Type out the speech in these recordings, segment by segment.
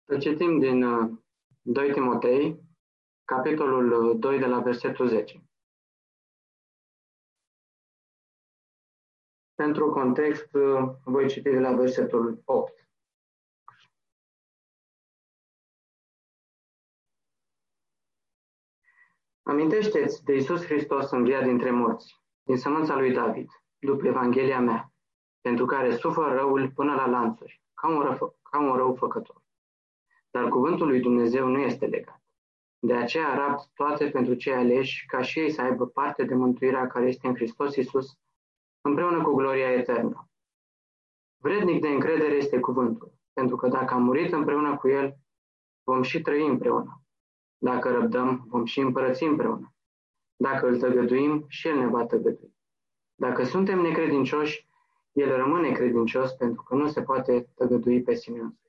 Citim din 2 Timotei, capitolul 2 de la versetul 10. Pentru context, voi citi de la versetul 8. Amintește-ți de Iisus Hristos înviat dintre morți, din sămânța lui David, după Evanghelia mea, pentru care sufăr răul până la lanțuri, ca un răufăcător. Dar cuvântul lui Dumnezeu nu este legat. De aceea rapt toate pentru cei aleși, ca și ei să aibă parte de mântuirea care este în Hristos Iisus, împreună cu gloria eternă. Vrednic de încredere este cuvântul, pentru că dacă am murit împreună cu El, vom și trăi împreună. Dacă răbdăm, vom și împărăți împreună. Dacă îl tăgăduim, și El ne va tăgădui. Dacă suntem necredincioși, El rămâne credincios, pentru că nu se poate tăgădui pe sine însuși.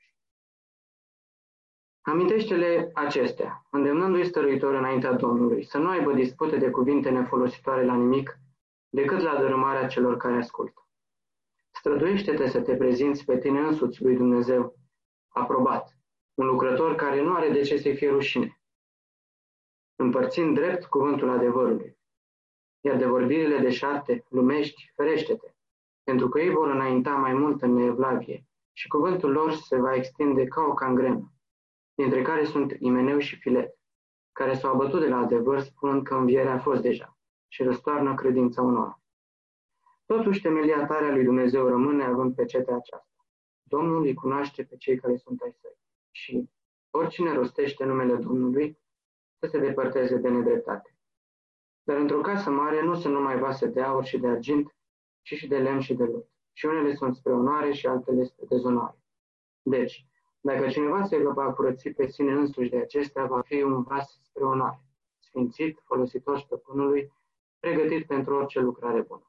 Amintește-le acestea, îndemnându-i stăruitor înaintea Domnului, să nu aibă dispute de cuvinte nefolositoare la nimic, decât la dărâmarea celor care ascultă. Străduiește-te să te prezinți pe tine însuți lui Dumnezeu, aprobat, un lucrător care nu are de ce să-i fie rușine, împărțind drept cuvântul adevărului. Iar de vorbirile deșarte, lumești, ferește-te, pentru că ei vor înainta mai mult în neevlavie și cuvântul lor se va extinde ca o cangrenă, dintre care sunt Imeneu și Filet, care s-au abătut de la adevăr spunând că învierea a fost deja și răstoarnă credința unora. Totuși, temelia tare a lui Dumnezeu rămâne având pecetea aceasta. Domnul îi cunoaște pe cei care sunt ai săi și oricine rostește numele Domnului să se depărteze de nedreptate. Dar într-o casă mare nu sunt numai vase de aur și de argint, ci și de lemn și de lut. Și unele sunt spre onoare și altele spre dezonoare. Deci, dacă cineva se va curăți pe sine însuși de acestea, va fi un vas spre onoare, sfințit, folositor stăpânului, pregătit pentru orice lucrare bună.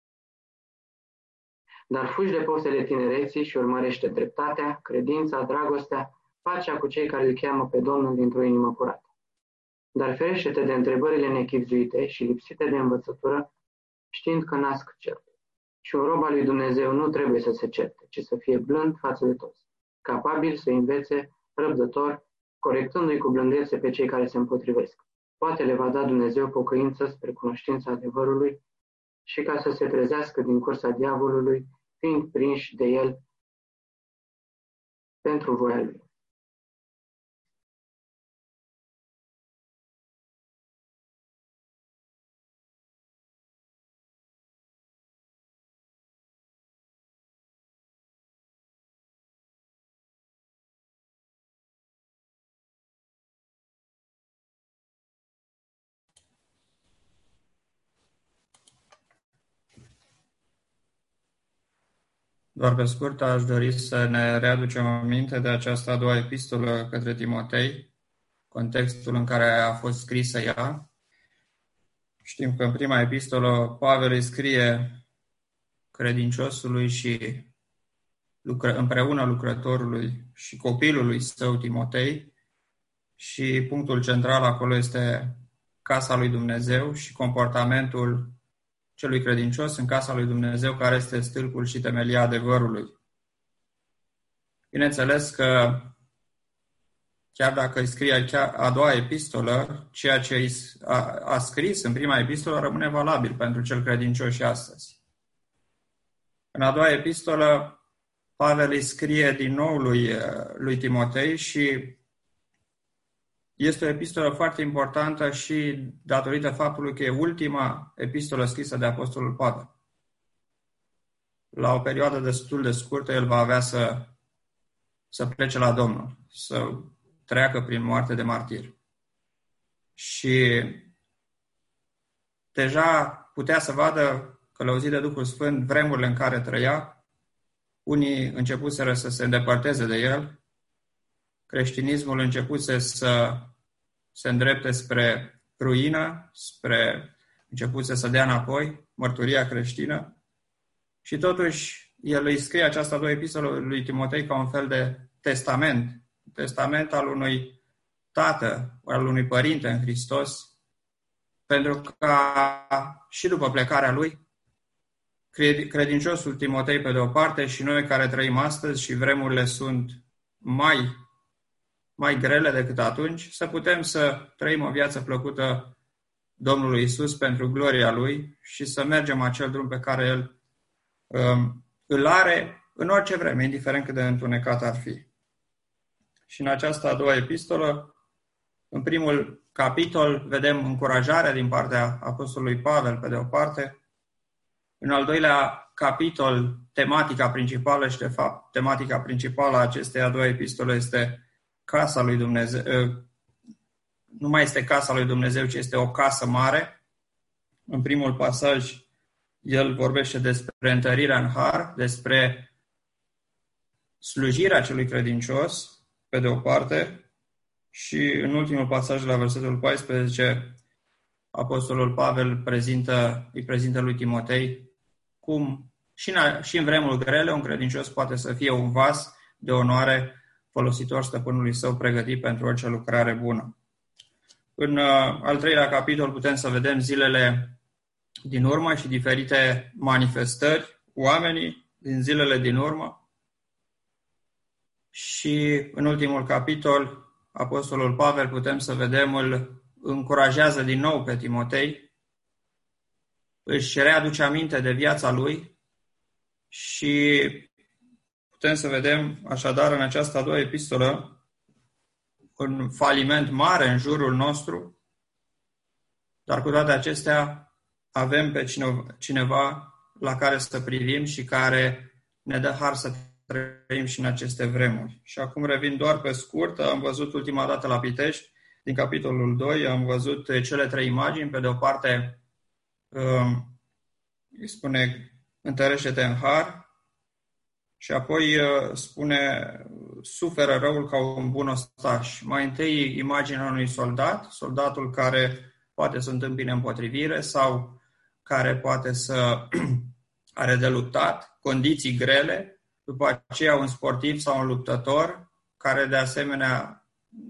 Dar fugi de poftele tinereții și urmărește dreptatea, credința, dragostea, pacea cu cei care îl cheamă pe Domnul dintr-o inimă curată. Dar ferește-te de întrebările nechibzuite și lipsite de învățătură, știind că nasc certuri. Și un rob al lui Dumnezeu nu trebuie să se certe, ci să fie blând față de toți, capabil să învețe, răbdător, corectându-i cu blândețe pe cei care se împotrivesc. Poate le va da Dumnezeu pocăință spre cunoștința adevărului și ca să se trezească din cursa diavolului, fiind prinși de el pentru voia lui. Doar pe scurt, aș dori să ne readucem aminte de această a doua epistolă către Timotei, contextul în care a fost scrisă ea. Știm că în prima epistolă Pavel îi scrie credinciosului și împreună lucrătorului și copilului său Timotei și punctul central acolo este casa lui Dumnezeu și comportamentul celui credincios în casa lui Dumnezeu, care este stâlpul și temelia adevărului. Bineînțeles că chiar dacă îi scrie a doua epistolă, ceea ce a scris în prima epistolă rămâne valabil pentru cel credincios și astăzi. În a doua epistolă, Pavel îi scrie din nou lui Timotei și este o epistolă foarte importantă și datorită faptului că e ultima epistolă scrisă de Apostolul Pavel. La o perioadă destul de scurtă, el va avea să plece la Domnul, să treacă prin moarte de martir. Și deja putea să vadă, călăuzit de Duhul Sfânt, vremurile în care trăia. Unii începuseră să se îndepărteze de el. Creștinismul începuse să se îndrepte spre ruină, începuse să dea înapoi mărturia creștină. Și totuși, el îi scrie această a doua epistolă lui Timotei ca un fel de testament al unui tată, al unui părinte în Hristos, pentru ca și după plecarea lui, credinciosul Timotei pe de o parte și noi care trăim astăzi și vremurile sunt mai mai grele decât atunci, să putem să trăim o viață plăcută Domnului Isus pentru gloria Lui și să mergem acel drum pe care El îl are în orice vreme, indiferent cât de întunecat ar fi. Și în această a doua epistolă, în primul capitol, vedem încurajarea din partea Apostolului Pavel, pe de o parte. În al doilea capitol, tematica principală și, de fapt, tematica principală a acestei a doua epistole este casa lui Dumnezeu. Nu mai este casa lui Dumnezeu, ci este o casă mare. În primul pasaj, el vorbește despre întărirea în har, despre slujirea celui credincios, pe de o parte, și în ultimul pasaj, la versetul 14, Apostolul Pavel îi prezintă lui Timotei cum și în vremuri grele un credincios poate să fie un vas de onoare folositor stăpânului său, pregătit pentru orice lucrare bună. În al treilea capitol putem să vedem zilele din urmă și diferite manifestări, oamenii din zilele din urmă. Și în ultimul capitol, Apostolul Pavel, putem să vedem, îl încurajează din nou pe Timotei, își readuce aminte de viața lui și putem să vedem așadar în această a doua epistolă un faliment mare în jurul nostru, dar cu toate acestea avem pe cineva la care să privim și care ne dă har să trăim și în aceste vremuri. Și acum revin doar pe scurt. Am văzut ultima dată la Pitești, din capitolul 2, am văzut cele trei imagini. Pe de o parte, îi spune, întărește-te în har, și apoi spune, suferă răul ca un bun ostaș. Mai întâi imaginea unui soldat, soldatul care poate să întâmpine împotrivire sau care poate să are de luptat, condiții grele, după aceea un sportiv sau un luptător, care de asemenea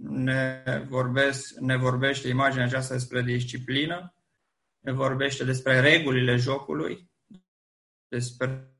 ne vorbește imaginea aceasta despre disciplină, ne vorbește despre regulile jocului, despre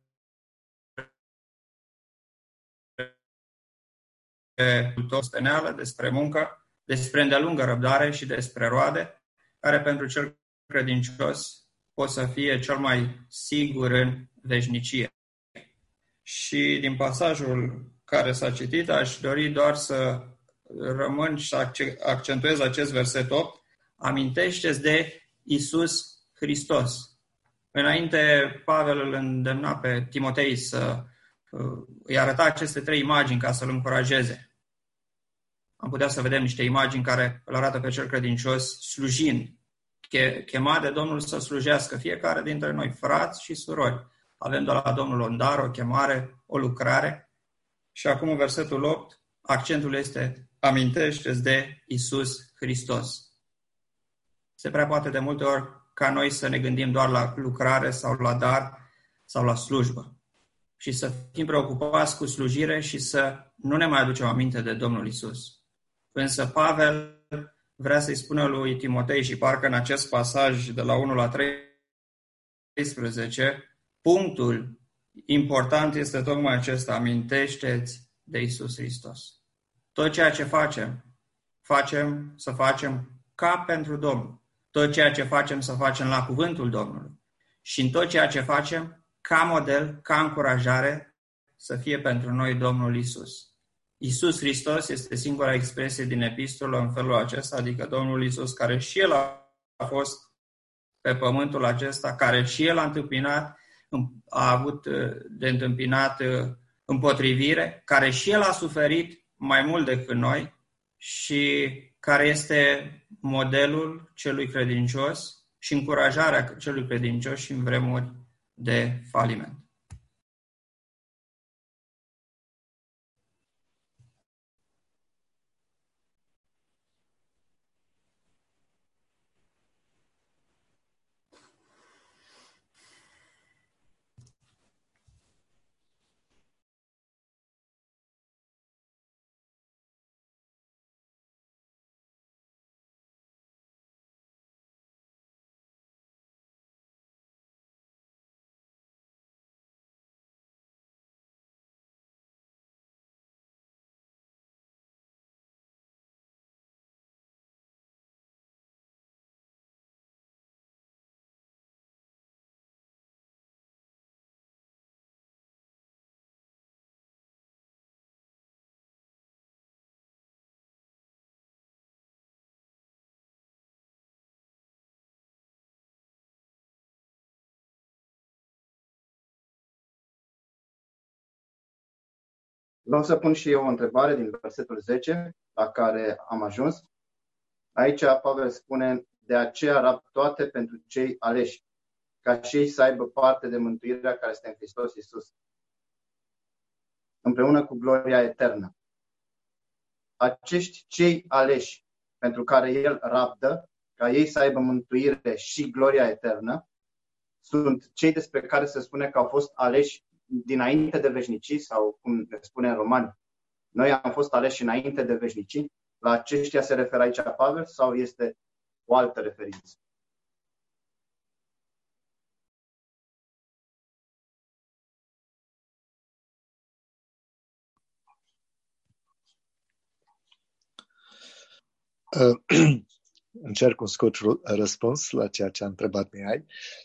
osteneală, despre muncă, despre îndelungă răbdare și despre roade, care pentru cel credincios pot să fie cel mai sigur în veșnicie. Și din pasajul care s-a citit, aș dori doar să rămân și să accentuez acest verset 8. Amintește-ți de Iisus Hristos. Înainte, Pavel îl îndemna pe Timotei să îi arăta aceste trei imagini ca să-l încurajeze. Am putea să vedem niște imagini care îl arată pe cel credincios slujind, chemat de Domnul să slujească fiecare dintre noi, frați și surori. Avem de la Domnul un dar, o chemare, o lucrare. Și acum în versetul 8, accentul este amintește-ți de Iisus Hristos. Se prea poate de multe ori ca noi să ne gândim doar la lucrare sau la dar sau la slujbă și să fim preocupați cu slujire și să nu ne mai aducem aminte de Domnul Iisus. Însă Pavel vrea să-i spună lui Timotei și parcă în acest pasaj de la 1 la 13, punctul important este tocmai acesta, amintește-ți de Iisus Hristos. Tot ceea ce facem să facem ca pentru Domnul. Tot ceea ce facem să facem la cuvântul Domnului. Și în tot ceea ce facem, ca model, ca încurajare, să fie pentru noi Domnul Iisus. Iisus Hristos este singura expresie din epistolă în felul acesta, adică Domnul Iisus, care și El a fost pe pământul acesta, care și El a avut de întâmpinat împotrivire, care și El a suferit mai mult decât noi și care este modelul celui credincios și încurajarea celui credincios și în vremuri de faliment. Vreau să pun și eu o întrebare din versetul 10, la care am ajuns. Aici Pavel spune, de aceea rab toate pentru cei aleși, ca și ei să aibă parte de mântuirea care este în Hristos Iisus, împreună cu gloria eternă. Acești cei aleși, pentru care el rabdă, ca ei să aibă mântuire și gloria eternă, sunt cei despre care se spune că au fost aleși dinainte de veșnicii, sau cum ne spune în Romani, noi am fost aleși înainte de veșnicii. La aceștia se referă aici Pavel sau este o altă referință? Încerc un scurt răspuns la ceea ce a întrebat Mihai.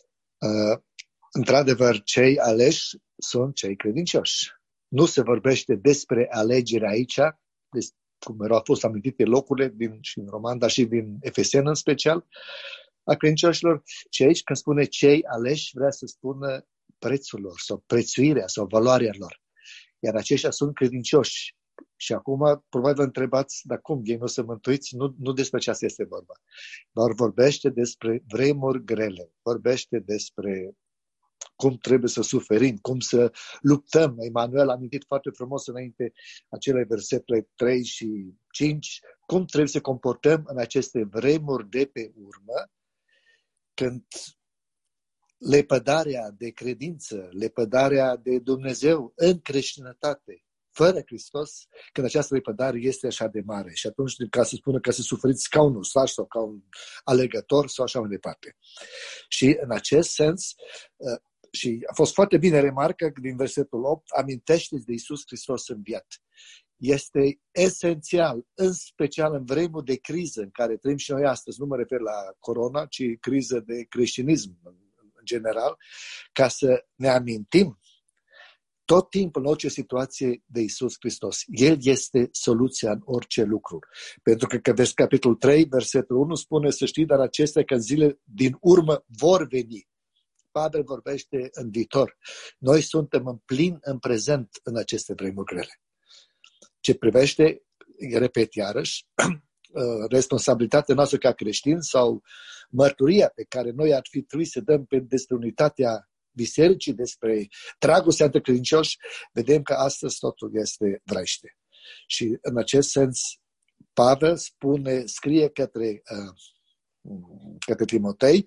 Într-adevăr, cei aleși sunt cei credincioși. Nu se vorbește despre alegere aici, cum au fost amintite locurile și în Roman, dar și din Efeseni în special, a credincioșilor. Și aici, când spune cei aleși, vrea să spună prețul lor sau prețuirea sau valoarea lor. Iar aceștia sunt credincioși. Și acum, probabil vă întrebați, dar cum, ei nu se mântuiți? Nu despre ce asta este vorba. Dar vorbește despre vremuri grele, vorbește despre cum trebuie să suferim, cum să luptăm. Emanuel a amintit foarte frumos înainte acele versetele 3 și 5, cum trebuie să comportăm în aceste vremuri de pe urmă, când lepădarea de credință, lepădarea de Dumnezeu în creștinătate, fără Hristos, când această lepădare este așa de mare. Și atunci, ca să spună că să suferiți ca un usaș sau ca un alegător sau așa mai departe. Și în acest sens, și a fost foarte bine remarcă din versetul 8, amintește-ți de Iisus Hristos înviat. Este esențial, în special în vremuri de criză în care trăim și noi astăzi, nu mă refer la corona, ci criză de creștinism în general, ca să ne amintim tot timpul, în orice situație, de Iisus Hristos. El este soluția în orice lucru. Pentru că vezi capitolul 3, versetul 1 spune să știi, dar acestea că în zile din urmă vor veni. Pavel vorbește în viitor. Noi suntem în plin în prezent în aceste vremuri grele. Ce privește, repet iarăși, responsabilitatea noastră ca creștini sau mărturia pe care noi ar fi trebuit să dăm despre unitatea bisericii, despre dragostea între credincioși, vedem că astăzi totul este vrăște. Și în acest sens, Pavel scrie către Timotei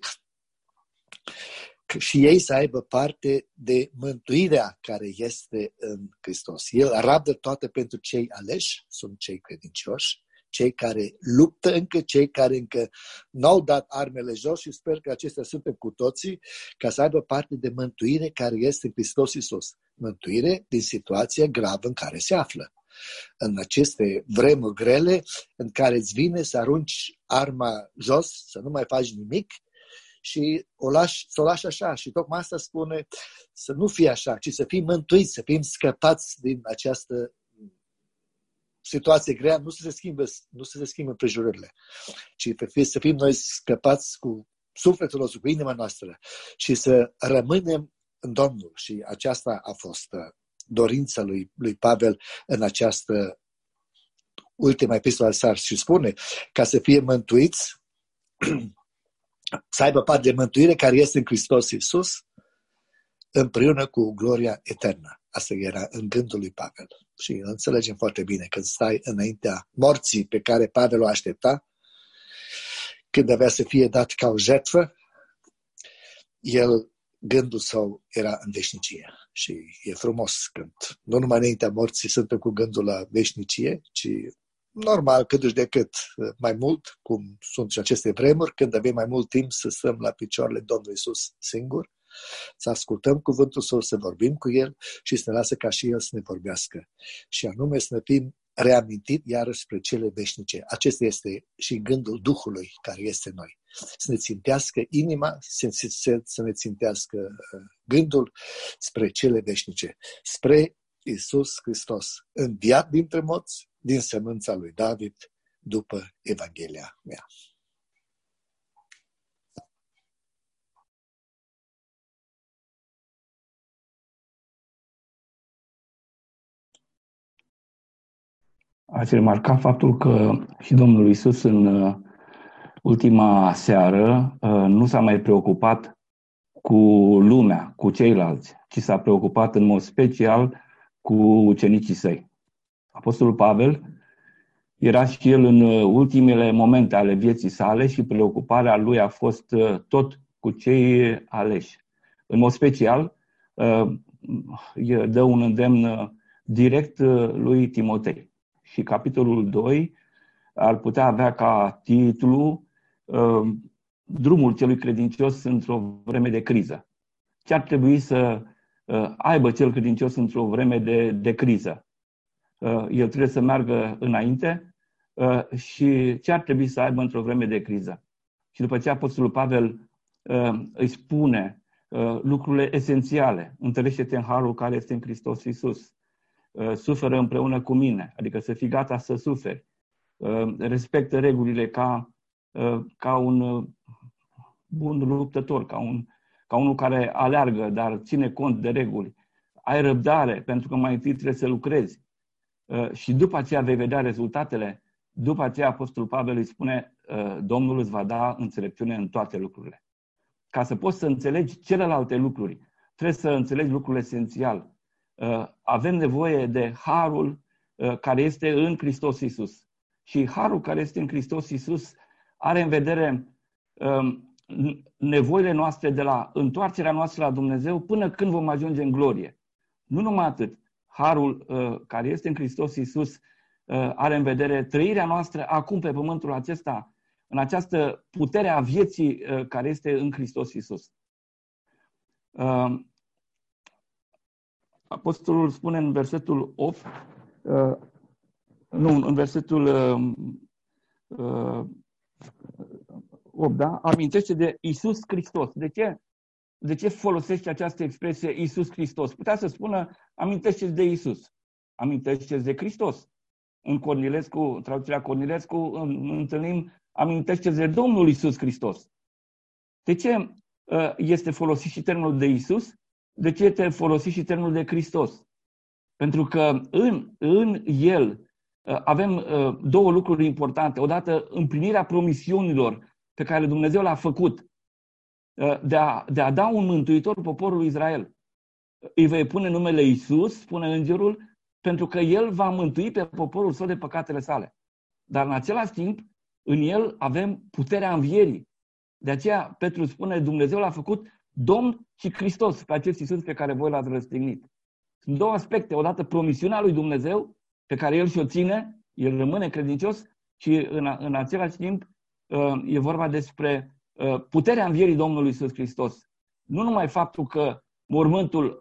și ei să aibă parte de mântuirea care este în Hristos. El rabdă toate pentru cei aleși, sunt cei credincioși, cei care luptă încă, cei care încă n-au dat armele jos și sper că acestea suntem cu toții, ca să aibă parte de mântuire care este în Hristos Iisus. Mântuire din situația gravă în care se află. În aceste vremuri grele, în care îți vine să arunci arma jos, să nu mai faci nimic, și să o lași așa. Și tocmai asta spune să nu fie așa, ci să fim mântuiți, să fim scăpați din această situație grea, nu să se schimbe împrejurările, ci să fim noi scăpați cu sufletul nostru, cu inima noastră și să rămânem în Domnul. Și aceasta a fost dorința lui Pavel în această ultima epistolă al Sars și spune ca să fie mântuiți, să aibă parte de mântuire care este în Hristos Iisus, împreună cu gloria eternă. Asta era în gândul lui Pavel. Și înțelegem foarte bine când stai înaintea morții pe care Pavel o aștepta, când avea să fie dat ca o jertfă, gândul său era în veșnicie. Și e frumos când nu numai înaintea morții suntem cu gândul la veșnicie, ci normal, cât de cât mai mult, cum sunt și aceste vremuri, când avem mai mult timp să stăm la picioarele Domnului Iisus singur, să ascultăm cuvântul Său, să vorbim cu El și să ne lasă ca și El să ne vorbească. Și anume să ne fim reamintit iarăși spre cele veșnice. Acesta este și gândul Duhului care este în noi. Să ne țintească inima, să ne țintească gândul spre cele veșnice, spre Iisus Hristos, înviat dintre morți, din sămânța lui David, după Evanghelia mea. ați remarcat faptul că și Domnul Iisus în ultima seară nu s-a mai preocupat cu lumea, cu ceilalți, ci s-a preocupat în mod special cu ucenicii săi. Apostolul Pavel era și el în ultimele momente ale vieții sale și preocuparea lui a fost tot cu cei aleși. În mod special, dă un îndemn direct lui Timotei. Și capitolul 2 ar putea avea ca titlu Drumul celui credincios într-o vreme de criză. Ce ar trebui să aibă cel credincios într-o vreme de criză? El trebuie să meargă înainte și ce ar trebui să aibă într-o vreme de criză? Și după ce Apostolul Pavel îi spune lucrurile esențiale, întărește-te în harul care este în Hristos Iisus, suferă împreună cu mine, adică să fii gata să suferi, respectă regulile ca un bun luptător, ca unul care aleargă, dar ține cont de reguli. Ai răbdare, pentru că mai întâi trebuie să lucrezi. Și după aceea vei vedea rezultatele. După aceea Apostolul Pavel îi spune, Domnul îți va da înțelepciune în toate lucrurile. Ca să poți să înțelegi celelalte lucruri, trebuie să înțelegi lucrurile esențiale. Avem nevoie de harul care este în Hristos Iisus. Și harul care este în Hristos Iisus are în vedere nevoile noastre de la întoarcerea noastră la Dumnezeu până când vom ajunge în glorie. Nu numai atât. Harul care este în Hristos Iisus are în vedere trăirea noastră acum pe pământul acesta, în această putere a vieții care este în Hristos Iisus. Apostolul spune în versetul 8, în versetul 8, da? Amintește de Iisus Hristos. De ce folosește această expresie Iisus Hristos? Putea să spună, amintește de Iisus, amintește de Hristos. În Cornilescu, traducerea Cornilescu, întâlnim, amintește de Domnul Iisus Hristos. De ce este folosit și termenul de Iisus? De ce este folosit și termenul de Hristos? Pentru că în El avem două lucruri importante. Odată, împlinirea promisiunilor pe care Dumnezeu le-a făcut de a da un mântuitor poporului Israel. Îi vei pune numele Iisus, spune îngerul, pentru că El va mântui pe poporul său de păcatele sale. Dar în același timp, în El avem puterea învierii. De aceea Petru spune, Dumnezeu l-a făcut Domn și Hristos, pe acest Iisus pe care voi l-ați răstignit. Sunt două aspecte. Odată promisiunea lui Dumnezeu, pe care El și-o ține, El rămâne credincios, și în același timp e vorba despre puterea învierii Domnului Iisus Hristos. Nu numai faptul că mormântul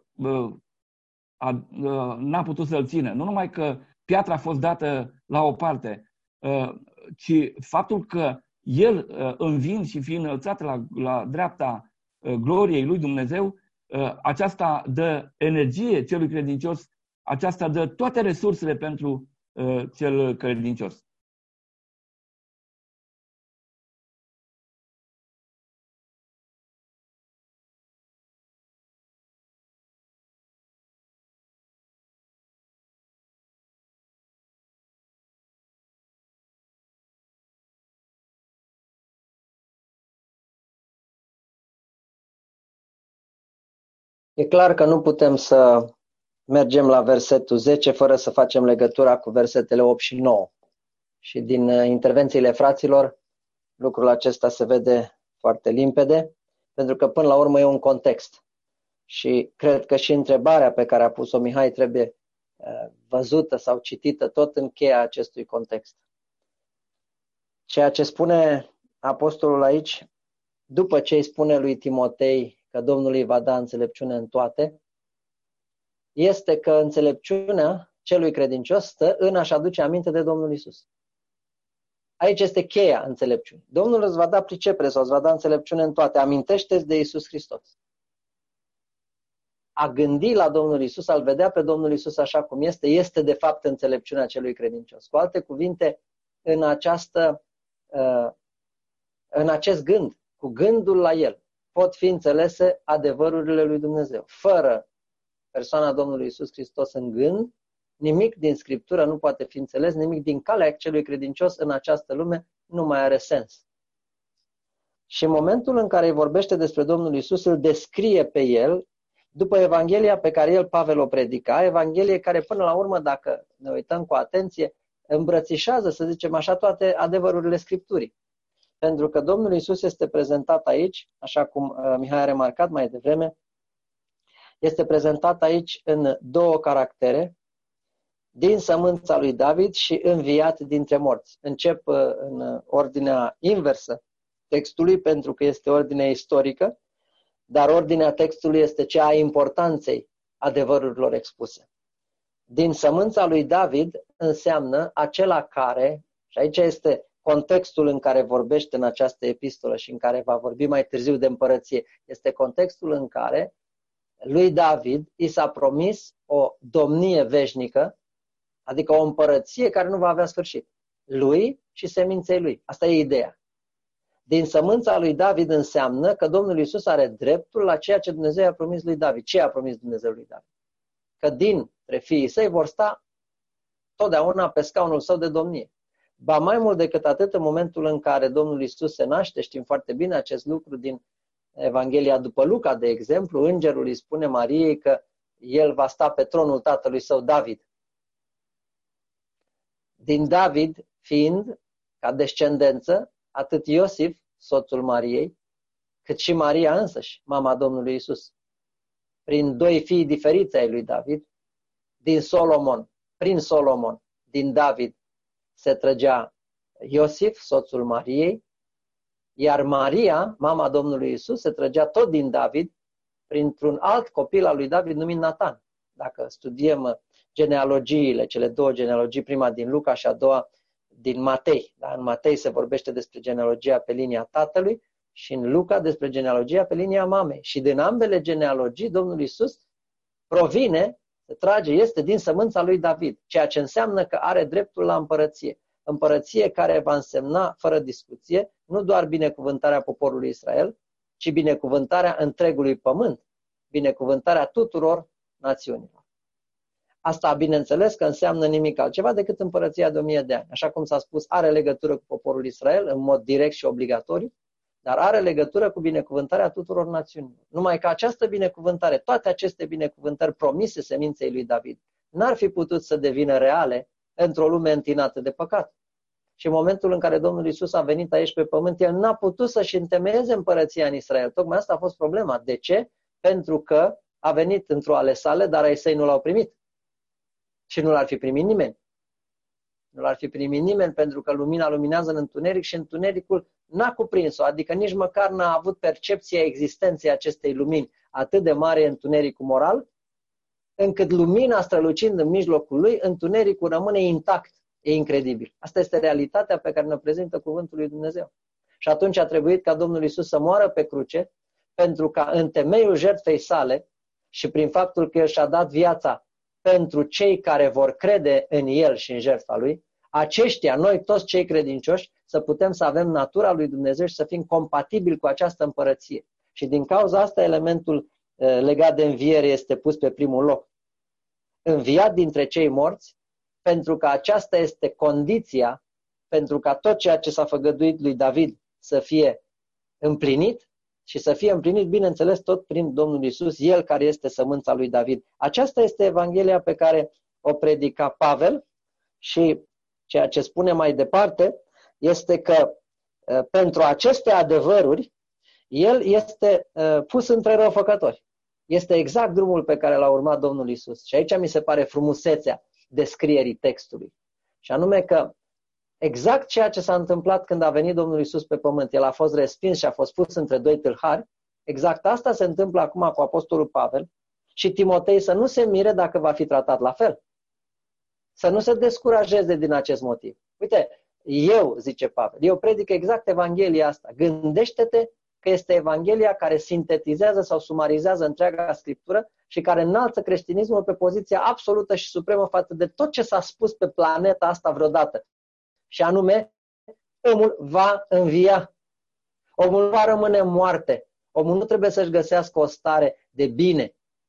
n-a putut să-l țină, nu numai că piatra a fost dată la o parte, ci faptul că El, învind și fiind înălțat la dreapta gloriei lui Dumnezeu, aceasta dă energie celui credincios, aceasta dă toate resursele pentru cel credincios. E clar că nu putem să mergem la versetul 10 fără să facem legătura cu versetele 8 și 9. Și din intervențiile fraților, lucrul acesta se vede foarte limpede, pentru că până la urmă e un context. Și cred că și întrebarea pe care a pus-o Mihai trebuie văzută sau citită tot în cheia acestui context. Ceea ce spune apostolul aici, după ce îi spune lui Timotei că Domnul îi va da înțelepciune în toate, este că înțelepciunea celui credincios stă în a-și aduce aminte de Domnul Iisus. Aici este cheia înțelepciunii. Domnul îți va da pricepere sau îți va da înțelepciune în toate. Amintește-ți de Iisus Hristos. A gândi la Domnul Iisus, a-L vedea pe Domnul Iisus așa cum este de fapt înțelepciunea celui credincios. Cu alte cuvinte, în acest gând, cu gândul la El, pot fi înțelese adevărurile lui Dumnezeu. Fără persoana Domnului Iisus Hristos în gând, Nimic din Scriptură nu poate fi înțeles, nimic din calea celui credincios în această lume nu mai are sens. Și în momentul în care îi vorbește despre Domnul Iisus, îl descrie pe el după Evanghelia pe care el, Pavel, o predica, Evanghelie care până la urmă, dacă ne uităm cu atenție, îmbrățișează, să zicem așa, toate adevărurile Scripturii. Pentru că Domnul Iisus este prezentat aici, așa cum Mihai a remarcat mai devreme, este prezentat aici în două caractere, din sămânța lui David și înviat dintre morți. Încep în ordinea inversă textului, pentru că este ordinea istorică, dar ordinea textului este cea a importanței adevărurilor expuse. Din sămânța lui David înseamnă acela care, și aici este contextul în care vorbește în această epistolă și în care va vorbi mai târziu de împărăție, este contextul în care lui David i s-a promis o domnie veșnică, adică o împărăție care nu va avea sfârșit. Lui și seminței lui. Asta e ideea. Din sămânța lui David înseamnă că Domnul Iisus are dreptul la ceea ce Dumnezeu i-a promis lui David. Ce a promis Dumnezeu lui David? Că dintre fiii săi vor sta totdeauna pe scaunul său de domnie. Ba mai mult decât atât, în momentul în care Domnul Iisus se naște, știm foarte bine acest lucru din Evanghelia după Luca, de exemplu, îngerul îi spune Mariei că el va sta pe tronul tatălui său David. Din David fiind, ca descendență, atât Iosif, soțul Mariei, cât și Maria însăși, mama Domnului Iisus. Prin doi fii diferiți ai lui David, din Solomon, prin Solomon, din David, se trăgea Iosif, soțul Mariei, iar Maria, mama Domnului Iisus, se trăgea tot din David, printr-un alt copil al lui David numit Natan. Dacă studiem genealogiile, cele două genealogii, prima din Luca și a doua din Matei. Da? În Matei se vorbește despre genealogia pe linia tatălui și în Luca despre genealogia pe linia mamei. Și din ambele genealogii, Domnul Iisus provine, se trage, este din sămânța lui David, ceea ce înseamnă că are dreptul la împărăție. Împărăție care va însemna, fără discuție, nu doar binecuvântarea poporului Israel, ci binecuvântarea întregului pământ, binecuvântarea tuturor națiunilor. Asta, bineînțeles, că înseamnă nimic altceva decât împărăția de 1000 de ani. Așa cum s-a spus, are legătură cu poporul Israel în mod direct și obligatoriu, dar are legătură cu binecuvântarea tuturor națiunilor. Numai că această binecuvântare, toate aceste binecuvântări promise seminței lui David, n-ar fi putut să devină reale într-o lume întinată de păcat. Și în momentul în care Domnul Iisus a venit aici pe pământ, El n-a putut să-și întemeieze împărăția în Israel. Tocmai asta a fost problema. De ce? Pentru că a venit într-o ale sale, dar ai săi nu l-au primit. Și nu l-ar fi primit nimeni. Nu l-ar fi primit nimeni pentru că lumina luminează în întuneric și întunericul n-a cuprins-o, adică nici măcar n-a avut percepția existenței acestei lumini. Atât de mare e întunericul moral, încât lumina strălucind în mijlocul lui, întunericul rămâne intact. E incredibil. Asta este realitatea pe care ne prezintă cuvântul lui Dumnezeu. Și atunci a trebuit ca Domnul Iisus să moară pe cruce, pentru ca în temeiul jertfei sale și prin faptul că El și-a dat viața pentru cei care vor crede în El și în jertfa Lui, aceștia, noi toți cei credincioși, să putem să avem natura lui Dumnezeu și să fim compatibili cu această împărăție. Și din cauza asta elementul legat de înviere este pus pe primul loc. Înviat dintre cei morți, pentru că aceasta este condiția pentru ca tot ceea ce s-a făgăduit lui David să fie împlinit și să fie împlinit, bineînțeles, tot prin Domnul Iisus, El care este sămânța lui David. Aceasta este Evanghelia pe care o predica Pavel și ceea ce spune mai departe este că pentru aceste adevăruri El este pus între răufăcători. Este exact drumul pe care l-a urmat Domnul Iisus. Și aici mi se pare frumusețea descrierii textului. Și anume că exact ceea ce s-a întâmplat când a venit Domnul Iisus pe pământ, El a fost respins și a fost pus între doi tâlhari, exact asta se întâmplă acum cu Apostolul Pavel și Timotei să nu se mire dacă va fi tratat la fel. Să nu se descurajeze din acest motiv. Uite, zice Pavel, eu predic exact Evanghelia asta. Gândește-te că este Evanghelia care sintetizează sau sumarizează întreaga Scriptură și care înalță creștinismul pe poziția absolută și supremă față de tot ce s-a spus pe planeta asta vreodată. Și anume, omul va învia. Omul va rămâne moarte. Omul nu trebuie să-și găsească o stare de bine.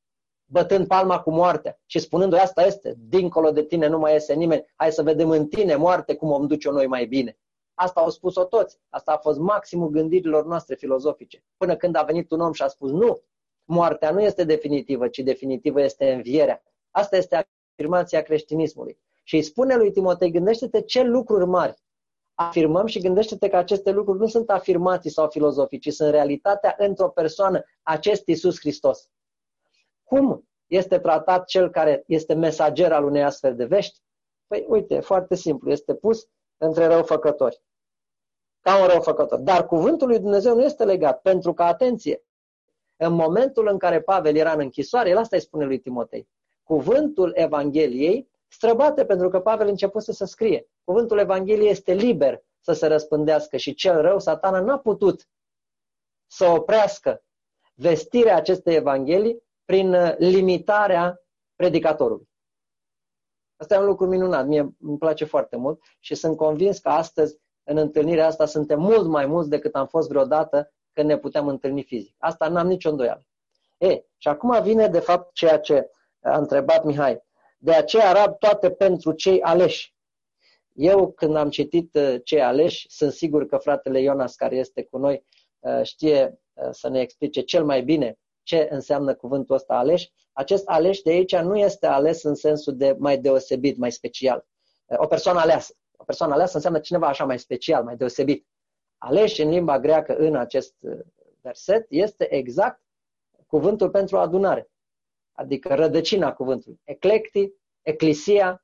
bătând palma cu moartea și spunându-i asta este, dincolo de tine nu mai iese nimeni, hai să vedem în tine, moarte, cum om duce-o noi mai bine. Asta au spus-o toți. Asta a fost maximul gândirilor noastre filozofice. Până când a venit un om și a spus nu, moartea nu este definitivă, ci definitivă este învierea. Asta este afirmația creștinismului. Și îi spune lui Timotei, gândește-te ce lucruri mari afirmăm și gândește-te că aceste lucruri nu sunt afirmații sau filozofii, ci sunt realitatea într-o persoană, acest Iisus Hristos. Cum este tratat cel care este mesager al unei astfel de vești? Păi uite, foarte simplu, este pus între răufăcători. Ca un răufăcător. Dar cuvântul lui Dumnezeu nu este legat, pentru că, atenție, în momentul în care Pavel era în închisoare, el asta îi spune lui Timotei. Cuvântul Evangheliei străbate pentru că Pavel începuse să scrie. Cuvântul Evangheliei este liber să se răspândească și cel rău, Satana, n-a putut să oprească vestirea acestei Evanghelii prin limitarea predicatorului. Asta e un lucru minunat, mie îmi place foarte mult și sunt convins că astăzi, în întâlnirea asta, suntem mult mai mulți decât am fost vreodată când ne puteam întâlni fizic. Asta n-am nicio îndoială. Și acum vine, de fapt, ceea ce a întrebat Mihai. De aceea arab toate pentru cei aleși. Eu, când am citit cei aleși, sunt sigur că fratele Ionas, care este cu noi, știe să ne explice cel mai bine ce înseamnă cuvântul ăsta aleși. Acest aleși de aici nu este ales în sensul de mai deosebit, mai special. O persoană aleasă. O persoană aleasă înseamnă cineva așa mai special, mai deosebit. Aleși în limba greacă în acest verset este exact cuvântul pentru adunare. Adică rădăcina cuvântului. Eclecti, eclisia,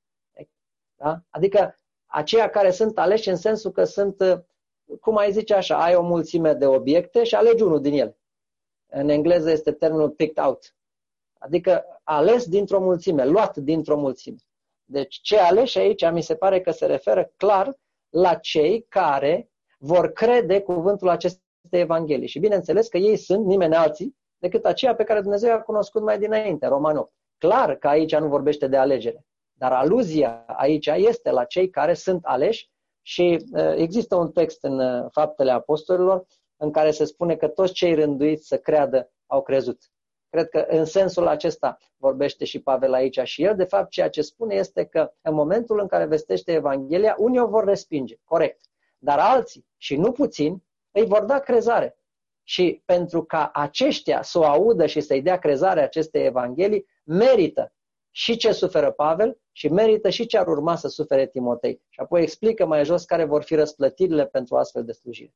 da? Adică aceia care sunt aleși în sensul că sunt, cum ai zice așa, ai o mulțime de obiecte și alegi unul din ele. În engleză este termenul picked out. Adică ales dintr-o mulțime, luat dintr-o mulțime. Deci cei aleși aici mi se pare că se referă clar la cei care vor crede cuvântul acestei Evanghelii. Și bineînțeles că ei sunt nimeni alții decât aceia pe care Dumnezeu i-a cunoscut mai dinainte, Roman 8. Clar că aici nu vorbește de alegere, dar aluzia aici este la cei care sunt aleși și există un text în Faptele Apostolilor în care se spune că toți cei rânduiți să creadă au crezut. Cred că în sensul acesta vorbește și Pavel aici și el. De fapt, ceea ce spune este că în momentul în care vestește Evanghelia, unii o vor respinge, corect, dar alții, și nu puțini, îi vor da crezare. Și pentru ca aceștia să o audă și să-i dea crezare acestei Evanghelii, merită și ce suferă Pavel și merită și ce ar urma să sufere Timotei. Și apoi explică mai jos care vor fi răsplătirile pentru astfel de slujire.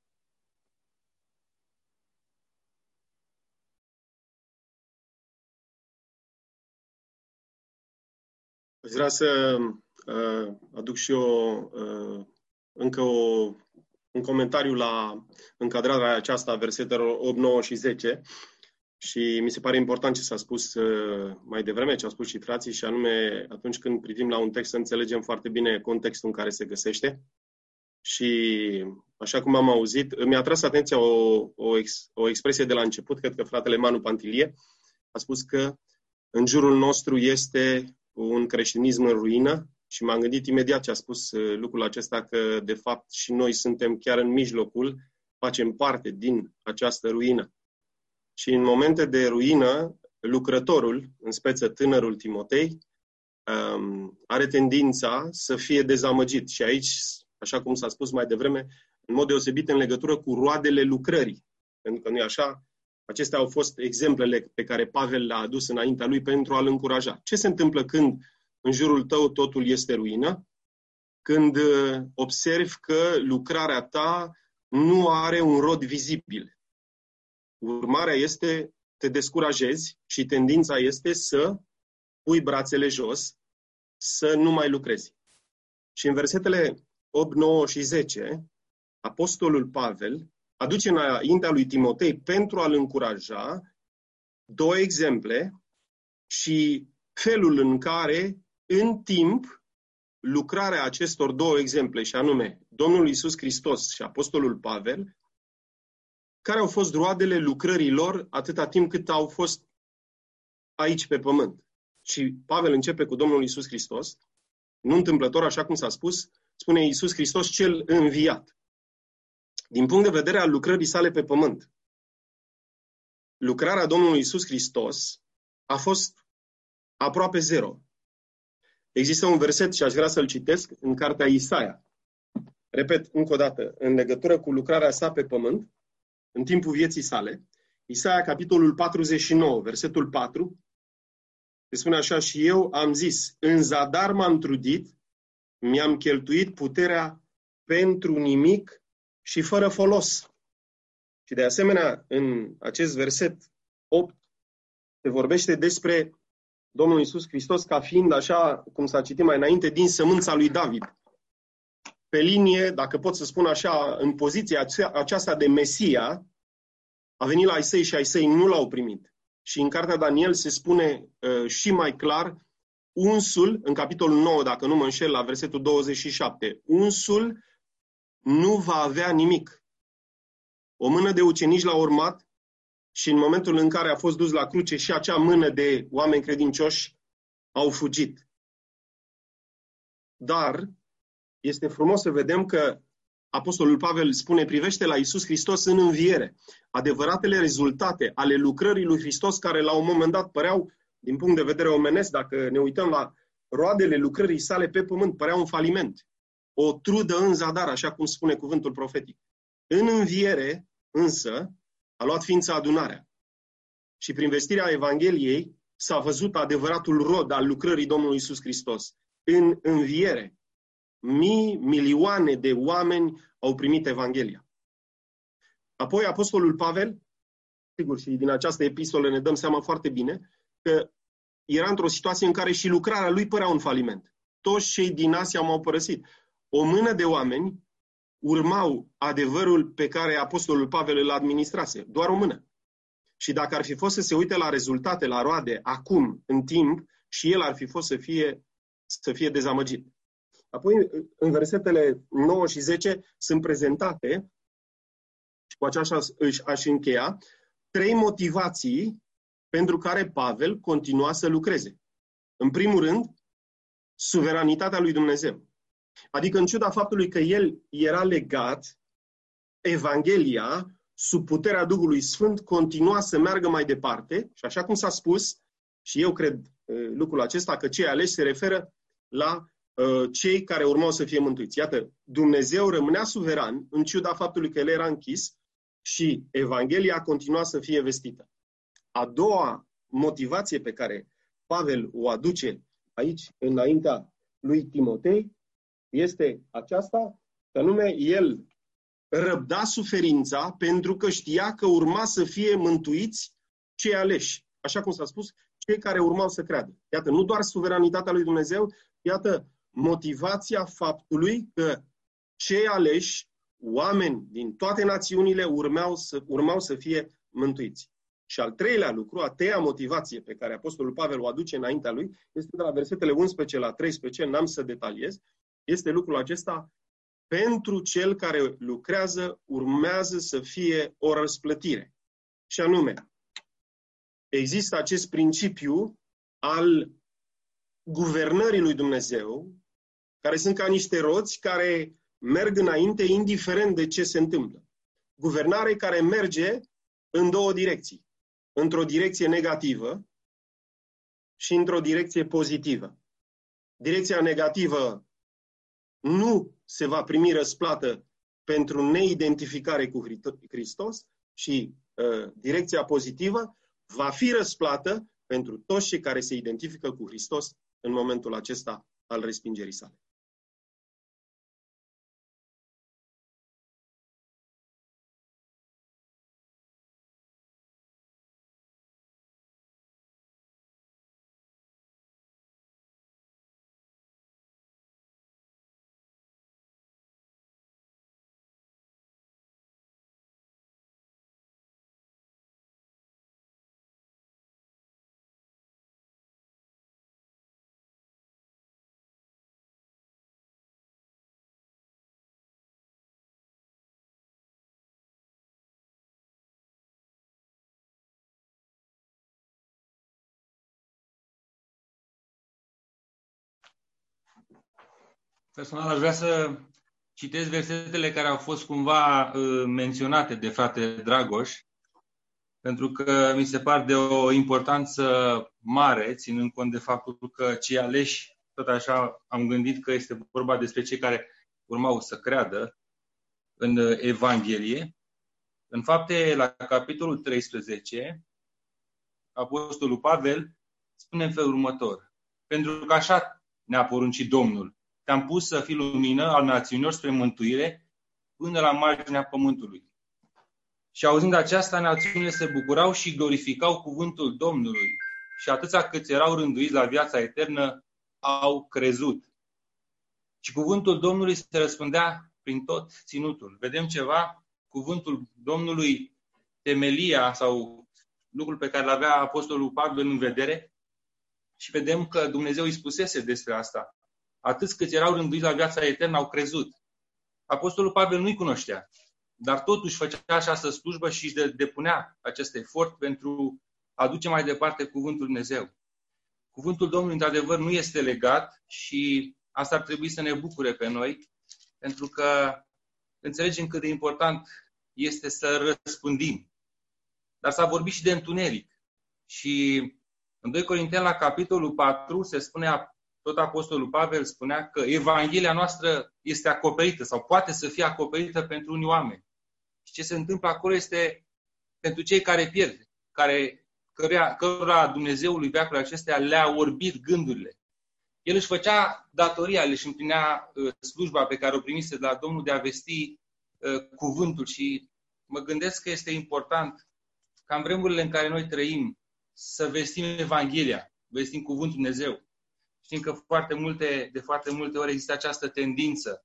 Aș vrea să aduc și eu încă un comentariu la încadrarea aceasta a versetelor 8, 9 și 10 și mi se pare important ce s-a spus mai devreme, ce au spus și frații, și anume atunci când privim la un text să înțelegem foarte bine contextul în care se găsește. Și așa cum am auzit, mi-a atras atenția o expresie de la început, cred că fratele Manu Pantilie a spus că în jurul nostru este un creștinism în ruină și m-am gândit imediat ce a spus lucrul acesta, că de fapt și noi suntem chiar în mijlocul, facem parte din această ruină. Și în momente de ruină, lucrătorul, în speță tânărul Timotei, are tendința să fie dezamăgit. Și aici, așa cum s-a spus mai devreme, în mod deosebit în legătură cu roadele lucrării. Pentru că nu e așa, acestea au fost exemplele pe care Pavel le-a adus înaintea lui pentru a-l încuraja. Ce se întâmplă când în jurul tău totul este ruină? Când observi că lucrarea ta nu are un rod vizibil. Urmarea este, te descurajezi și tendința este să pui brațele jos, să nu mai lucrezi. Și în versetele 8, 9 și 10, apostolul Pavel aduce înaintea lui Timotei pentru a-l încuraja două exemple și felul în care, în timp, lucrarea acestor două exemple, și anume Domnul Iisus Hristos și apostolul Pavel, care au fost roadele lucrării lor atâta timp cât au fost aici pe pământ. Și Pavel începe cu Domnul Iisus Hristos, nu întâmplător, așa cum s-a spus, spune Iisus Hristos cel înviat. Din punct de vedere al lucrării sale pe pământ, lucrarea Domnului Iisus Hristos a fost aproape zero. Există un verset și aș vrea să-l citesc în cartea Isaia. Repet încă o dată, în legătură cu lucrarea sa pe pământ, în timpul vieții sale, Isaia, capitolul 49, versetul 4, se spune așa: și eu am zis, în zadar m-am trudit, mi-am cheltuit puterea pentru nimic și fără folos. Și de asemenea, în acest verset 8, se vorbește despre Domnul Iisus Hristos ca fiind, așa cum s-a citit mai înainte, din sămânța lui David. Pe linie, dacă pot să spun așa, în poziția aceasta de Mesia, a venit la ai săi și ai săi nu l-au primit. Și în cartea Daniel se spune și mai clar, unsul, în capitolul 9, dacă nu mă înșel, la versetul 27, unsul nu va avea nimic. O mână de ucenici l-a urmat și în momentul în care a fost dus la cruce și acea mână de oameni credincioși au fugit. Dar este frumos să vedem că Apostolul Pavel spune, privește la Iisus Hristos în înviere. Adevăratele rezultate ale lucrării lui Hristos, care la un moment dat păreau, din punct de vedere omenesc, dacă ne uităm la roadele lucrării sale pe pământ, păreau un faliment. O trudă în zadar, așa cum spune cuvântul profetic. În înviere, însă, a luat ființa adunarea. Și prin vestirea Evangheliei s-a văzut adevăratul rod al lucrării Domnului Iisus Hristos. În înviere, milioane de oameni au primit Evanghelia. Apoi Apostolul Pavel, sigur, și din această epistolă ne dăm seama foarte bine, că era într-o situație în care și lucrarea lui părea un faliment. Toți cei din Asia m-au părăsit. O mână de oameni urmau adevărul pe care Apostolul Pavel îl administrase. Doar o mână. Și dacă ar fi fost să se uite la rezultate, la roade, acum, în timp, și el ar fi fost să fie dezamăgit. Apoi, în versetele 9 și 10 sunt prezentate, și cu aceasta aș încheia, 3 motivații pentru care Pavel continua să lucreze. În primul rând, suveranitatea lui Dumnezeu. Adică, în ciuda faptului că el era legat, Evanghelia, sub puterea Duhului Sfânt, continua să meargă mai departe. Și așa cum s-a spus, și eu cred lucrul acesta, că cei aleși se referă la cei care urmau să fie mântuiți. Iată, Dumnezeu rămânea suveran, în ciuda faptului că el era închis și Evanghelia continua să fie vestită. A doua motivație pe care Pavel o aduce aici, înaintea lui Timotei, este aceasta, că anume el răbda suferința pentru că știa că urma să fie mântuiți cei aleși. Așa cum s-a spus, cei care urmau să creadă. Iată, nu doar suveranitatea lui Dumnezeu, iată motivația faptului că cei aleși, oameni din toate națiunile, urmau să fie mântuiți. Și al treilea lucru, a treia motivație pe care Apostolul Pavel o aduce înaintea lui, este de la versetele 11 la 13, n-am să detaliez, este lucrul acesta: pentru cel care lucrează urmează să fie o răsplătire. Și anume, există acest principiu al guvernării lui Dumnezeu, care sunt ca niște roți care merg înainte indiferent de ce se întâmplă. Guvernare care merge în două direcții. Într-o direcție negativă și într-o direcție pozitivă. Direcția negativă nu se va primi răsplată pentru neidentificare cu Hristos și direcția pozitivă va fi răsplată pentru toți cei care se identifică cu Hristos în momentul acesta al respingerii sale. Personal aș vrea să citesc versetele care au fost cumva menționate de frate Dragoș. pentru că mi se par de o importanță mare, ținând cont de faptul că cei aleși, tot așa am gândit că este vorba despre cei care urmau să creadă în Evanghelie. În Fapte, la capitolul 13, Apostolul Pavel spune în felul următor: pentru că așa ne-a poruncit Domnul, te-am pus să fii lumină al națiunilor spre mântuire până la marginea pământului. Și auzind aceasta, națiunile se bucurau și glorificau cuvântul Domnului. Și atâția câți erau rânduiți la viața eternă au crezut. Și cuvântul Domnului se răspândea prin tot ținutul. Vedem ceva? Cuvântul Domnului, temelia sau lucrul pe care l-avea Apostolul Pavel în vedere. Și vedem că Dumnezeu îi spusese despre asta. Atâți câți erau rânduiți la viața eternă au crezut. Apostolul Pavel nu-i cunoștea, dar totuși făcea această slujbă și își depunea acest efort pentru a duce mai departe cuvântul lui Dumnezeu. Cuvântul Domnului, într-adevăr, nu este legat și asta ar trebui să ne bucure pe noi, pentru că înțelegem cât de important este să răspândim. Dar s-a vorbit și de întuneric. Și în 2 Corinteni, la capitolul 4, se spunea, tot Apostolul Pavel spunea că Evanghelia noastră este acoperită sau poate să fie acoperită pentru unii oameni. Și ce se întâmplă acolo este pentru cei care pierd, cărora Dumnezeului veacului acestea le-a orbit gândurile. El își făcea datoria, își împlinea slujba pe care o primise de la Domnul de a vesti cuvântul și mă gândesc că este important ca în vremurile în care noi trăim să vestim Evanghelia, vestim cuvântul Dumnezeu. Știm că de foarte multe ori există această tendință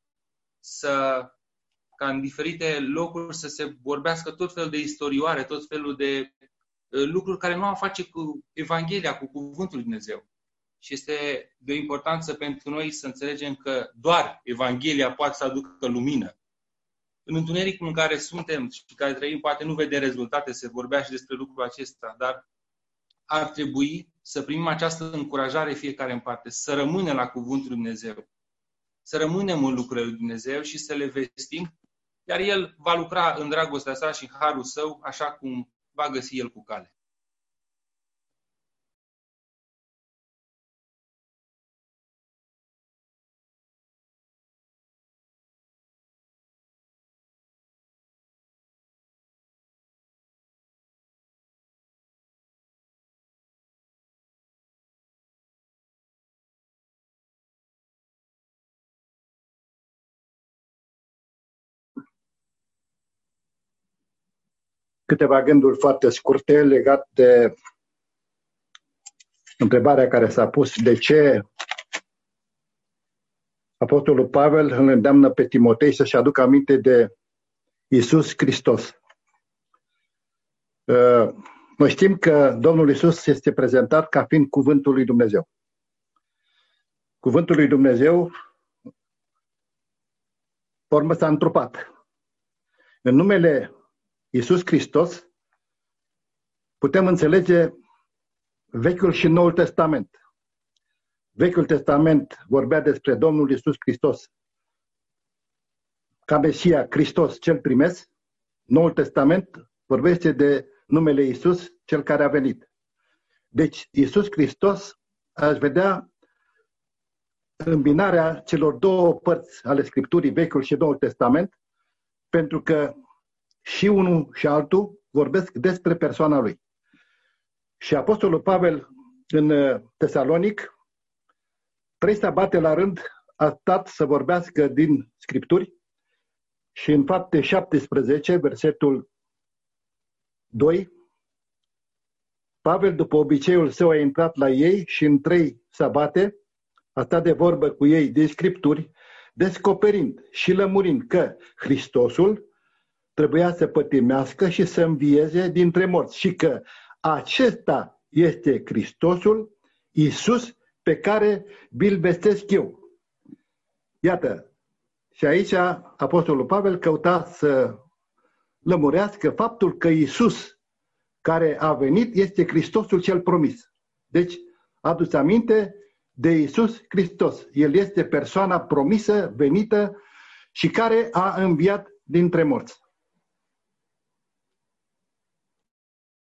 ca în diferite locuri să se vorbească tot felul de istorioare, tot felul de lucruri care nu au a face cu Evanghelia, cu cuvântul lui Dumnezeu. Și este de o importanță pentru noi să înțelegem că doar Evanghelia poate să aducă lumină. În întunericul în care suntem și care trăim, poate nu vedem rezultate, se vorbea și despre lucrul acesta, dar ar trebui să primim această încurajare fiecare în parte, să rămânem la cuvântul lui Dumnezeu, să rămânem în lucrurile lui Dumnezeu și să le vestim, iar El va lucra în dragostea sa și în harul său, așa cum va găsi El cu cale. Câteva gânduri foarte scurte legate de întrebarea care s-a pus: de ce Apostolul Pavel îl îndeamnă pe Timotei să-și aducă aminte de Iisus Hristos. Noi știm că Domnul Iisus este prezentat ca fiind cuvântul lui Dumnezeu. Cuvântul lui Dumnezeu, pe urmă, s-a întrupat. În numele Iisus Hristos putem înțelege Vechiul și Noul Testament. Vechiul Testament vorbea despre Domnul Iisus Hristos ca Mesia, Hristos cel trimis. Noul Testament vorbește de numele Iisus, cel care a venit. Deci Iisus Hristos aș vedea îmbinarea celor două părți ale Scripturii, Vechiul și Noul Testament, pentru că și unul și altul vorbesc despre persoana lui. Și Apostolul Pavel în Tesalonic, 3 sabate la rând a stat să vorbească din Scripturi și în Fapte 17, versetul 2, Pavel, după obiceiul său, a intrat la ei și în 3 sabate a stat de vorbă cu ei din Scripturi, descoperind și lămurind că Hristosul trebuia să pătimească și să învieze dintre morți și că acesta este Hristosul, Iisus, pe care vi-l vestesc eu. Iată, și aici Apostolul Pavel căuta să lămurească faptul că Iisus, care a venit, este Hristosul cel promis. Deci, aduți aminte de Iisus Hristos. El este persoana promisă, venită și care a înviat dintre morți.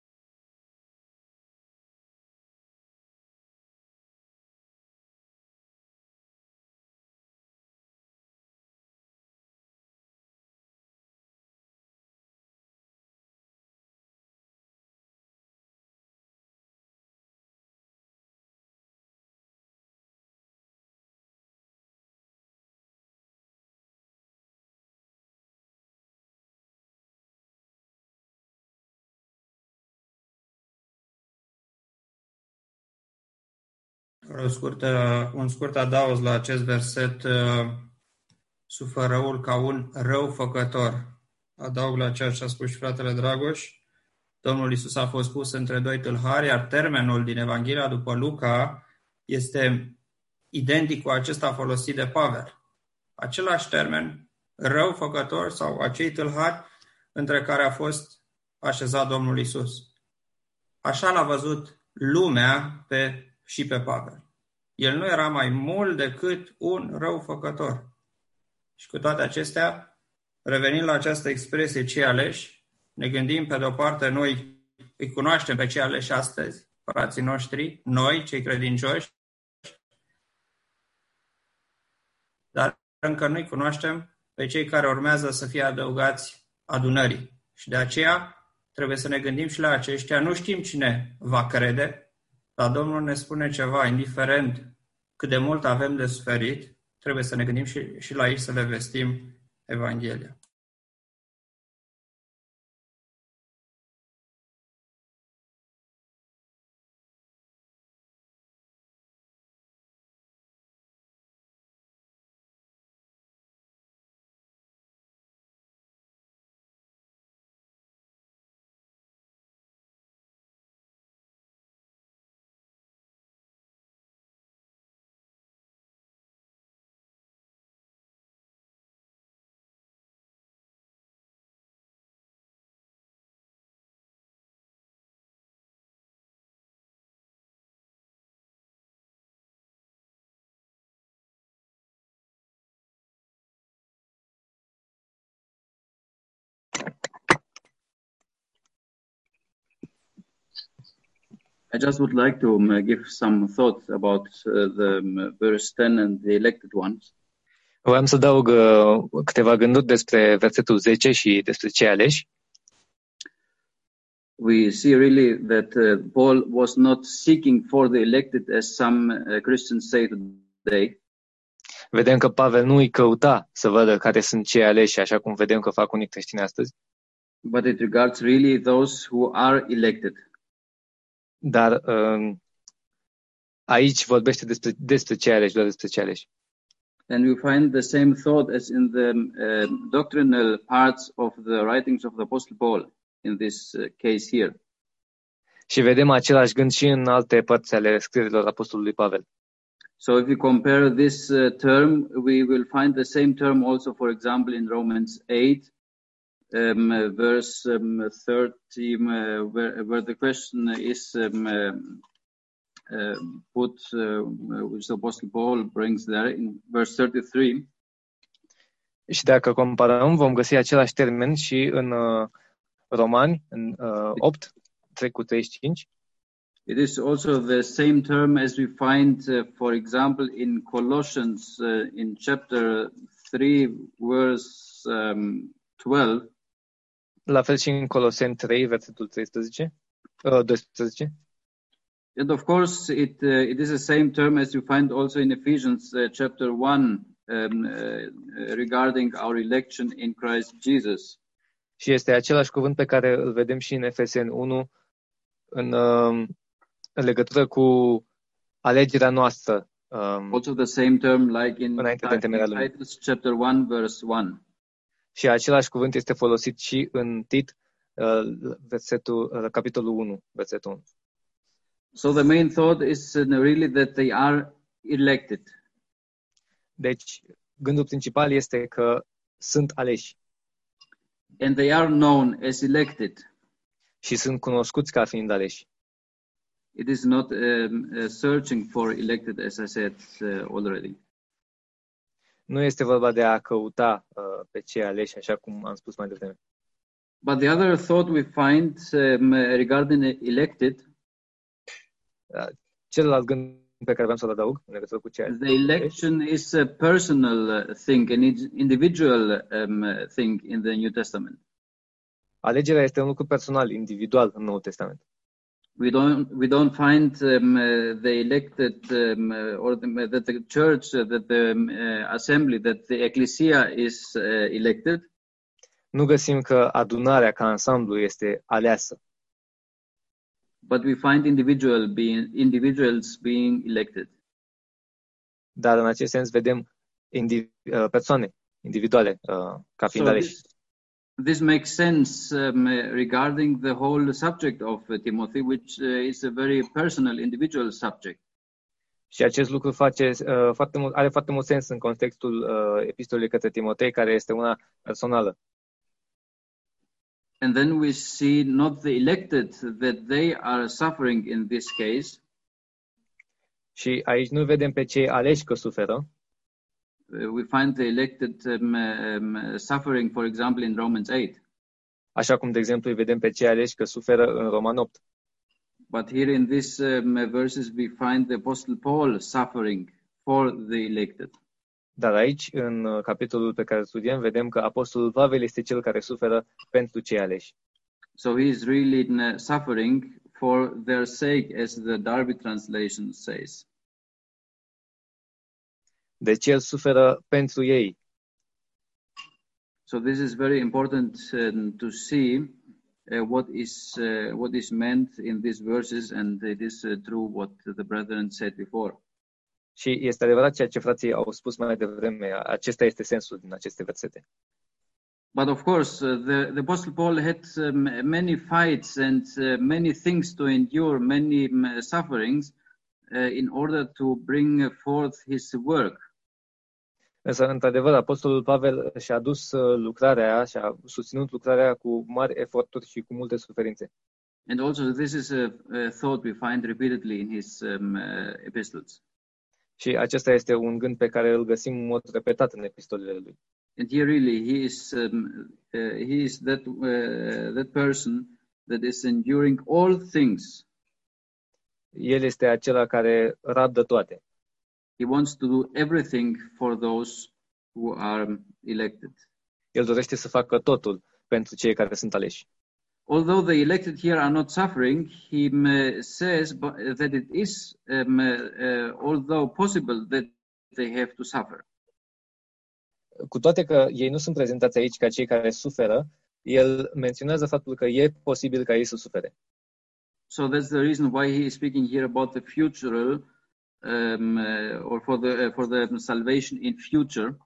Un scurt adaos la acest verset, suflă răul ca un răufăcător. Adaug la ceea ce a spus și fratele Dragoș. Domnul Iisus a fost pus între doi tâlhari, iar termenul din Evanghelia după Luca este identic cu acesta folosit de Pavel. Același termen, răufăcător sau acei tâlhari între care a fost așezat Domnul Iisus. Așa l-a văzut lumea și pe Pavel. El nu era mai mult decât un răufăcător. Și cu toate acestea, revenind la această expresie cei aleși, ne gândim pe de o parte, noi îi cunoaștem pe cei aleși astăzi, frații noștri, noi, cei credincioși, dar încă nu-i cunoaștem pe cei care urmează să fie adăugați adunării. Și de aceea trebuie să ne gândim și la aceștia. Nu știm cine va crede, dar Domnul ne spune ceva, indiferent cât de mult avem de suferit, trebuie să ne gândim și la ei să le vestim Evanghelia. I just would like to give some thoughts about the verse 10 and the elected ones. Vreau să adaug câteva gânduri despre versetul 10 și despre cei aleși. We see really that Paul was not seeking for the elected as some Christians say today. Vedem că Pavel nu îi căuta să vadă care sunt cei aleși, așa cum vedem că fac unii creștini astăzi. But it regards really those who are elected. Dar aici vorbește despre cei aleși, doar despre cei aleși. And we find the same thought as in the doctrinal parts of the writings of the Apostle Paul in this case here. Și vedem același gând și în alte părți ale scrierilor Apostolului Pavel. So if we compare this term, we will find the same term also, for example, in Romans 8, verse 30, where the question is put, which the Apostle Paul brings there in verse 33. Și dacă comparăm, vom găsi același termen și în Romani, în 8, 3:35. It is also the same term as we find, for example, in Colossians in chapter 3, verse 12. La fel și în Coloseni 3, versetul 12. And of course, it is the same term as you find also in Ephesians chapter 1 regarding our election in Christ Jesus. Și este același cuvânt pe care îl vedem și în Efeseni 1 în legătură cu alegerea noastră. Also the same term like in Titus chapter 1 verse 1. Și același cuvânt este folosit și în Tit, capitolul 1, versetul 1. So the main thought is really that they are elected. Deci, gândul principal este că sunt aleși. And they are known as elected. Și sunt cunoscuți ca fiind aleși. It is not searching for elected, as I said already. Nu este vorba de a căuta pe cei aleși, așa cum am spus mai devreme. But the other thought we find regarding elected, celălalt gând pe care vreau să-l adaug în legătură cu cei aleși. The election is a personal thing, an individual thing in the New Testament. Alegerea este un lucru personal, individual în Noul Testament. We don't find the elected or that the church, that the assembly, that the ecclesia is elected. Nu găsim că adunarea ca ansamblu este aleasă. But we find individuals being elected. dar în acest sens vedem persoane individuale ca fiind aleși. This makes sense regarding the whole subject of Timothy, which is a very personal, individual subject. Și acest lucru are foarte mult sens în contextul epistolei către Timotei, care este una personală. And then we see not the elected that they are suffering in this case. Și aici nu vedem pe cei aleși că suferă. We find the elected suffering, for example, in Romans 8. Așa cum, de exemplu, îi vedem pe cei aleși că suferă în Roman 8. But here in these verses we find the Apostle Paul suffering for the elected. Dar aici, în capitolul pe care îl studiem, vedem că Apostolul Pavel este cel care suferă pentru cei aleși. So he is really suffering for their sake, as the Darby translation says. Deci el suferă pentru ei. So this is very important to see what is meant in these verses, and it is true what the brethren said before. Și este adevărat ceea ce frații au spus mai devreme. Acesta este sensul din aceste versete. But of course, the Apostle Paul had many fights and many things to endure, many sufferings in order to bring forth his work. Însă, într-adevăr, Apostolul Pavel și-a dus lucrarea, și-a susținut lucrarea cu mari eforturi și cu multe suferințe. And also this is a thought we find repeatedly in his epistles. Și acesta este un gând pe care îl găsim în mod repetat în epistolele lui. And here really he is that person that is enduring all things. El este acela care rabdă toate. He wants to do everything for those who are elected. El dorește să facă totul pentru cei care sunt aleși. Although the elected here are not suffering, he says that it is, although possible, that they have to suffer. Cu toate că ei nu sunt prezentați aici ca cei care suferă, el menționează faptul că e posibil ca ei să sufere. So that's the reason why he is speaking here about the future, or for the salvation in future.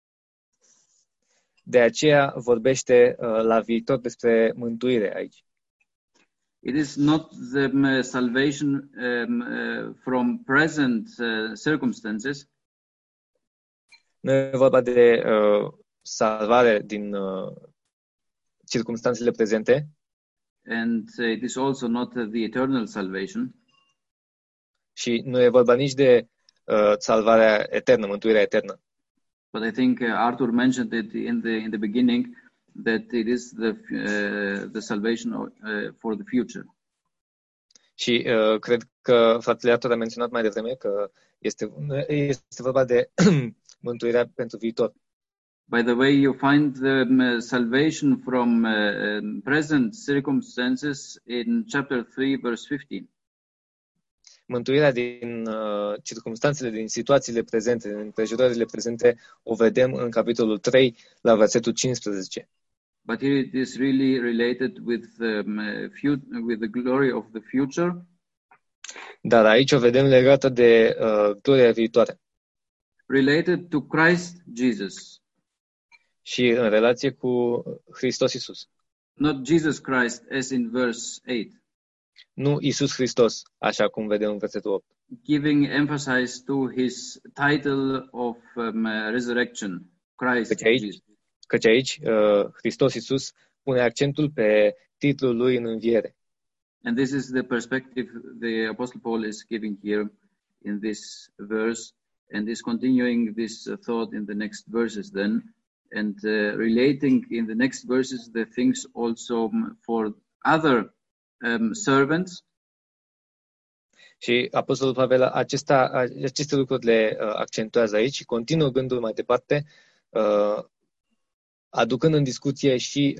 De aceea vorbește la viitor despre mântuire aici. It is not the salvation from present circumstances. Nu e vorba de salvare din circumstanțele prezente. And it is also not the eternal salvation. Și nu e vorba nici de salvarea eternă, mântuirea eternă. But I think Arthur mentioned it in the beginning that it is the salvation for the future. Și cred că fratele Arthur a menționat mai devreme că este vorba de mântuirea pentru viitor. By the way, you find the salvation from present circumstances in chapter 3, verse 15. Mântuirea din circumstanțele, din situațiile prezente, din împrejurările prezente, o vedem în capitolul 3, la versetul 15. But here it is really related with the glory of the future. Dar aici o vedem legată de gloria viitoare. Related to Christ Jesus. Și în relație cu Hristos Iisus. Not Jesus Christ as in verse 8. Nu Iisus Hristos, așa cum vedem în versetul 8. Giving emphasis to his title of resurrection, Christ Jesus. Căci aici Hristos Iisus pune accentul pe titlul lui în înviere. And this is the perspective the Apostle Paul is giving here in this verse, and is continuing this thought in the next verses then, and relating in the next verses the things also for other servants. Și Apostolul Pavel aceste lucruri le accentuează aici și continuă gândul mai departe, aducând în discuție și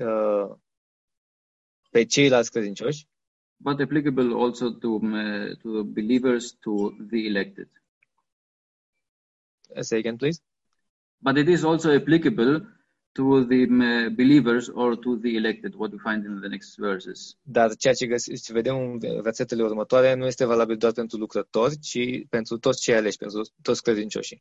pe ceilalți credincioși. But applicable also to the believers, to the elected. Say again, please. But it is also applicable to the believers or to the elected, what we find in the next verses. Dar ceea ce vedem în versetele următoare nu este valabil doar pentru lucrători, ci pentru toți cei aleși, pentru toți credincioșii.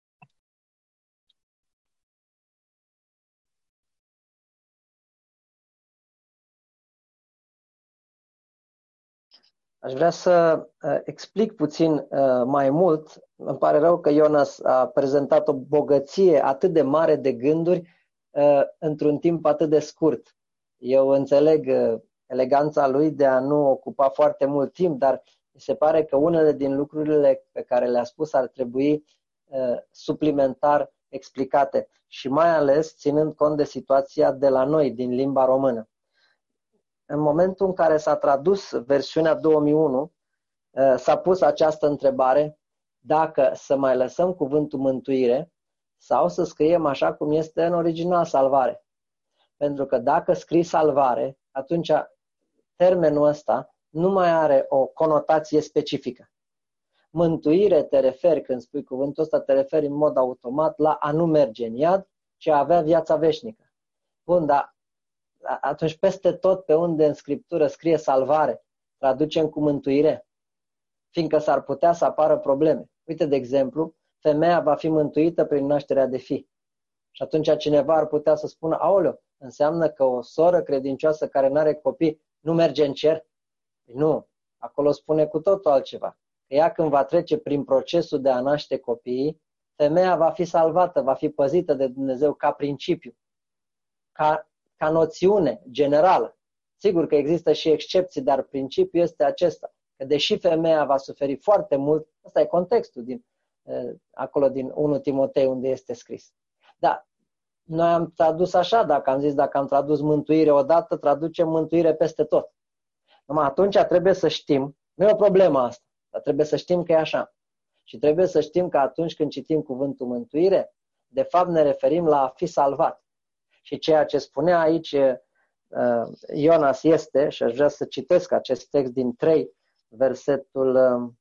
Aș vrea să explic puțin mai mult. Îmi pare rău că Ionas a prezentat o bogăție atât de mare de gânduri într-un timp atât de scurt. Eu înțeleg eleganța lui de a nu ocupa foarte mult timp, dar mi se pare că unele din lucrurile pe care le-a spus ar trebui suplimentar explicate și mai ales ținând cont de situația de la noi, din limba română. În momentul în care s-a tradus versiunea 2001, s-a pus această întrebare dacă să mai lăsăm cuvântul mântuire sau să scriem așa cum este în original salvare. Pentru că dacă scrii salvare, atunci termenul ăsta nu mai are o conotație specifică. Mântuire te referi, când spui cuvântul ăsta, te referi în mod automat la a nu merge în iad, ci a avea viața veșnică. Bun, dar atunci peste tot pe unde în Scriptură scrie salvare, traducem cu mântuire, fiindcă s-ar putea să apară probleme. Uite, de exemplu, femeia va fi mântuită prin nașterea de fi. Și atunci cineva ar putea să spună, aoleu, înseamnă că o soră credincioasă care nu are copii nu merge în cer? Nu, acolo spune cu totul altceva. Că ea când va trece prin procesul de a naște copiii, femeia va fi salvată, va fi păzită de Dumnezeu ca principiu, ca noțiune generală. Sigur că există și excepții, dar principiul este acesta, că deși femeia va suferi foarte mult, ăsta e contextul acolo din 1 Timotei unde este scris. Dar noi am tradus așa, dacă am tradus mântuire odată, traducem mântuire peste tot. Numai atunci trebuie să știm, nu e o problemă asta, dar trebuie să știm că e așa. Și trebuie să știm că atunci când citim cuvântul mântuire, de fapt ne referim la a fi salvat. Și ceea ce spunea aici Ionas este, și aș vrea să citesc acest text din 3, versetul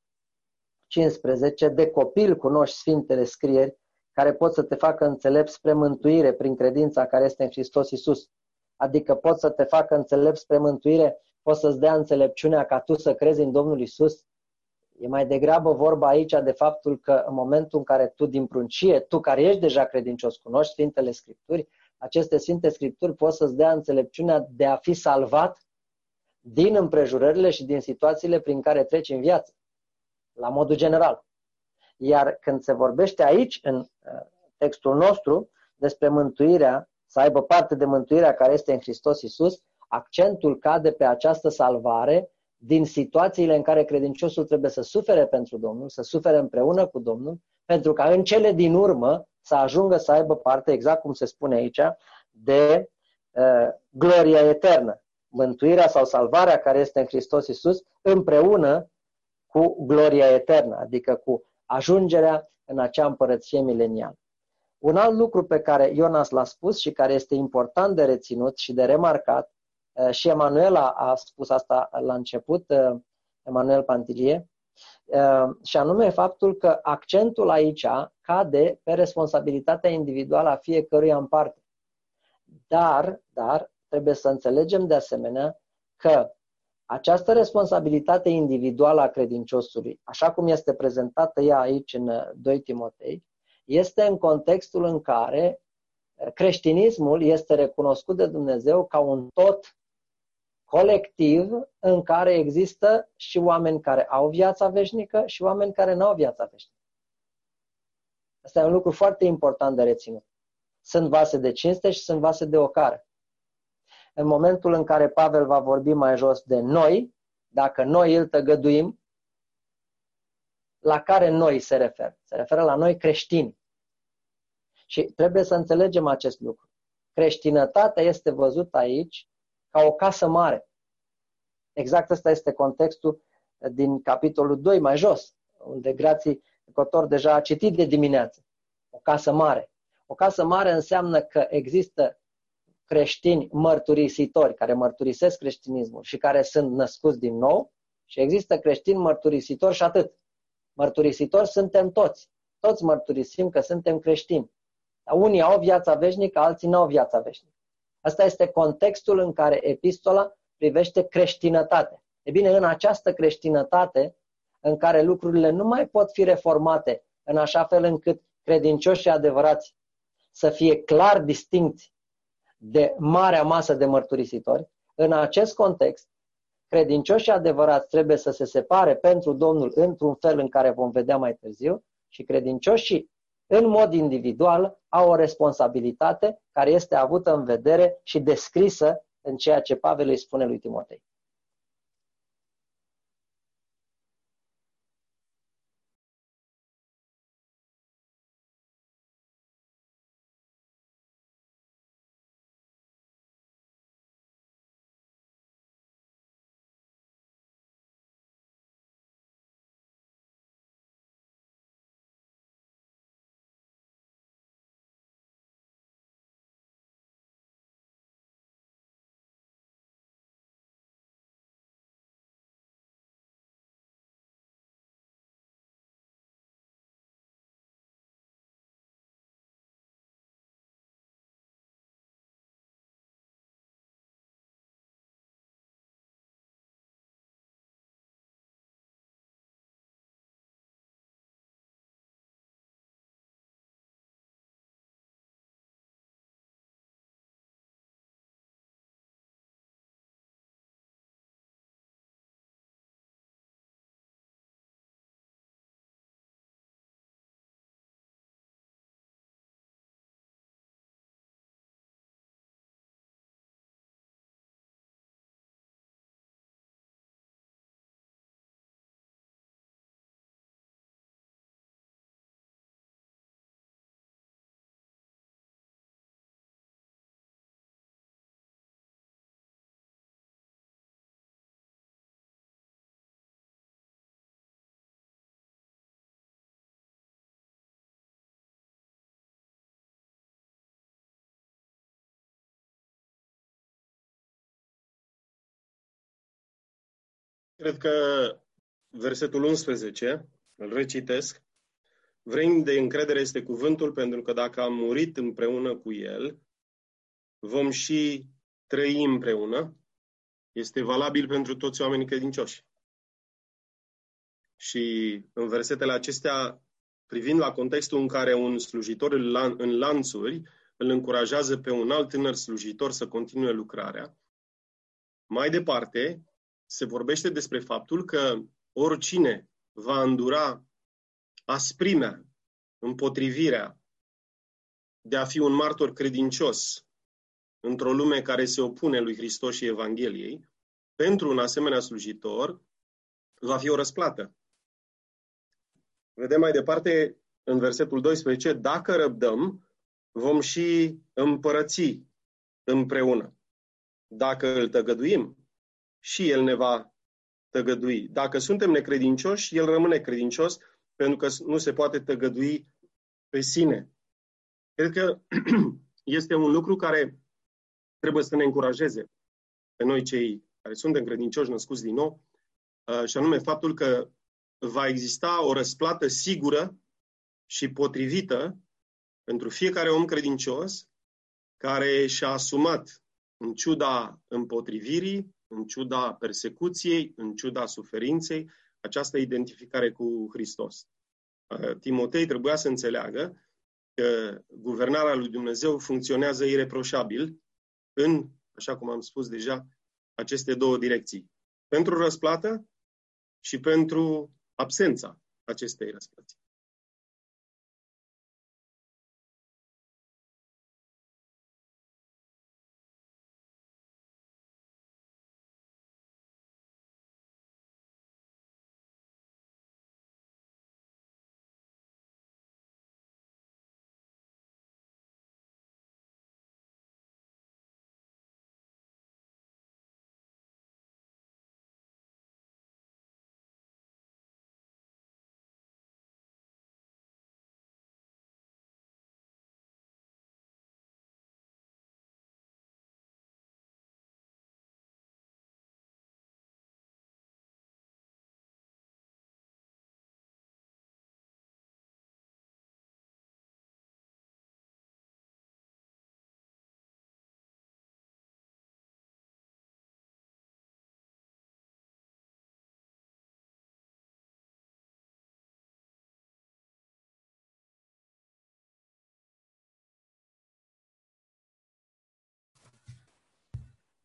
15, de copil cunoști Sfintele Scrieri, care pot să te facă înțelept spre mântuire prin credința care este în Hristos Iisus. Adică pot să te facă înțelept spre mântuire, pot să-ți dea înțelepciunea ca tu să crezi în Domnul Iisus. E mai degrabă vorba aici de faptul că în momentul în care tu din pruncie, tu care ești deja credincios, cunoști Sfintele Scripturi, aceste Sfinte Scripturi pot să-ți dea înțelepciunea de a fi salvat din împrejurările și din situațiile prin care treci în viață, la modul general. Iar când se vorbește aici, în textul nostru, despre mântuirea, să aibă parte de mântuirea care este în Hristos Iisus, accentul cade pe această salvare din situațiile în care credinciosul trebuie să sufere pentru Domnul, să sufere împreună cu Domnul, pentru ca în cele din urmă să ajungă să aibă parte, exact cum se spune aici, de gloria eternă. Mântuirea sau salvarea care este în Hristos Iisus împreună cu gloria eternă, adică cu ajungerea în acea împărăție milenială. Un alt lucru pe care Ionas l-a spus și care este important de reținut și de remarcat, și Emanuel a spus asta la început, Emanuel Pantilie, și anume faptul că accentul aici cade pe responsabilitatea individuală a fiecăruia în parte. Dar trebuie să înțelegem de asemenea că această responsabilitate individuală a credinciosului, așa cum este prezentată ea aici în 2 Timotei, este în contextul în care creștinismul este recunoscut de Dumnezeu ca un tot colectiv în care există și oameni care au viața veșnică și oameni care nu au viața veșnică. Asta e un lucru foarte important de reținut. Sunt vase de cinste și sunt vase de ocară. În momentul în care Pavel va vorbi mai jos de noi, dacă noi îl tăgăduim, la care noi se referă? Se referă la noi creștini. Și trebuie să înțelegem acest lucru. Creștinătatea este văzută aici ca o casă mare. Exact ăsta este contextul din capitolul 2 mai jos, unde Grații Cotor deja a citit de dimineață. O casă mare. O casă mare înseamnă că există creștini mărturisitori care mărturisesc creștinismul și care sunt născuți din nou și există creștini mărturisitori și atât. Mărturisitori suntem toți. Toți mărturisim că suntem creștini. Unii au viața veșnică, alții nu au viața veșnică. Asta este contextul în care epistola privește creștinătate. E bine, în această creștinătate, în care lucrurile nu mai pot fi reformate în așa fel încât credincioșii adevărați să fie clar distincți de marea masă de mărturisitori, în acest context, credincioșii adevărați trebuie să se separe pentru Domnul într-un fel în care vom vedea mai târziu și credincioșii în mod individual au o responsabilitate care este avută în vedere și descrisă în ceea ce Pavel îi spune lui Timotei. Cred că versetul 11, îl recitesc. Vrem de încredere este cuvântul, pentru că dacă am murit împreună cu El, vom și trăi împreună. Este valabil pentru toți oamenii credincioși. Și în versetele acestea, privind la contextul în care un slujitor în lanțuri îl încurajează pe un alt tânăr slujitor să continue lucrarea, mai departe se vorbește despre faptul că oricine va îndura asprimea, împotrivirea de a fi un martor credincios într-o lume care se opune lui Hristos și Evangheliei, pentru un asemenea slujitor va fi o răsplată. Vedem mai departe în versetul 12, dacă răbdăm, vom și împărăți împreună. Dacă îl tăgăduim, și el ne va tăgădui. Dacă suntem necredincioși, el rămâne credincios, pentru că nu se poate tăgădui pe sine. Cred că este un lucru care trebuie să ne încurajeze pe noi cei care suntem credincioși născuți din nou, și anume faptul că va exista o răsplată sigură și potrivită pentru fiecare om credincios care și-a asumat, în ciuda împotrivirii, în ciuda persecuției, în ciuda suferinței, această identificare cu Hristos. Timotei trebuia să înțeleagă că guvernarea lui Dumnezeu funcționează ireproșabil în, așa cum am spus deja, aceste două direcții. Pentru răsplată și pentru absența acestei răsplăți.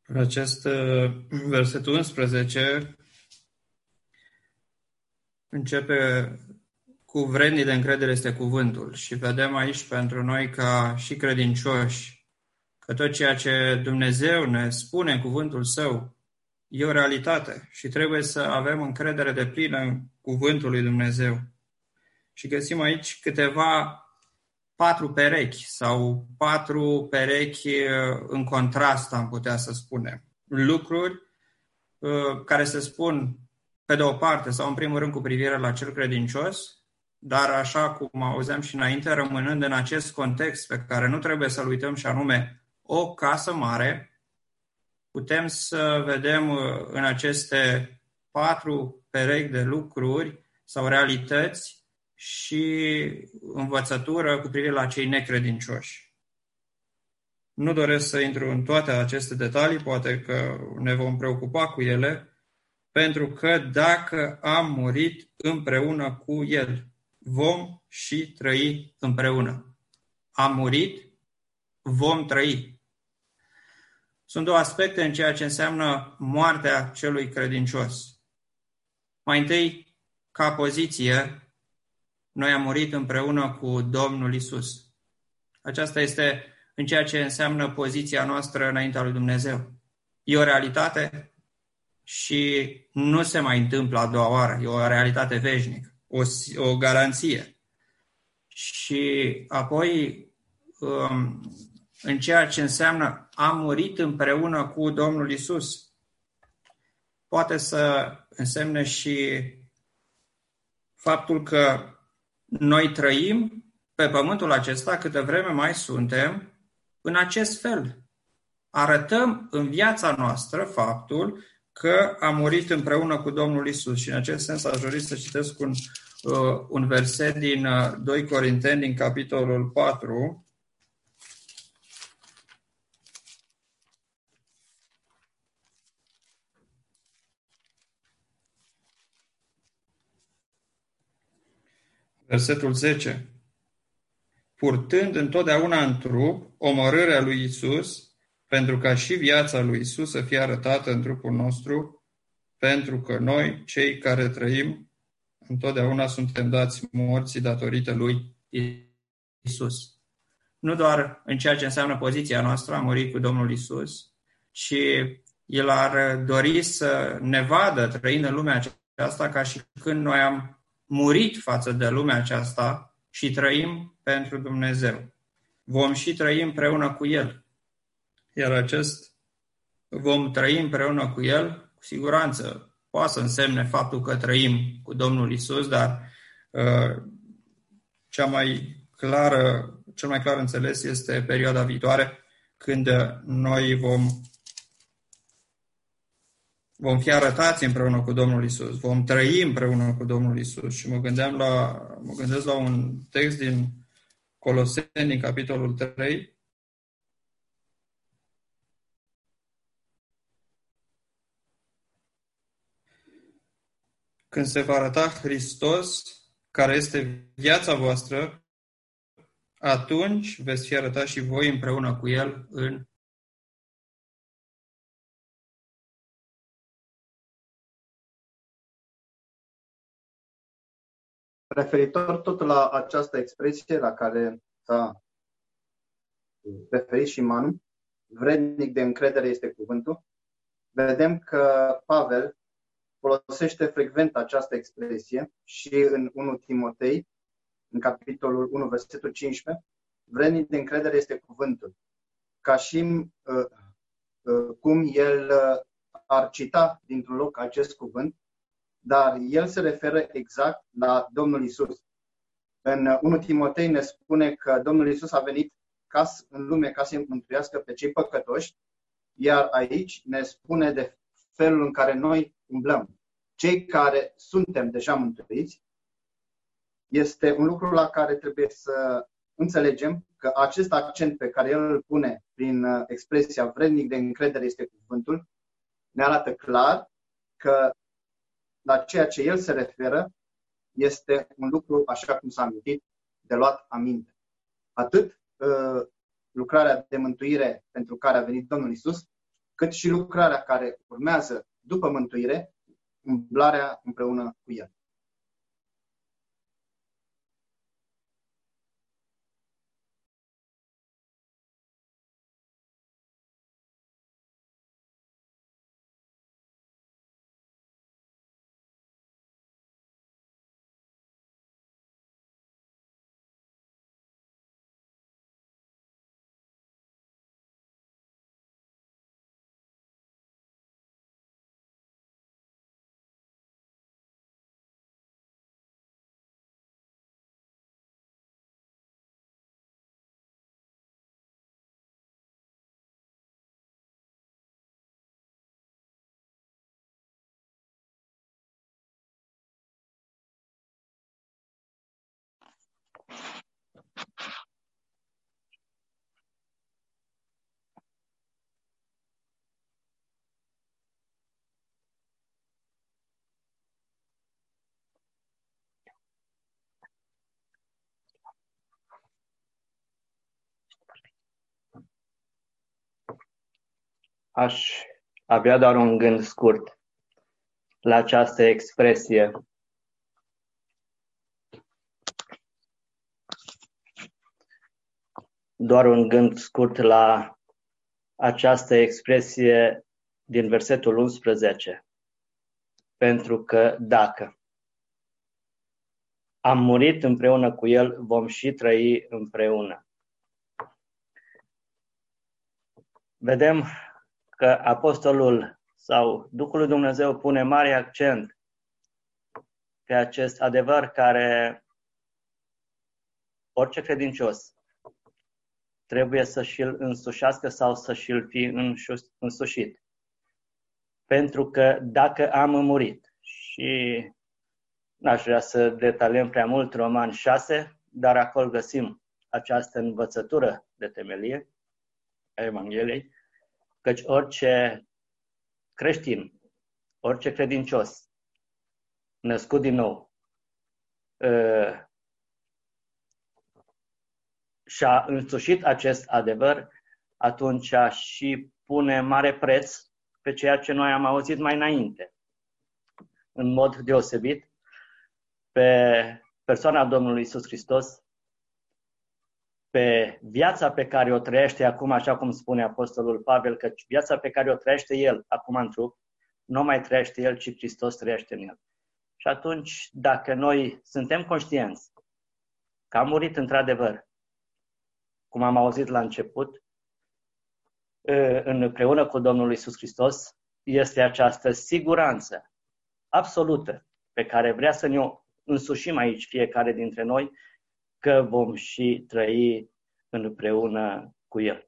Acest versetul 11 începe cu vrednic de încredere este cuvântul și vedem aici pentru noi ca și credincioși că tot ceea ce Dumnezeu ne spune în cuvântul Său e o realitate și trebuie să avem încredere deplină în cuvântul lui Dumnezeu. Și găsim aici câteva 4 perechi sau 4 perechi în contrast, am putea să spunem. Lucruri care se spun pe de o parte sau în primul rând cu privire la cel credincios, dar așa cum auzeam și înainte, rămânând în acest context pe care nu trebuie să-l uităm și anume o casă mare, putem să vedem în aceste 4 perechi de lucruri sau realități și învățătură cu privire la cei necredincioși. Nu doresc să intru în toate aceste detalii, poate că ne vom preocupa cu ele, pentru că dacă am murit împreună cu El, vom și trăi împreună. Am murit, vom trăi. Sunt 2 aspecte în ceea ce înseamnă moartea celui credincios. Mai întâi, ca poziție, noi am murit împreună cu Domnul Isus. Aceasta este în ceea ce înseamnă poziția noastră înaintea lui Dumnezeu. E o realitate și nu se mai întâmplă a doua oară. E o realitate veșnică, o garanție. Și apoi, în ceea ce înseamnă am murit împreună cu Domnul Isus, poate să însemne și faptul că noi trăim pe pământul acesta câtă vreme mai suntem în acest fel. Arătăm în viața noastră faptul că am murit împreună cu Domnul Isus. Și în acest sens aș dori să citesc un verset din 2 Corinteni, din capitolul 4, versetul 10. Purtând întotdeauna în trup omorârea lui Isus, pentru ca și viața lui Isus să fie arătată în trupul nostru, pentru că noi, cei care trăim, întotdeauna suntem dați morții datorită lui Isus. Nu doar în ceea ce înseamnă poziția noastră, a murit cu Domnul Isus, și El ar dori să ne vadă trăind în lumea aceasta ca și când noi am murit față de lumea aceasta și trăim pentru Dumnezeu. Vom și trăi împreună cu El. Iar acest vom trăi împreună cu El, cu siguranță, poate să însemne faptul că trăim cu Domnul Isus, dar cel mai clar înțeles este perioada viitoare, când noi vom fi arătați împreună cu Domnul Isus, vom trăi împreună cu Domnul Isus. Și mă gândesc la un text din Coloseni, din capitolul 3, când se va arăta Hristos, care este viața voastră, atunci veți fi arătați și voi împreună cu El în referitor tot la această expresie la care s-a referit și Manu, vrednic de încredere este cuvântul, vedem că Pavel folosește frecvent această expresie și în 1 Timotei, în capitolul 1, versetul 15, vrednic de încredere este cuvântul. Ca și cum el ar cita dintr-un loc acest cuvânt, dar el se referă exact la Domnul Isus. În 1 Timotei ne spune că Domnul Isus a venit în lume ca să-i mântuiască pe cei păcătoși, iar aici ne spune de felul în care noi umblăm. Cei care suntem deja mântuiți, este un lucru la care trebuie să înțelegem că acest accent pe care el îl pune prin expresia vrednic de încredere este cuvântul, ne arată clar că la ceea ce el se referă este un lucru, așa cum s-a amintit, de luat aminte. Atât lucrarea de mântuire pentru care a venit Domnul Isus, cât și lucrarea care urmează după mântuire, umblarea împreună cu El. Aș avea doar un gând scurt la această expresie. Doar un gând scurt la această expresie din versetul 11. Pentru că dacă am murit împreună cu El, vom și trăi împreună. Vedem că apostolul sau Duhul lui Dumnezeu pune mare accent pe acest adevăr care orice credincios trebuie să și-l însușească sau să și-l fi însușit. Pentru că dacă am murit, și n-aș vrea să detaliem prea mult Romani 6, dar acolo găsim această învățătură de temelie a Evangheliei, căci orice creștin, orice credincios, născut din nou, și-a însușit acest adevăr, atunci și pune mare preț pe ceea ce noi am auzit mai înainte. În mod deosebit, pe persoana Domnului Iisus Hristos, pe viața pe care o trăiește acum, așa cum spune Apostolul Pavel, că viața pe care o trăiește El acum în trup, nu mai trăiește El, ci Hristos trăiește în El. Și atunci, dacă noi suntem conștienți că am murit într-adevăr, cum am auzit la început, împreună cu Domnul Iisus Hristos, este această siguranță absolută pe care vrea să ne o însușim aici fiecare dintre noi, că vom și trăi împreună cu El.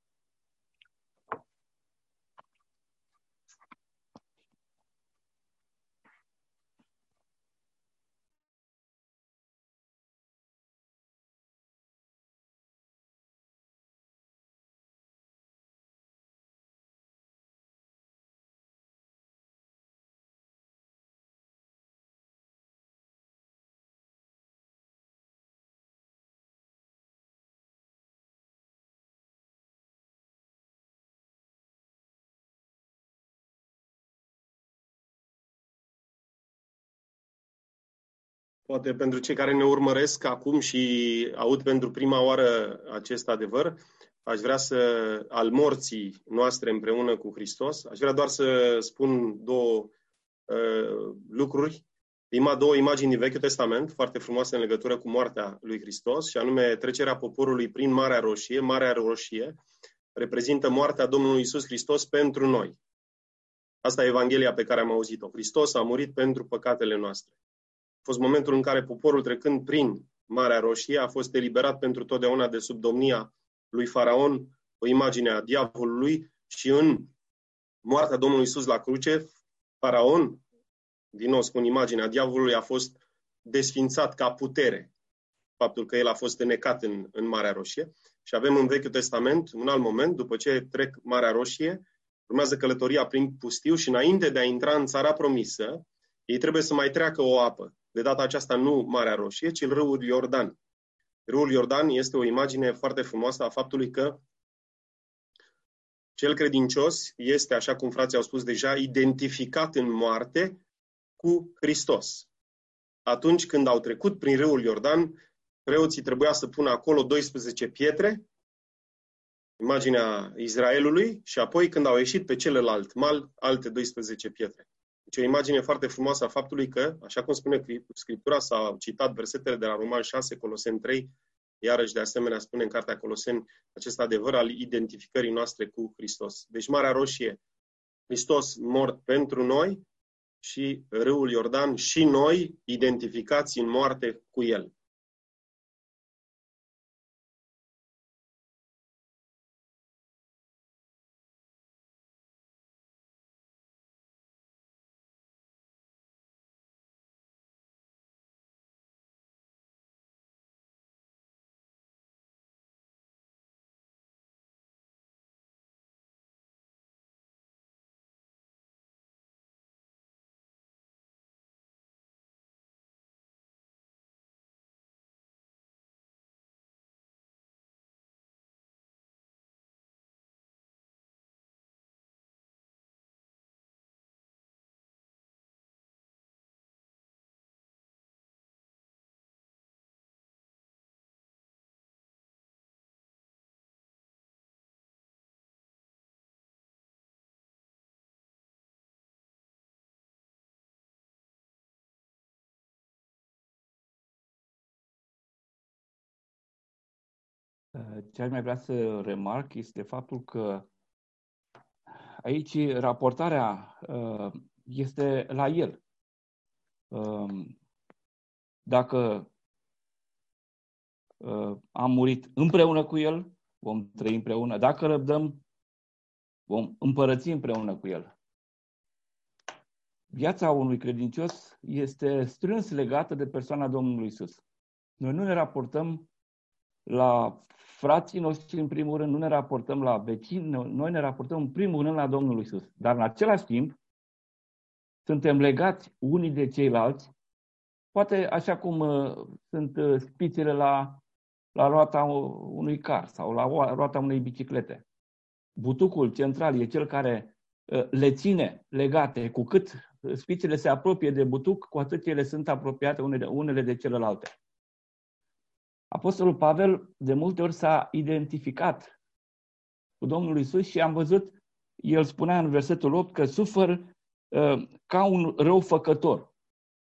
Poate pentru cei care ne urmăresc acum și aud pentru prima oară acest adevăr, aș vrea al morții noastre împreună cu Hristos, aș vrea doar să spun două lucruri. Două imagini din Vechiul Testament, foarte frumoase în legătură cu moartea lui Hristos, și anume trecerea poporului prin Marea Roșie. Marea Roșie reprezintă moartea Domnului Iisus Hristos pentru noi. Asta e Evanghelia pe care am auzit-o. Hristos a murit pentru păcatele noastre. A fost momentul în care poporul, trecând prin Marea Roșie, a fost eliberat pentru totdeauna de sub domnia lui Faraon, o imagine a diavolului, și în moartea Domnului Iisus la cruce, Faraon, din nou spun imaginea diavolului, a fost desfințat ca putere. Faptul că el a fost înnecat în Marea Roșie. Și avem în Vechiul Testament un alt moment, după ce trec Marea Roșie, urmează călătoria prin pustiu și înainte de a intra în țara promisă, ei trebuie să mai treacă o apă. De data aceasta nu Marea Roșie, ci râul Iordan. Râul Iordan este o imagine foarte frumoasă a faptului că Cel credincios este, așa cum frații au spus deja, identificat în moarte cu Hristos. Atunci când au trecut prin râul Iordan, preoții trebuia să pună acolo 12 pietre, imaginea Israelului, și apoi când au ieșit pe celălalt mal, alte 12 pietre. Deci o imagine foarte frumoasă a faptului că, așa cum spune Scriptura, s-au citat versetele de la Roman 6, Coloseni 3, iarăși de asemenea spune în cartea Coloseni acest adevăr al identificării noastre cu Hristos. Deci Marea Roșie, Hristos mort pentru noi și râul Iordan și noi identificați în moarte cu El. Ce aș mai vrea să remarc este faptul că aici raportarea este la el. Dacă am murit împreună cu el, vom trăi împreună. Dacă răbdăm, vom împărăți împreună cu el. Viața unui credincios este strâns legată de persoana Domnului Iisus. Noi nu ne raportăm la frații noștri în primul rând, nu ne raportăm la vecini, noi ne raportăm în primul rând la Domnul Iisus. Dar în același timp suntem legați unii de ceilalți, poate așa cum sunt spițele la roata unui car sau la roata unei biciclete. Butucul central e cel care le ține legate. Cu cât spițele se apropie de butuc, cu atât ele sunt apropiate unele de celelalte. Apostolul Pavel de multe ori s-a identificat cu Domnul Iisus și am văzut, el spunea în versetul 8 că sufer ca un răufăcător.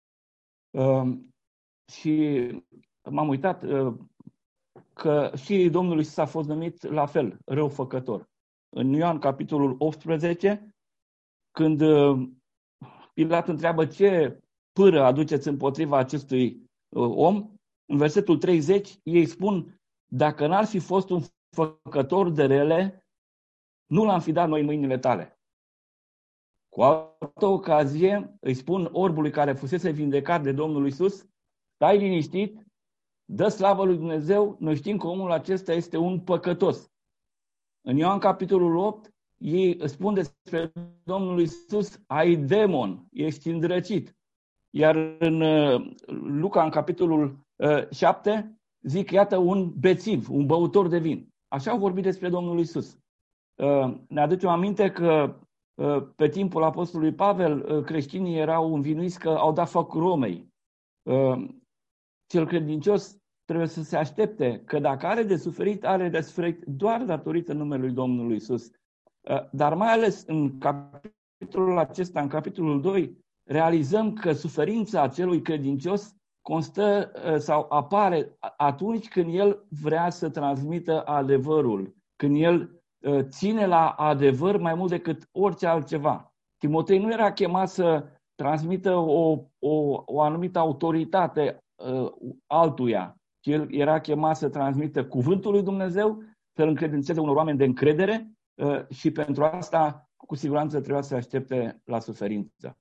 Și m-am uitat că și Domnul Iisus a fost numit la fel, răufăcător. În Ioan capitolul 18, când Pilat întreabă ce pâră aduceți împotriva acestui om, în versetul 30 ei spun, dacă n-ar fi fost un făcător de rele, nu l-am fi dat noi în mâinile tale. Cu altă ocazie îi spun orbului care fusese vindecat de Domnul Iisus, stai liniștit, dă slavă lui Dumnezeu, noi știm că omul acesta este un păcătos. În Ioan capitolul 8, ei spun despre Domnul Iisus, ai demon, ești îndrăcit. Iar în Luca, în capitolul 7, zic, iată, un bețiv, un băutor de vin. Așa au vorbit despre Domnul Iisus. Ne aducem aminte că pe timpul apostolului Pavel, creștinii erau învinuiți că au dat foc Romei. Cel credincios trebuie să se aștepte că dacă are de suferit, are de suferit doar datorită numelui Domnului Iisus. Dar mai ales în capitolul acesta, în capitolul 2, realizăm că suferința acelui credincios constă sau apare atunci când el vrea să transmită adevărul, când el ține la adevăr mai mult decât orice altceva. Timotei nu era chemat să transmită o anumită autoritate altuia, ci el era chemat să transmită cuvântul lui Dumnezeu, să-l încredințeze unor oameni de încredere și pentru asta cu siguranță trebuia să aștepte la suferință.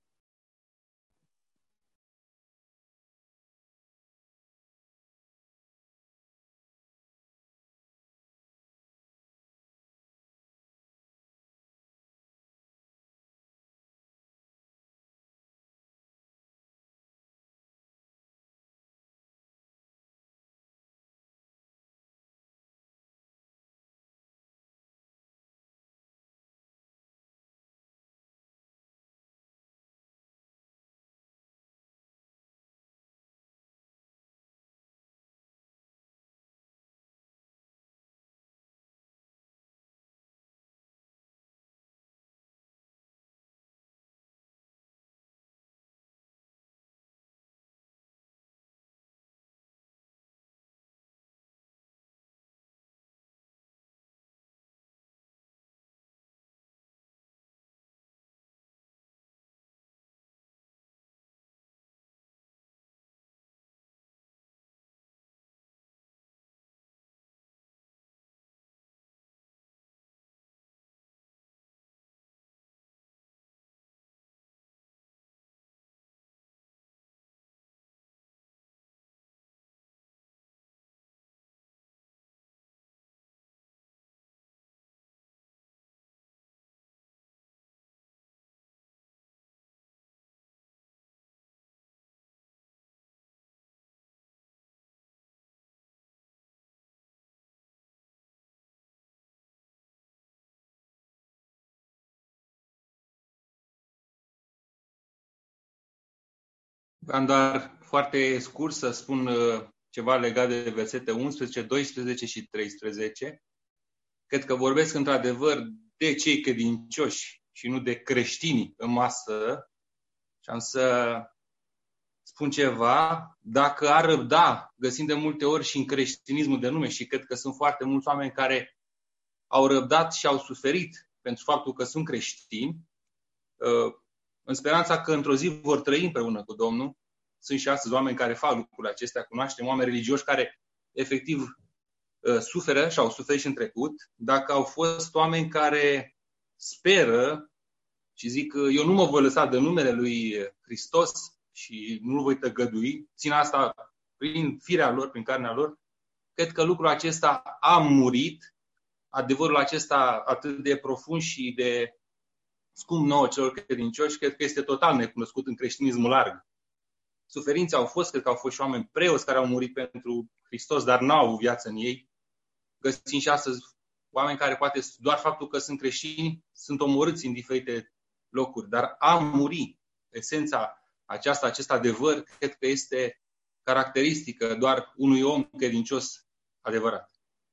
Am doar foarte scurt să spun ceva legat de versete 11, 12 și 13. Cred că vorbesc într-adevăr de cei credincioși și nu de creștini în masă. Și am să spun ceva, dacă ar răbda, găsim de multe ori și în creștinismul de nume, și cred că sunt foarte mulți oameni care au răbdat și au suferit pentru faptul că sunt creștini, în speranța că într-o zi vor trăi împreună cu Domnul. Sunt și astăzi oameni care fac lucrurile acestea, cunoaștem oameni religioși care efectiv suferă și au suferit și în trecut. Dacă au fost oameni care speră și zic eu nu mă voi lăsa de numele lui Hristos și nu-L voi tăgădui, țin asta prin firea lor, prin carnea lor, cred că lucrul acesta a murit. Adevărul acesta atât de profund și de scump nouă celor credincioși, cred că este total necunoscut în creștinismul larg. Suferințe au fost, cred că au fost și oameni preoți care au murit pentru Hristos, dar n-au avut viață în ei. Găsim și astăzi oameni care poate doar faptul că sunt creștini sunt omorâți în diferite locuri, dar a muri, esența aceasta, acest adevăr, cred că este caracteristică doar unui om credincios adevărat.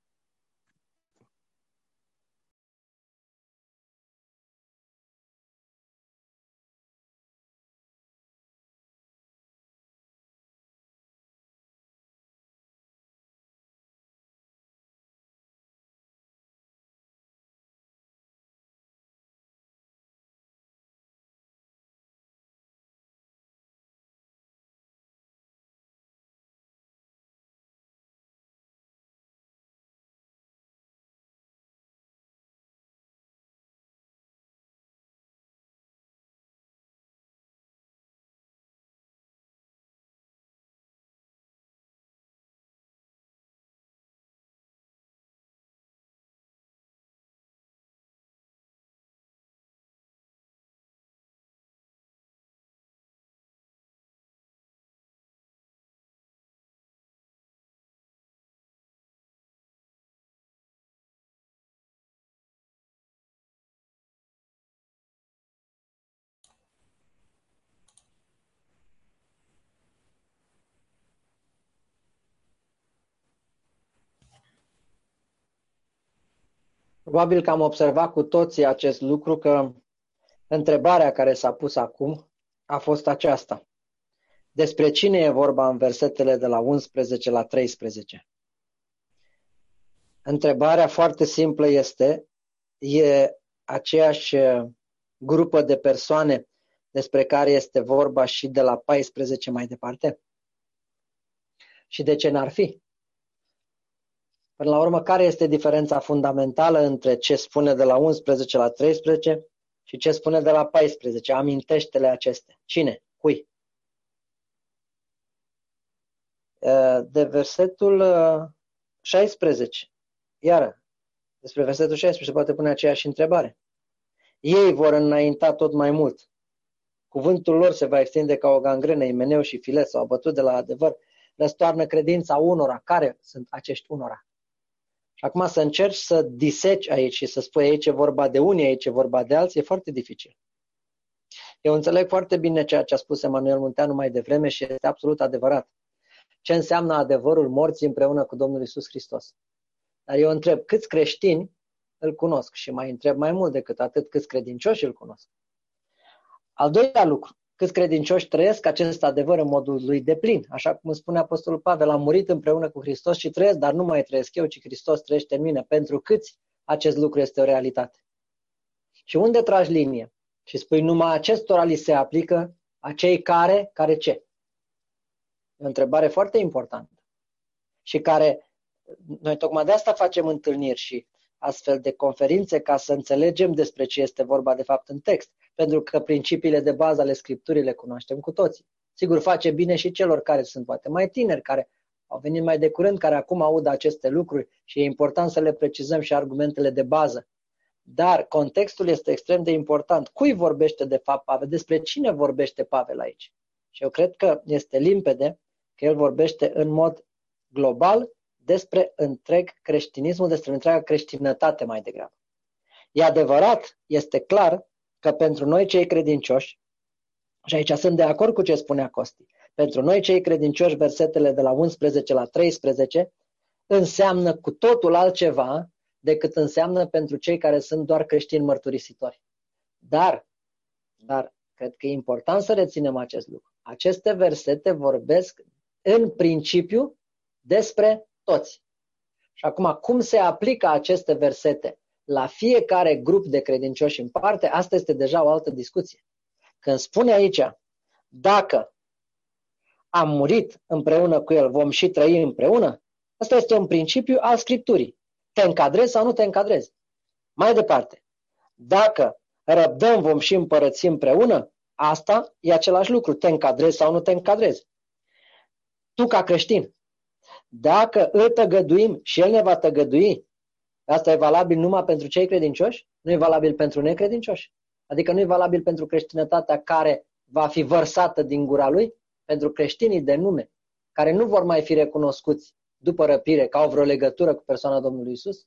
Probabil că am observat cu toții acest lucru, că întrebarea care s-a pus acum a fost aceasta. Despre cine e vorba în versetele de la 11 la 13? Întrebarea foarte simplă este, e aceeași grupă de persoane despre care este vorba și de la 14 mai departe? Și de ce n-ar fi? Până la urmă, care este diferența fundamentală între ce spune de la 11 la 13 și ce spune de la 14? Amintește-le acestea. Cine? Cui? De versetul 16. Iară, despre versetul 16 se poate pune aceeași întrebare. Ei vor înainta tot mai mult. Cuvântul lor se va extinde ca o gangrenă, imeneu și filet s-au abătut de la adevăr. Răstoarnă credința unora. Care sunt acești unora? Și acum să încerci să diseci aici și să spui aici e vorba de unii, aici e vorba de alții, e foarte dificil. Eu înțeleg foarte bine ceea ce a spus Emanuel Munteanu mai devreme și este absolut adevărat. Ce înseamnă adevărul morții împreună cu Domnul Iisus Hristos. Dar eu întreb, câți creștini îl cunosc? Și mai întreb mai mult decât atât, câți credincioși îl cunosc? Al doilea lucru, câți credincioși trăiesc acest adevăr în modul lui deplin. Așa cum spune Apostolul Pavel, am murit împreună cu Hristos și trăiesc, dar nu mai trăiesc eu, ci Hristos trăiește în mine. Pentru câți acest lucru este o realitate? Și unde tragi linie? Și spui, numai acestora li se aplică acei care ce? E o întrebare foarte importantă. Și care, noi tocmai de asta facem întâlniri și astfel de conferințe ca să înțelegem despre ce este vorba de fapt în text. Pentru că principiile de bază ale Scripturii le cunoaștem cu toții. Sigur, face bine și celor care sunt poate mai tineri, care au venit mai de curând, care acum aud aceste lucruri și e important să le precizăm și argumentele de bază. Dar contextul este extrem de important. Cui vorbește de fapt Pavel? Despre cine vorbește Pavel aici? Și eu cred că este limpede că el vorbește în mod global despre întreg creștinismul, despre întreaga creștinătate mai degrabă. E adevărat, este clar că pentru noi cei credincioși, și aici sunt de acord cu ce spunea Costi, Pentru noi, cei credincioși, versetele de la 11 la 13 înseamnă cu totul altceva decât înseamnă pentru cei care sunt doar creștini mărturisitori. Dar, cred că e important să reținem acest lucru. Aceste versete vorbesc în principiu despre toți. Și acum, cum se aplică aceste versete la fiecare grup de credincioși în parte, asta este deja o altă discuție. Când spune aici, dacă am murit împreună cu El, vom și trăi împreună, asta este un principiu al Scripturii. Te încadrezi sau nu te încadrezi? Mai departe, dacă răbdăm, vom și împărăți împreună, asta e același lucru. Te încadrezi sau nu te încadrezi? Tu ca creștin, dacă îl tăgăduim și El ne va tăgădui, asta e valabil numai pentru cei credincioși? Nu e valabil pentru necredincioși? Adică nu e valabil pentru creștinătatea care va fi vărsată din gura Lui? Pentru creștinii de nume, care nu vor mai fi recunoscuți după răpire că au vreo legătură cu persoana Domnului Isus?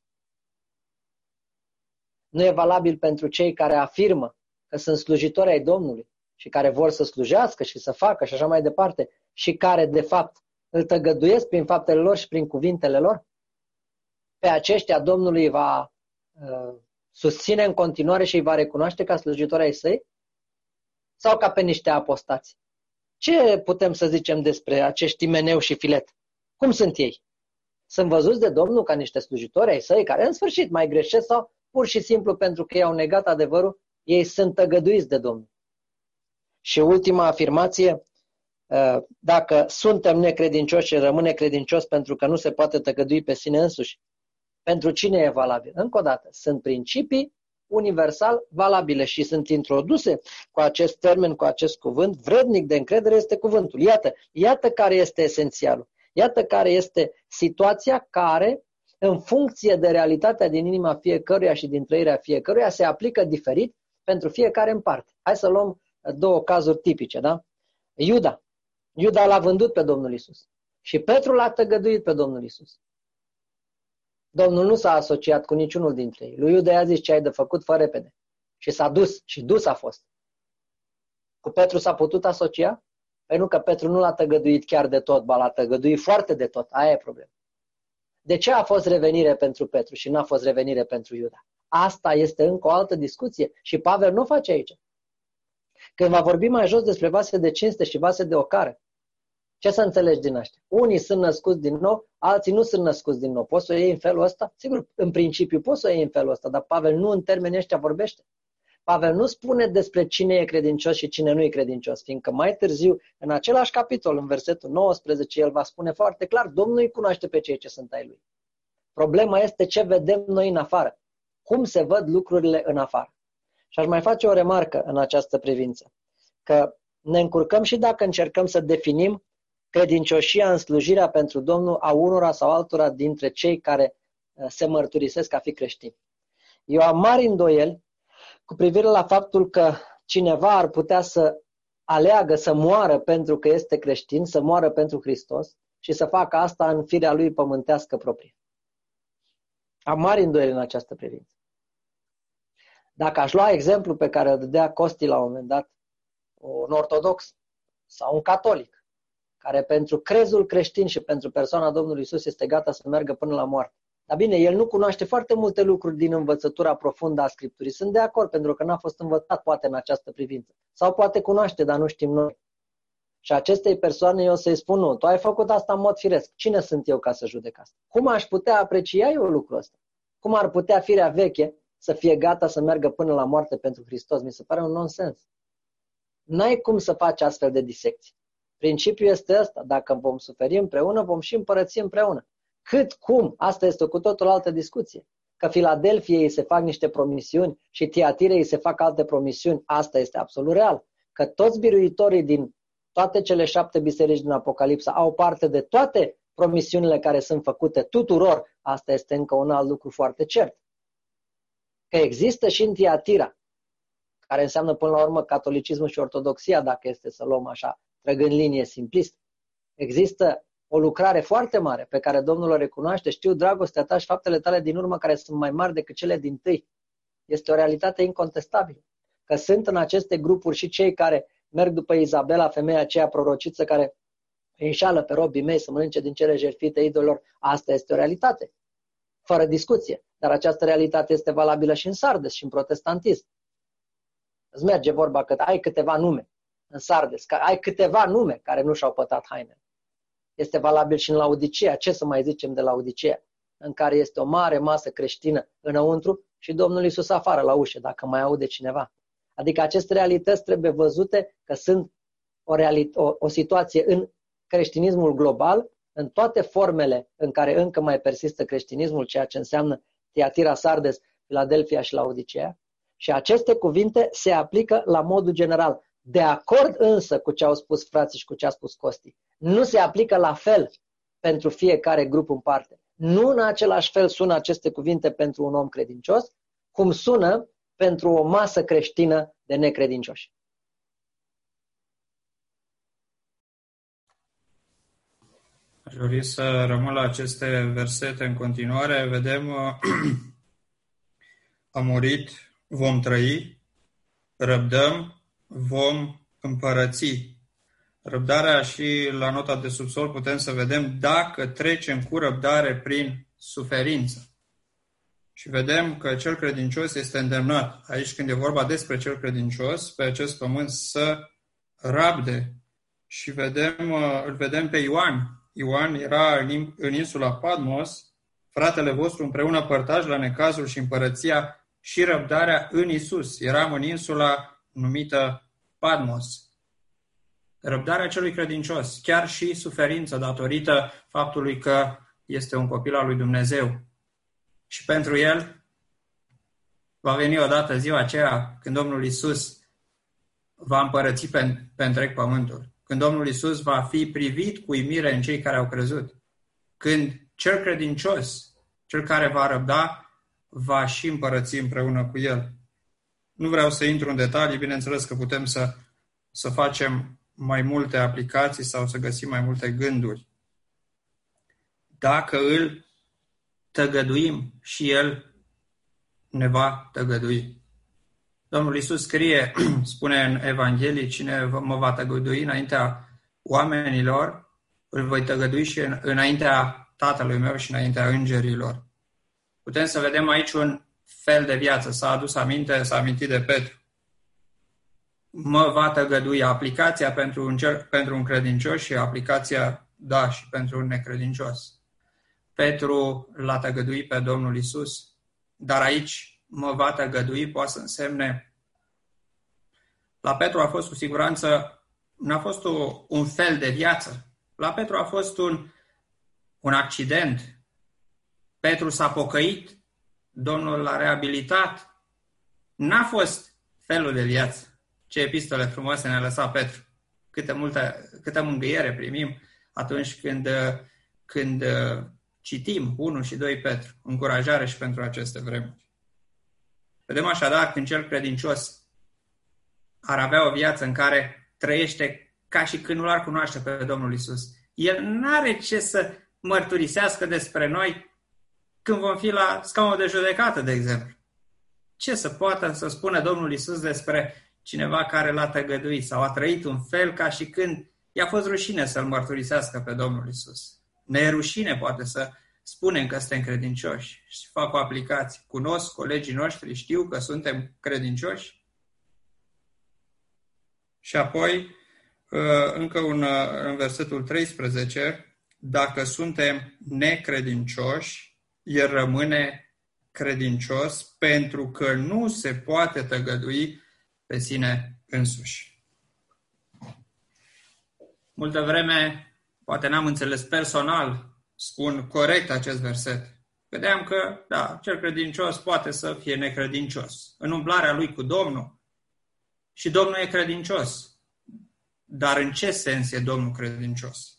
Nu e valabil pentru cei care afirmă că sunt slujitori ai Domnului și care vor să slujească și să facă și așa mai departe și care de fapt îl tăgăduiesc prin faptele lor și prin cuvintele lor? Pe aceștia Domnul îi va susține în continuare și îi va recunoaște ca slujitori ai săi? Sau ca pe niște apostați? Ce putem să zicem despre acești Imeneu și Filet? Cum sunt ei? Sunt văzuți de Domnul ca niște slujitori ai săi care în sfârșit mai greșesc sau pur și simplu pentru că ei au negat adevărul, ei sunt tăgăduiți de Domnul? Și ultima afirmație, dacă suntem necredincioși și rămâne credincios pentru că nu se poate tăgădui pe sine însuși, pentru cine e valabil? Încă o dată, sunt principii universal valabile și sunt introduse cu acest termen, cu acest cuvânt, vrednic de încredere este cuvântul. Iată care este esențialul. Iată care este situația care, în funcție de realitatea din inima fiecăruia și din trăirea fiecăruia, se aplică diferit pentru fiecare în parte. Hai să luăm două cazuri tipice, da? Iuda l-a vândut pe Domnul Isus și Petru l-a tăgăduit pe Domnul Isus. Domnul nu s-a asociat cu niciunul dintre ei. Lui Iuda i-a zis ce ai de făcut, fă repede. Și s-a dus și dus a fost. Cu Petru s-a putut asocia? Păi nu, că Petru nu l-a tăgăduit chiar de tot, ba l-a tăgăduit foarte de tot. Aia e problema. De ce a fost revenire pentru Petru și n-a fost revenire pentru Iuda? Asta este încă o altă discuție și Pavel nu o face aici. Când va vorbi mai jos despre vase de cinste și vase de ocară, ce să înțelegi din asta? Unii sunt născuți din nou, alții nu sunt născuți din nou. Poți să o iei în felul ăsta? Sigur, în principiu poți să o iei în felul ăsta, dar Pavel nu în termenii ăștia vorbește. Pavel nu spune despre cine e credincios și cine nu e credincios, fiindcă mai târziu, în același capitol, în versetul 19, el va spune foarte clar, Domnul îi cunoaște pe cei ce sunt ai lui. Problema este ce vedem noi în afară. Cum se văd lucrurile în afară. Și aș mai face o remarcă în această privință, că ne încurcăm și dacă încercăm să definim credincioșia în slujirea pentru Domnul a unora sau altora dintre cei care se mărturisesc a fi creștini. Eu am mari îndoieli cu privire la faptul că cineva ar putea să aleagă să moară pentru că este creștin, să moară pentru Hristos și să facă asta în firea lui pământească proprie. Am mari îndoieli în această privință. Dacă aș lua exemplu pe care îl dădea Costi la un moment dat, un ortodox sau un catolic, care pentru crezul creștin și pentru persoana Domnului Isus este gata să meargă până la moarte. Dar bine, el nu cunoaște foarte multe lucruri din învățătura profundă a Scripturii. Sunt de acord, pentru că n-a fost învățat poate în această privință. Sau poate cunoaște, dar nu știm noi. Și acestei persoane eu să-i spun, nu, tu ai făcut asta în mod firesc. Cine sunt eu ca să judec asta? Cum aș putea aprecia eu lucrul ăsta? Cum ar putea firea veche să fie gata să meargă până la moarte pentru Hristos? Mi se pare un nonsens. N-ai cum să faci astfel de disecții. Principiul este ăsta. Dacă vom suferi împreună, vom și împărăți împreună. Cât, cum? Asta este o cu totul altă discuție. Că Filadelfiei se fac niște promisiuni și Tiatirei se fac alte promisiuni, asta este absolut real. Că toți biruitorii din toate cele 7 biserici din Apocalipsa au parte de toate promisiunile care sunt făcute tuturor, asta este încă un alt lucru foarte cert. Că există și în Tiatira, care înseamnă până la urmă catolicismul și ortodoxia, dacă este să luăm așa, trăgând linie simplist. Există o lucrare foarte mare pe care Domnul o recunoaște. Știu dragostea ta și faptele tale din urmă care sunt mai mari decât cele dintâi. Este o realitate incontestabilă. Că sunt în aceste grupuri și cei care merg după Izabela, femeia aceea prorociță care înșală pe robii mei să mănânce din cele jertfite idolilor. Asta este o realitate, fără discuție. Dar această realitate este valabilă și în Sardes și în protestantism. Îți merge vorba că ai câteva nume în Sardes, că ai câteva nume care nu și-au pătat hainele. Este valabil și în Laodicea. Ce să mai zicem de Laodicea? În care este o mare masă creștină înăuntru și Domnul Iisus afară la ușă, dacă mai aude cineva. Adică aceste realități trebuie văzute că sunt o situație în creștinismul global, în toate formele în care încă mai persistă creștinismul, ceea ce înseamnă Tiatira, Sardes, Filadelfia și Laodicea. Și aceste cuvinte se aplică la modul general. De acord însă cu ce au spus frații și cu ce a spus Costi. Nu se aplică la fel pentru fiecare grup în parte. Nu în același fel sună aceste cuvinte pentru un om credincios, cum sună pentru o masă creștină de necredincioși. Aș dori să rămân la aceste versete în continuare. Vedem, a murit, vom trăi, răbdăm, vom împărăți. Răbdarea și la nota de subsol putem să vedem dacă trecem cu răbdare prin suferință. Și vedem că cel credincios este îndemnat, aici când e vorba despre cel credincios, pe acest pământ să rabde. Și îl vedem pe Ioan. Ioan era în insula Patmos, fratele vostru împreună părtași la necazul și împărăția și răbdarea în Isus. Eram în insula numită Patmos. Răbdarea celui credincios, chiar și suferință datorită faptului că este un copil al lui Dumnezeu. Și pentru el va veni odată ziua aceea când Domnul Iisus va împărăți pe întreg pământul. Când Domnul Iisus va fi privit cu uimire în cei care au crezut. Când cel credincios, cel care va răbda, va și împărăți împreună cu el. Nu vreau să intru în detalii, bineînțeles că putem să facem mai multe aplicații sau să găsim mai multe gânduri. Dacă îl tăgăduim, și el ne va tăgădui. Domnul Iisus spune în Evanghelie, cine mă va tăgădui înaintea oamenilor, îl voi tăgădui și înaintea Tatălui meu și înaintea îngerilor. Putem să vedem aici un fel de viață. S-a amintit de Petru. Mă va tăgădui, aplicația pentru un credincios și aplicația, da, și pentru un necredincios. Petru l-a tăgăduit pe Domnul Iisus, dar aici mă va tăgădui poate să însemne. La Petru a fost cu siguranță, n-a fost un fel de viață. La Petru a fost un accident. Petru s-a pocăit, Domnul l-a reabilitat. N-a fost felul de viață. Ce epistole frumoase ne-a lăsat Petru. Câtă mângâiere primim atunci când citim 1 și 2 Petru. Încurajare și pentru aceste vremuri. Vedem așadar când cel credincios ar avea o viață în care trăiește ca și când nu l-ar cunoaște pe Domnul Iisus. El n-are ce să mărturisească despre noi când vom fi la scaunul de judecată, de exemplu. Ce să poată să spună Domnul Iisus despre cineva care l-a tăgăduit sau a trăit un fel ca și când i-a fost rușine să-L mărturisească pe Domnul Iisus. Ne e rușine poate să spunem că suntem credincioși și fac o aplicație. Cunosc colegii noștri, știu că suntem credincioși. Și apoi, încă în versetul 13, dacă suntem necredincioși, el rămâne credincios pentru că nu se poate tăgădui pe sine însuși. Multă vreme, poate n-am înțeles personal, spun corect acest verset. Vedeam că, da, cel credincios poate să fie necredincios. În umblarea lui cu Domnul. Și Domnul e credincios. Dar în ce sens e Domnul credincios?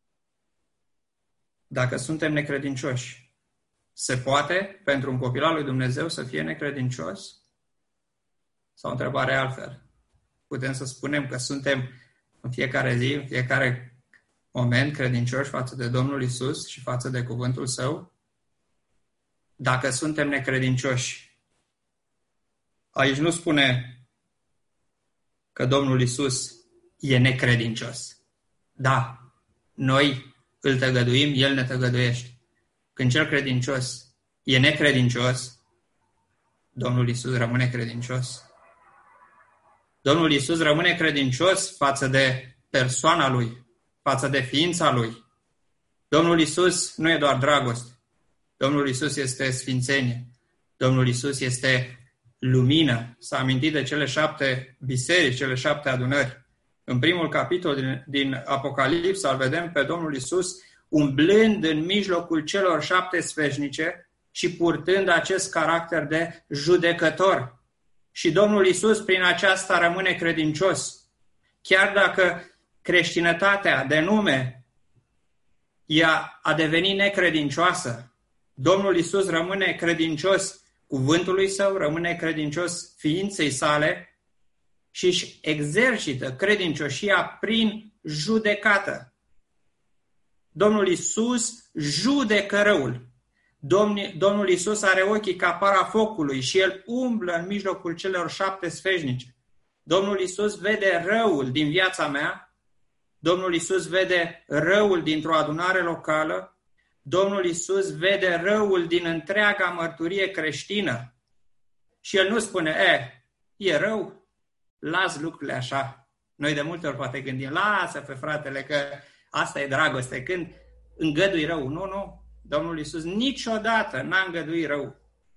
Dacă suntem necredincioși, se poate pentru un copil al lui Dumnezeu să fie necredincios? Sau întrebarea altfel? Putem să spunem că suntem în fiecare zi, în fiecare moment credincioși față de Domnul Iisus și față de cuvântul Său? Dacă suntem necredincioși, aici nu spune că Domnul Iisus e necredincios. Da, noi îl tăgăduim, El ne tăgăduiește. Când cel credincios e necredincios, Domnul Iisus rămâne credincios. Domnul Iisus rămâne credincios față de persoana Lui, față de ființa Lui. Domnul Iisus nu e doar dragoste. Domnul Iisus este sfințenie. Domnul Iisus este lumină. S-a amintit de cele 7 biserici, cele 7 adunări. În primul capitol din Apocalipsa îl vedem pe Domnul Iisus umblând în mijlocul celor 7 sfeșnice și purtând acest caracter de judecător. Și Domnul Iisus prin aceasta rămâne credincios. Chiar dacă creștinătatea de nume ea a devenit necredincioasă, Domnul Iisus rămâne credincios cuvântului Său, rămâne credincios ființei sale și își exercită credincioșia prin judecată. Domnul Iisus judecă răul. Domnul Iisus are ochii ca para focului și El umblă în mijlocul celor 7 sfeșnice. Domnul Iisus vede răul din viața mea, Domnul Iisus vede răul dintr-o adunare locală, Domnul Iisus vede răul din întreaga mărturie creștină. Și El nu spune, e rău, las lucrurile așa. Noi de multe ori poate gândim, lasă pe fratele că asta e dragoste, când îngădui rău. Nu. Domnul Iisus niciodată n-a îngăduit rău.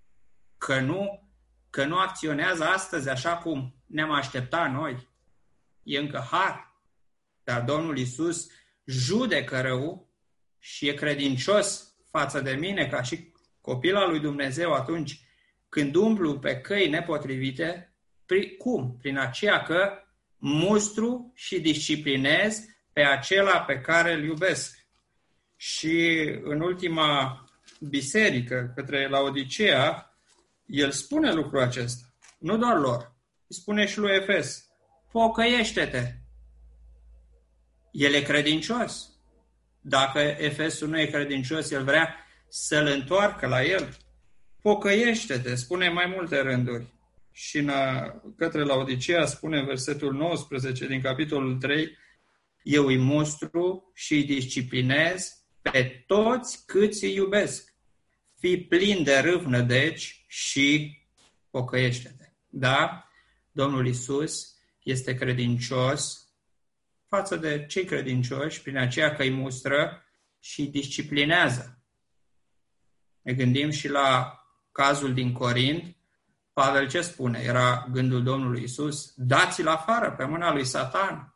Că nu acționează astăzi așa cum ne-am aștepta noi. E încă har. Dar Domnul Iisus judecă rău și e credincios față de mine ca și copil al lui Dumnezeu atunci când umblu pe căi nepotrivite. Cum? Prin aceea că mustru și disciplinez pe acela pe care îl iubesc. Și în ultima biserică, către Laodicea, el spune lucrul acesta. Nu doar lor. Îi spune și lui Efes. Pocăiește-te. El e credincios. Dacă Efesul nu e credincios, el vrea să-l întoarcă la el. Pocăiește-te, spune mai multe rânduri. Și către Laodicea spune în versetul 19 din capitolul 3, eu îi mustru și îi disciplinez pe toți câți îi iubesc. Fii plin de râvnă, deci, și pocăiește-te. Da? Domnul Iisus este credincios față de cei credincioși, prin aceea că îi mustră și îi disciplinează. Ne gândim și la cazul din Corint. Pavel ce spune? Era gândul Domnului Iisus, dați-l afară pe mâna lui Satan.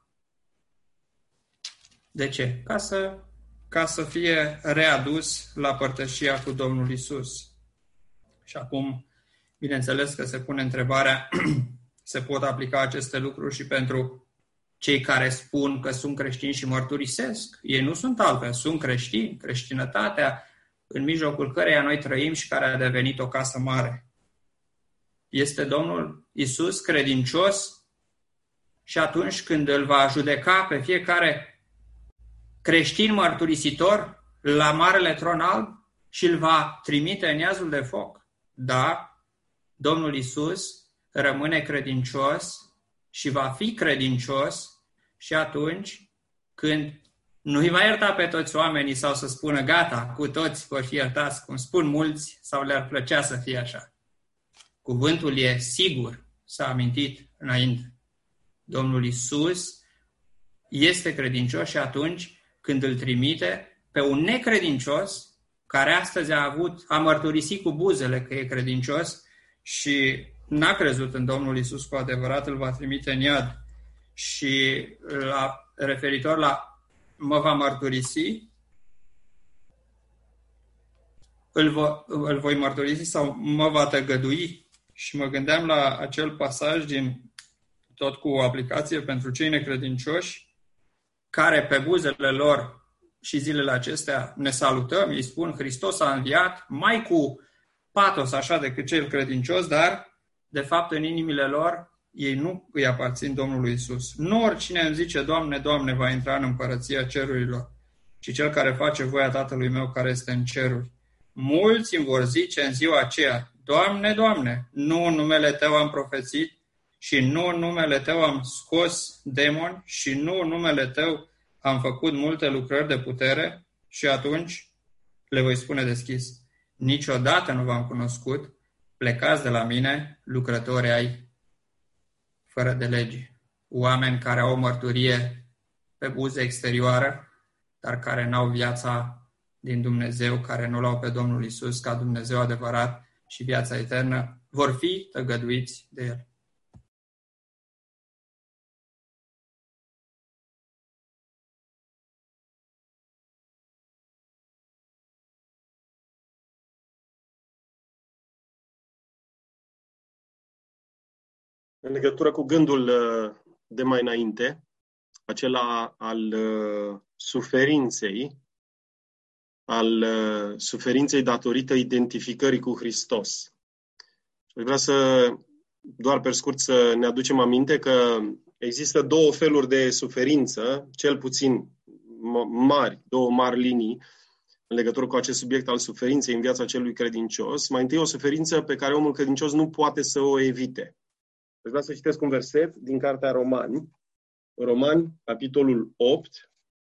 De ce? Ca să fie readus la părtășia cu Domnul Iisus. Și acum, bineînțeles că se pune întrebarea, se pot aplica aceste lucruri și pentru cei care spun că sunt creștini și mărturisesc. Ei nu sunt altfel, sunt creștini. Creștinătatea în mijlocul căreia noi trăim și care a devenit o casă mare. Este Domnul Iisus credincios și atunci când îl va judeca pe fiecare creștin mărturisitor la Marele Tron Alb și îl va trimite în iazul de foc. Da, Domnul Iisus rămâne credincios și va fi credincios și atunci când nu îi va ierta pe toți oamenii sau să spună gata, cu toți vor fi iertați, cum spun mulți, sau le-ar plăcea să fie așa. Cuvântul e sigur, s-a amintit înainte. Domnul Iisus este credincios și atunci când îl trimite pe un necredincios care astăzi a mărturisit cu buzele că e credincios și n-a crezut în Domnul Iisus cu adevărat, îl va trimite în iad. Și referitor la mă va mărturisi, îl voi mărturisi sau mă va tăgădui. Și mă gândeam la acel pasaj tot cu o aplicație pentru cei necredincioși, care pe buzele lor și zilele acestea ne salutăm, ei spun Hristos a înviat, mai cu patos așa decât cel credincios, dar de fapt în inimile lor ei nu îi aparțin Domnului Iisus. Nu oricine îmi zice, Doamne, Doamne, va intra în împărăția cerurilor, ci cel care face voia Tatălui meu care este în ceruri. Mulți îmi vor zice în ziua aceea, Doamne, Doamne, nu în numele Tău am profețit și nu în numele tău am scos demoni și nu în numele tău am făcut multe lucrări de putere? Și atunci le voi spune deschis: niciodată nu v-am cunoscut, plecați de la mine, lucrători ai fără de lege. Oameni care au o mărturie pe buze exterioară, dar care n-au viața din Dumnezeu, care nu l-au pe Domnul Iisus ca Dumnezeu adevărat și viața eternă, vor fi tăgăduiți de El. În legătură cu gândul de mai înainte, acela al suferinței datorită identificării cu Hristos. Aș vrea să, doar pe scurt, să ne aducem aminte că există două feluri de suferință, cel puțin mari, două mari linii în legătură cu acest subiect al suferinței în viața celui credincios. Mai întâi o suferință pe care omul credincios nu poate să o evite. Aș vrea să citesc un verset din cartea Romani, capitolul 8.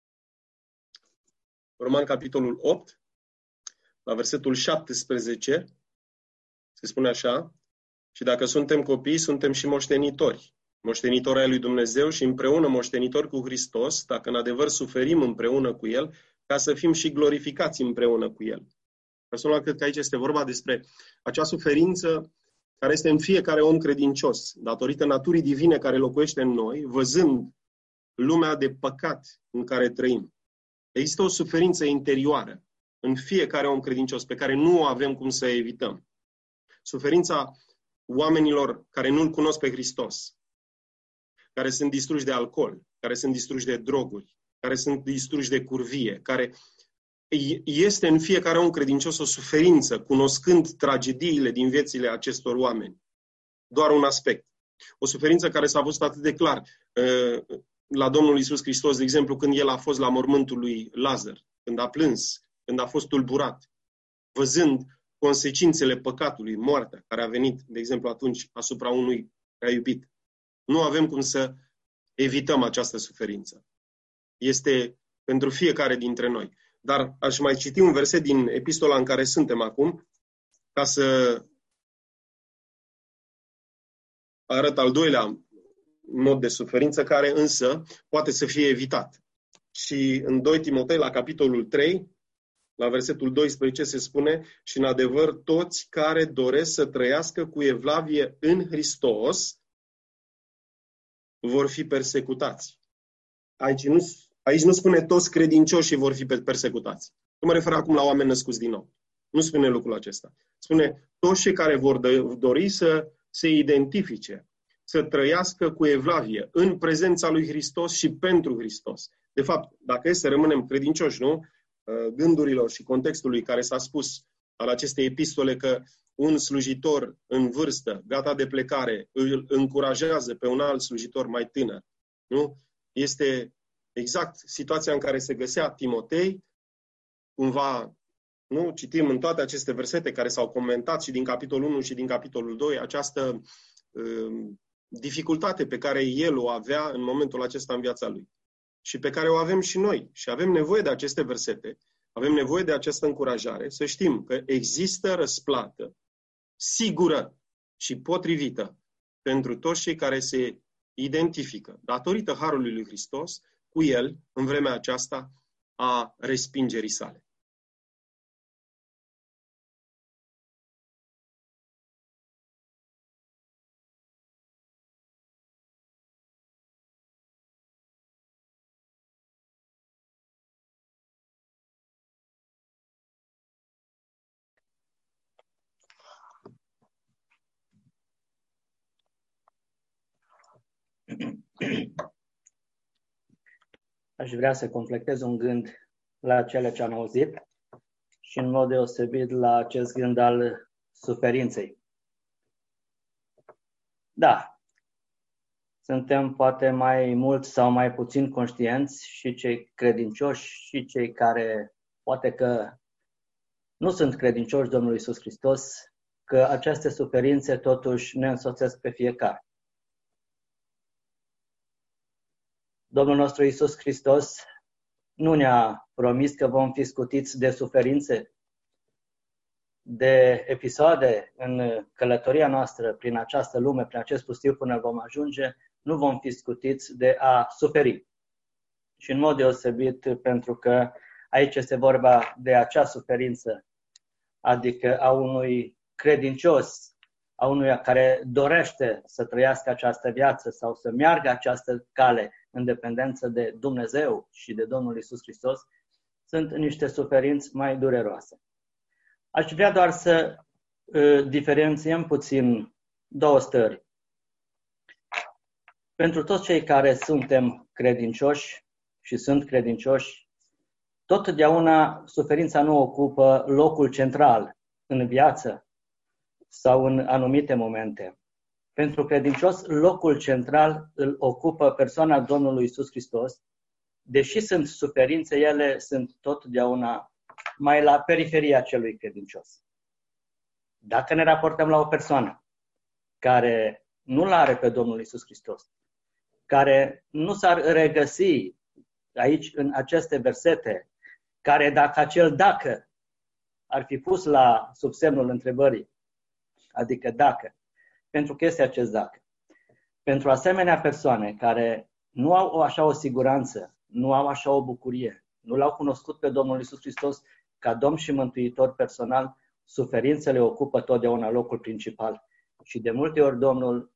Roman, capitolul 8, la versetul 17, se spune așa: și dacă suntem copii, suntem și moștenitori. Moștenitori ai lui Dumnezeu și împreună moștenitori cu Hristos, dacă în adevăr suferim împreună cu El, ca să fim și glorificați împreună cu El. Personal, cred că aici este vorba despre acea suferință care este în fiecare om credincios, datorită naturii divine care locuiește în noi, văzând lumea de păcat în care trăim. Există o suferință interioară în fiecare om credincios pe care nu avem cum să evităm. Suferința oamenilor care nu-L cunosc pe Hristos, care sunt distruși de alcool, care sunt distruși de droguri, care sunt distruși de curvie, care este în fiecare om credincios o suferință, cunoscând tragediile din viețile acestor oameni. Doar un aspect. O suferință care s-a văzut atât de clar la Domnul Iisus Hristos, de exemplu, când El a fost la mormântul lui Lazar, când a plâns, când a fost tulburat, văzând consecințele păcatului, moartea, care a venit, de exemplu, atunci asupra unui prea iubit. Nu avem cum să evităm această suferință. Este pentru fiecare dintre noi. Dar aș mai citi un verset din epistola în care suntem acum, ca să arăt al doilea mod de suferință, care însă poate să fie evitat. Și în 2 Timotei, la capitolul 3, la versetul 12, se spune: și în adevăr toți care doresc să trăiască cu evlavie în Hristos vor fi persecutați. Aici nu spune toți credincioșii vor fi persecutați. Nu mă refer acum la oameni născuți din nou. Nu spune lucrul acesta. Spune toți cei care vor dori să se identifice, să trăiască cu evlavie în prezența lui Hristos și pentru Hristos. De fapt, dacă este să rămânem credincioși, nu? Gândurilor și contextului care s-a spus al acestei epistole, că un slujitor în vârstă, gata de plecare, îl încurajează pe un alt slujitor mai tânăr. Nu? Este exact situația în care se găsea Timotei. Cumva, nu? Citim în toate aceste versete care s-au comentat și din capitolul 1 și din capitolul 2 această dificultate pe care el o avea în momentul acesta în viața lui. Și pe care o avem și noi. Și avem nevoie de aceste versete, avem nevoie de această încurajare, să știm că există răsplată sigură și potrivită pentru toți cei care se identifică, datorită harului lui Hristos, cu El în vremea aceasta a respingerii sale. Aș vrea să completez un gând la cele ce am auzit și în mod deosebit la acest gând al suferinței. Da, suntem poate mai mult sau mai puțin conștienți, și cei credincioși și cei care poate că nu sunt credincioși Domnului Iisus Hristos, că aceste suferințe totuși ne însoțesc pe fiecare. Domnul nostru Iisus Hristos nu ne-a promis că vom fi scutiți de suferințe, de episoade în călătoria noastră prin această lume, prin acest pustiu până vom ajunge, nu vom fi scutiți de a suferi. Și în mod deosebit pentru că aici este vorba de acea suferință, adică a unui credincios, a unuia care dorește să trăiască această viață sau să meargă această cale în dependență de Dumnezeu și de Domnul Iisus Hristos, sunt niște suferinți mai dureroase. Aș vrea doar să diferențiem puțin două stări. Pentru toți cei care suntem credincioși și sunt credincioși, totdeauna suferința nu ocupă locul central în viață sau în anumite momente. Pentru credincios, locul central îl ocupă persoana Domnului Iisus Hristos. Deși sunt suferințe, ele sunt totdeauna mai la periferia celui credincios. Dacă ne raportăm la o persoană care nu-L are pe Domnul Iisus Hristos, care nu s-ar regăsi aici în aceste versete, care dacă ar fi pus sub semnul întrebării, adică dacă, pentru că este acest dacă. Pentru asemenea persoane care nu au așa o siguranță, nu au așa o bucurie, nu L-au cunoscut pe Domnul Iisus Hristos ca Domn și Mântuitor personal, suferințele ocupă totdeauna locul principal. Și de multe ori Domnul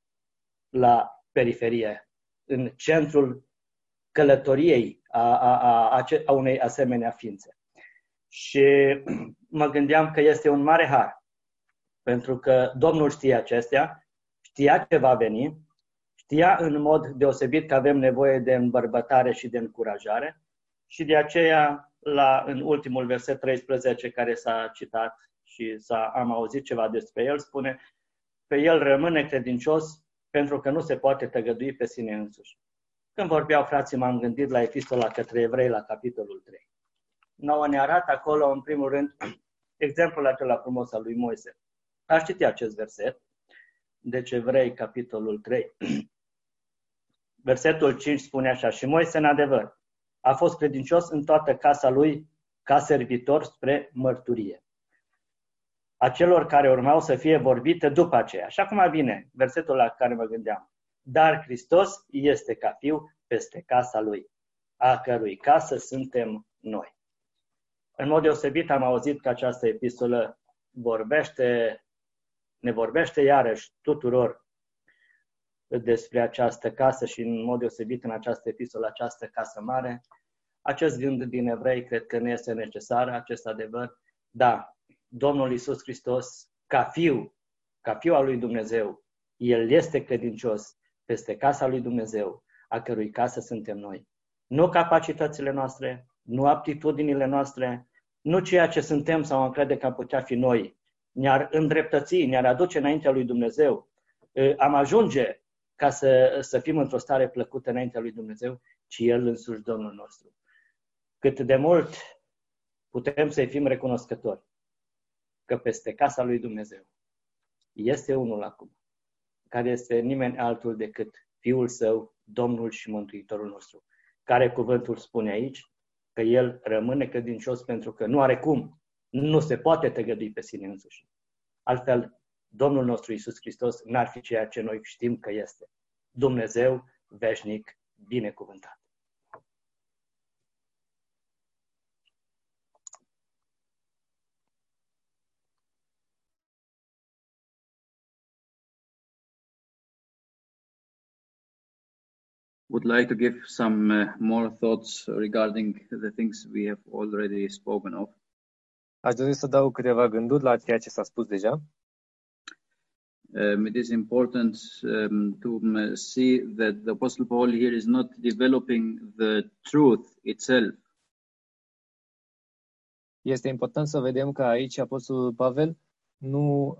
la periferie, în centrul călătoriei a unei asemenea ființe. Și mă gândeam că este un mare har, pentru că Domnul știa acestea, știa ce va veni, știa în mod deosebit că avem nevoie de îmbărbătare și de încurajare și de aceea în ultimul verset 13 care s-a citat și am auzit ceva despre el, spune: pe el rămâne credincios pentru că nu se poate tăgădui pe sine însuși. Când vorbeau frații, m-am gândit la epistola către evrei la capitolul 3. Nouă ne arată acolo, în primul rând, exemplul acela frumos al lui Moise. Aș citi acest verset, deci Evrei, capitolul 3. Versetul 5 spune așa: și Moise, în adevăr, a fost credincios în toată casa lui ca servitor spre mărturie a celor care urmau să fie vorbite după aceea. Și acum vine versetul la care mă gândeam. Dar Hristos este ca fiu peste casa lui, a cărui casă suntem noi. În mod deosebit am auzit că această epistolă ne vorbește iarăși tuturor despre această casă și în mod deosebit în această epistolă, această casă mare. Acest gând din Evrei cred că ne este necesar, acest adevăr. Da, Domnul Iisus Hristos, ca fiu al lui Dumnezeu, El este credincios peste casa lui Dumnezeu, a cărui casă suntem noi. Nu capacitățile noastre, nu aptitudinile noastre, nu ceea ce suntem sau am crede că am putea fi noi, ne-ar îndreptăți, ne-ar aduce înaintea lui Dumnezeu. Am ajunge ca să fim într-o stare plăcută înaintea lui Dumnezeu, ci El însuși Domnul nostru. Cât de mult putem să-i fim recunoscători că peste casa lui Dumnezeu este unul acum, care este nimeni altul decât Fiul Său, Domnul și Mântuitorul nostru, care cuvântul spune aici că El rămâne credincios pentru că nu are cum, nu se poate tăgădui pe sine însuși. Altfel, Domnul nostru Iisus Hristos n-ar fi ceea ce noi știm că este. Dumnezeu veșnic binecuvântat. Would like to give some more thoughts regarding the things we have already spoken of. Aș dori să dau câteva gânduri la ceea ce s-a spus deja. It is important to see that the Apostle Paul here is not developing the truth itself. Este important să vedem că aici Apostolul Pavel nu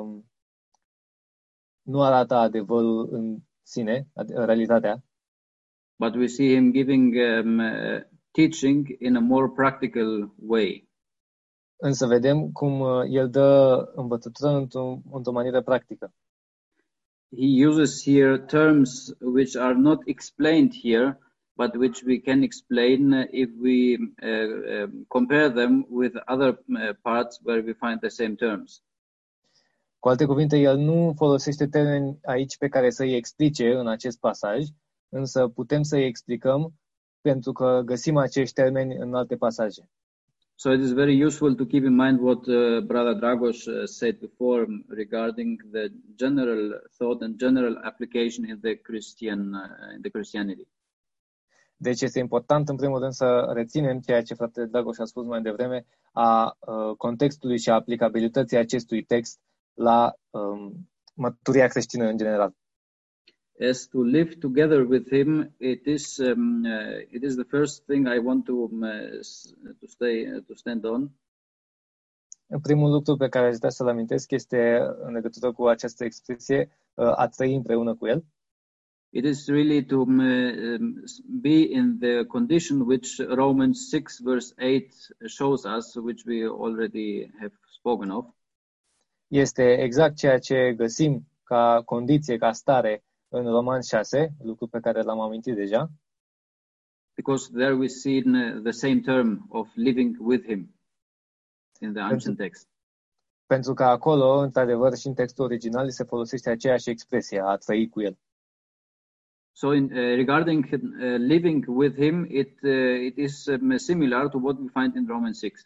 arată adevărul în sine, realitatea, but we see him giving teaching in a more practical way. Însă vedem cum el dă învățătură într-o manieră practică. He uses here terms which are not explained here but which we can explain if we compare them with other parts where we find the same terms. Cu alte cuvinte, el nu folosește termeni aici pe care să-i explice în acest pasaj, însă putem să-i explicăm pentru că găsim acești termeni în alte pasaje. So it is very useful to keep in mind what Brother Dragos said before regarding the general thought and general application in the Christianity. Deci este important, în primul rând, să reținem ceea ce fratele Dragos a spus mai devreme a contextului și a aplicabilității acestui text la mărturia creștină în general. As to live together with him, it is the first thing I want to stand on. Primul lucru pe care aș vrea să-l amintesc este în legătură cu această expresie a trăi împreună cu el. It is really to be in the condition which Romans 6 verse 8 shows us, which we already have spoken of. Este exact ceea ce găsim ca condiție, ca stare în Roman 6, lucru pe care l-am amintit deja. Because there we see the same term of living with him in the ancient text. Pentru că acolo, într-adevăr, și în textul original se folosește aceeași expresie, a trăi cu el. So regarding living with him, it is similar to what we find in Romans 6.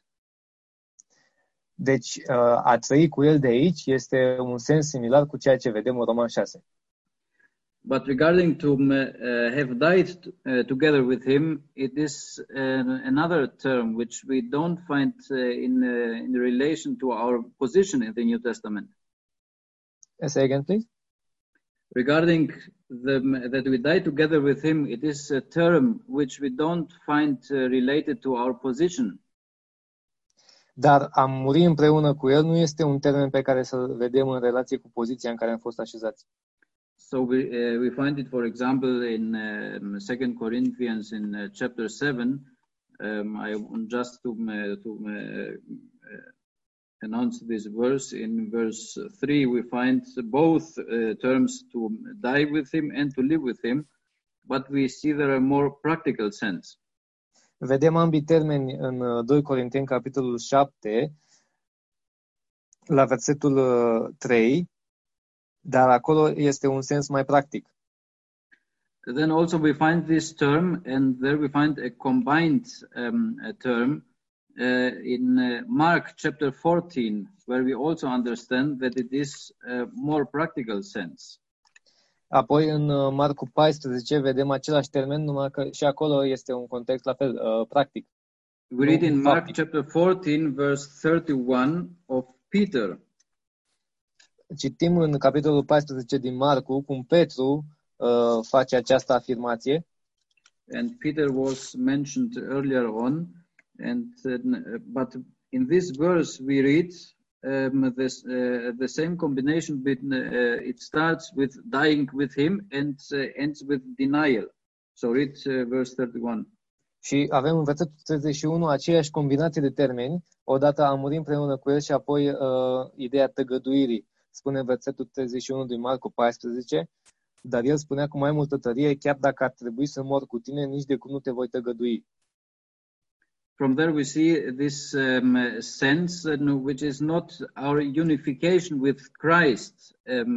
Deci, a trăi cu el de aici este un sens similar cu ceea ce vedem în Roman 6. But regarding to have died together with him, it is another term which we don't find in relation to our position in the New Testament. Say again, please. Regarding that we die together with him, it is a term which we don't find related to our position. Dar a muri împreună cu el nu este un termen pe care să-l vedem în relație cu poziția în care am fost așezați. So we find it, for example, in 2 Corinthians in chapter 7. I want just to announce this verse. In verse 3, we find both terms to die with him and to live with him, but we see there are more practical sense. Vedem ambii termeni în 2 Corinteni, capitolul 7, la versetul 3, dar acolo este un sens mai practic. Then also we find this term, and there we find a combined term in Mark chapter 14, where we also understand that it is a more practical sense. Apoi în Marcu 14 vedem același termen, numai că și acolo este un context la fel practic. We read in Mark chapter 14 verse 31 of Peter. Citim în capitolul 14 din Marcu cum Petru face această afirmație. And Peter was mentioned earlier on, but in this verse we read the same combination between it starts with dying with him and ends with denial. So read verse 31. Și avem în versetul 31 aceeași combinație de termeni, odată a muri împreună cu el și apoi ideea tăgăduirii. Spune versetul 31 din Marcu 14, dar el spunea cu mai multă tărie, chiar dacă ar trebui să mor cu tine, nici de cum nu te voi tăgădui. From there we see this sense which is not our unification with Christ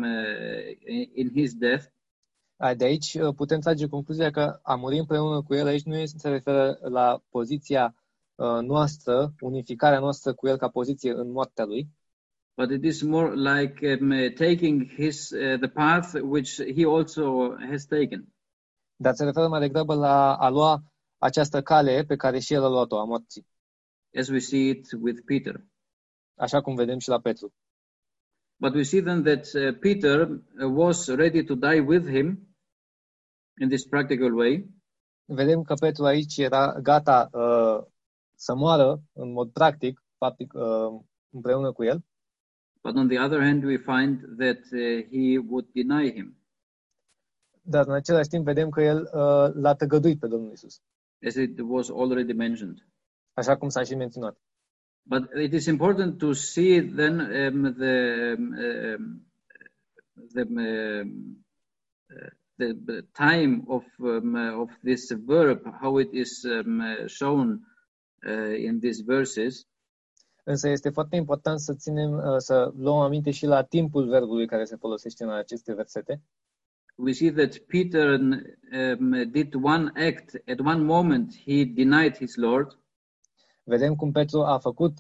in his death. De aici putem trage concluzia că a muri împreună cu el aici nu se referă la poziția noastră, unificarea noastră cu el ca poziție în moartea lui. But it is more like taking the path which he also has taken. Dar se referă mai degrabă la a lua această cale pe care și el a luat-o, a morții. As we see it with Peter. Așa cum vedem și la Petru. But we see then that Peter was ready to die with him in this practical way. Vedem că Petru aici era gata să moară în mod practic, împreună cu el. But on the other hand, we find that he would deny him. Dar în același timp vedem că el l-a tăgăduit pe Domnul Iisus. As it was already mentioned. Așa cum s-a și menționat. But it is important to see then the the time of this verb, how it is shown in these verses. Însă este foarte important să să luăm aminte și la timpul verbului care se folosește în aceste versete. We see that Peter did one act. At one moment, he denied his Lord. Vedem cum Petru a făcut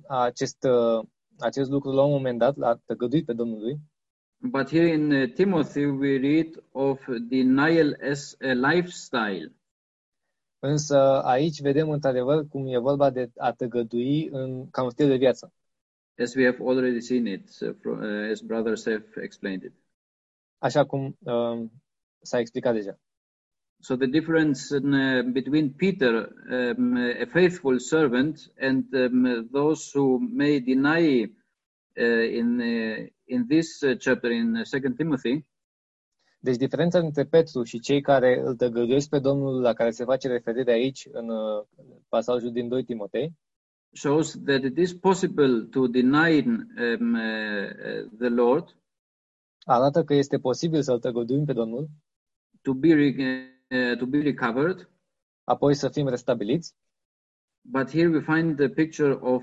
acest lucru la un moment dat, l-a tăgăduit pe Domnul lui. But here in Timothy, we read of denial as a lifestyle. Însă aici vedem într-adevăr cum e vorba de a tăgădui ca un stil de viață. As we have already seen it, as brothers have explained it. Așa cum s-a explicat deja. So the difference between Peter, a faithful servant, and those who may deny in this chapter in 2 Timothy. Deci diferența între Petru și cei care îl tăgăduiesc pe Domnul la care se face referire aici în pasajul din 2 Timotei shows that it is possible to deny the Lord. Arată că este posibil să-l tăgăduim pe Domnul. To be recovered. Apoi să fim restabiliți. But here we find the picture of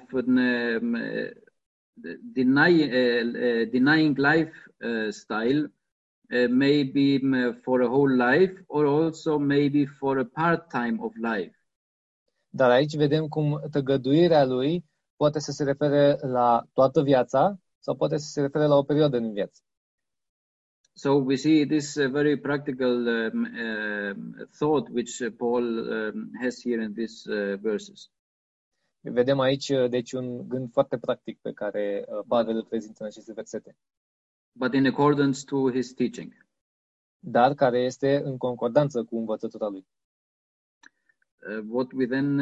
denying lifestyle, maybe for a whole life or also maybe for a part-time of life. Dar aici vedem cum tăgăduirea lui poate să se refere la toată viața sau poate să se refere la o perioadă din viață. So we see this very practical thought which Paul has here in these verses. Vedem aici deci un gând foarte practic pe care Pavel îl prezintă în aceste versete. But in accordance to his teaching. Dar care este în concordanță cu învățătura lui. What we then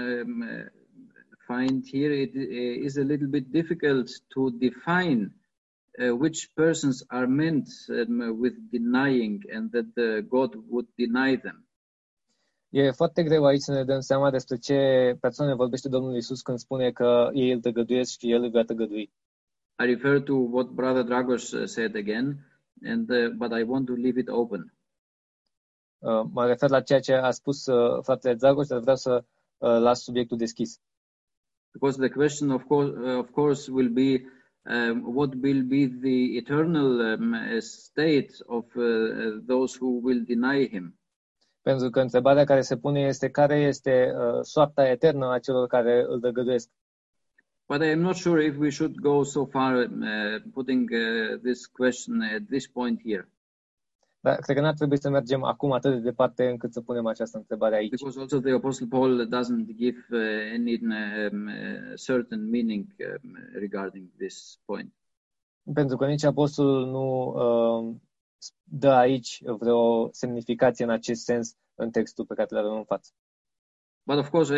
find here it is a little bit difficult to define which persons are meant with denying and that God would deny them. E foarte greu aici să ne dăm seama despre ce persoane vorbește Domnul Iisus când spune că ei îl tăgăduiesc și el îl va tăgădui. I refer to what Brother Dragos said again, but I want to leave it open. Mă refer la ceea ce a spus fratele Dragos, dar vreau să las subiectul deschis. Because the question, of course, will be what will be the eternal state of those who will deny him. Pentru că întrebarea care se pune este care este soarta eternă a celor care îl tăgăduiesc. But I am not sure if we should go so far putting this question at this point here. Dar cred că n-ar trebui să mergem acum atât de departe încât să punem această întrebare aici. Because also the Apostle Paul doesn't give any certain meaning regarding this point. Pentru că nici apostolul nu dă aici vreo semnificație în acest sens în textul pe care îl avem în față. But of course,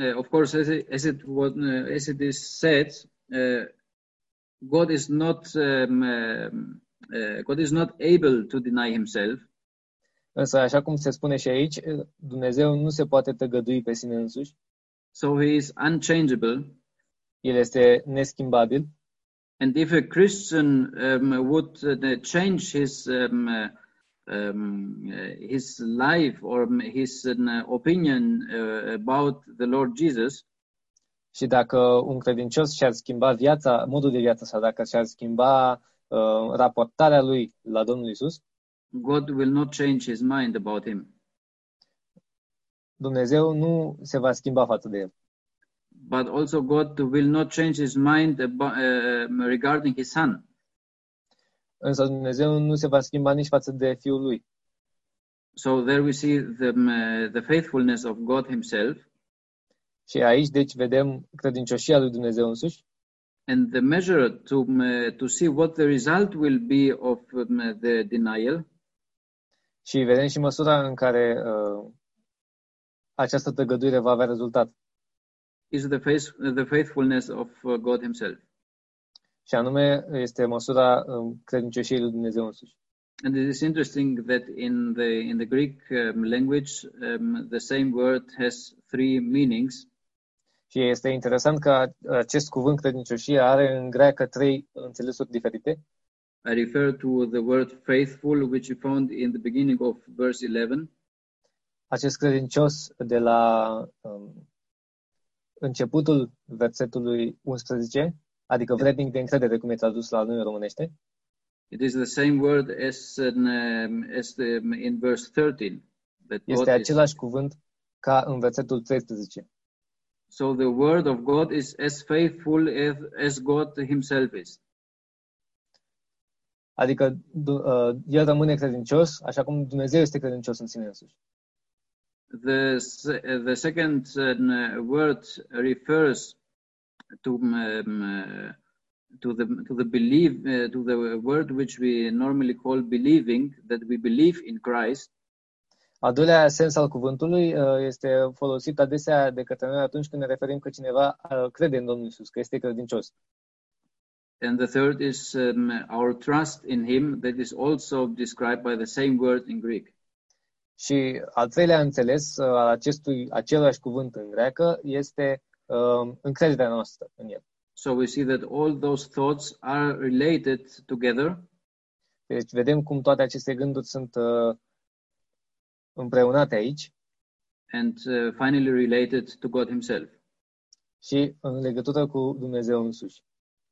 as it is said, God is not able to deny himself. Însă, așa cum se spune și aici, Dumnezeu nu se poate tăgădui pe sine însuși. So he is unchangeable. El este neschimbabil. And if a Christian would change his life or his opinion about the Lord Jesus, și dacă un credincios și-ar schimba viața, modul de viață sau dacă și-ar schimba raportarea lui la Domnul Iisus, God will not change his mind about him. Dumnezeu nu se va schimba față de el. But also God will not change his mind regarding his son. Însă Dumnezeu nu se va schimba nici față de Fiul lui. So there we see the faithfulness of God himself. Și aici deci vedem credincioșia lui Dumnezeu însuși. And the measure to see what the result will be of the denial. Și vedem și măsura în care această tăgăduire va avea rezultat. Is the faithfulness of God himself. Și anume este măsura credincioșiei lui Dumnezeu însuși. And it is interesting that in the Greek language the same word has three meanings. Și este interesant că acest cuvânt credincioșie are în greacă trei înțelesuri diferite. I refer to the word faithful, which we found in the beginning of verse 11. Acest credincios de la începutul versetului 11, adică vrednic de încredere, cum e tradus la noi în românește. It is the same word as in verse 13. Este același cuvânt ca în versetul 13. So the word of God is as faithful as God himself is. Adică el rămâne credincios, așa cum Dumnezeu este credincios în sine însuși. The second word refers to the word which we normally call believing, that we believe in Christ. Al doilea sens al cuvântului este folosit adesea de către noi atunci când ne referim că cineva crede în Domnul Iisus, că este credincios. And the third is our trust in him, that is also described by the same word in Greek. Și al treilea înțeles al același cuvânt în greacă este încrederea noastră în el. So we see that all those thoughts are related together. Deci vedem cum toate aceste gânduri sunt împreunate aici. And finally related to God himself. Și în legătură cu Dumnezeu însuși.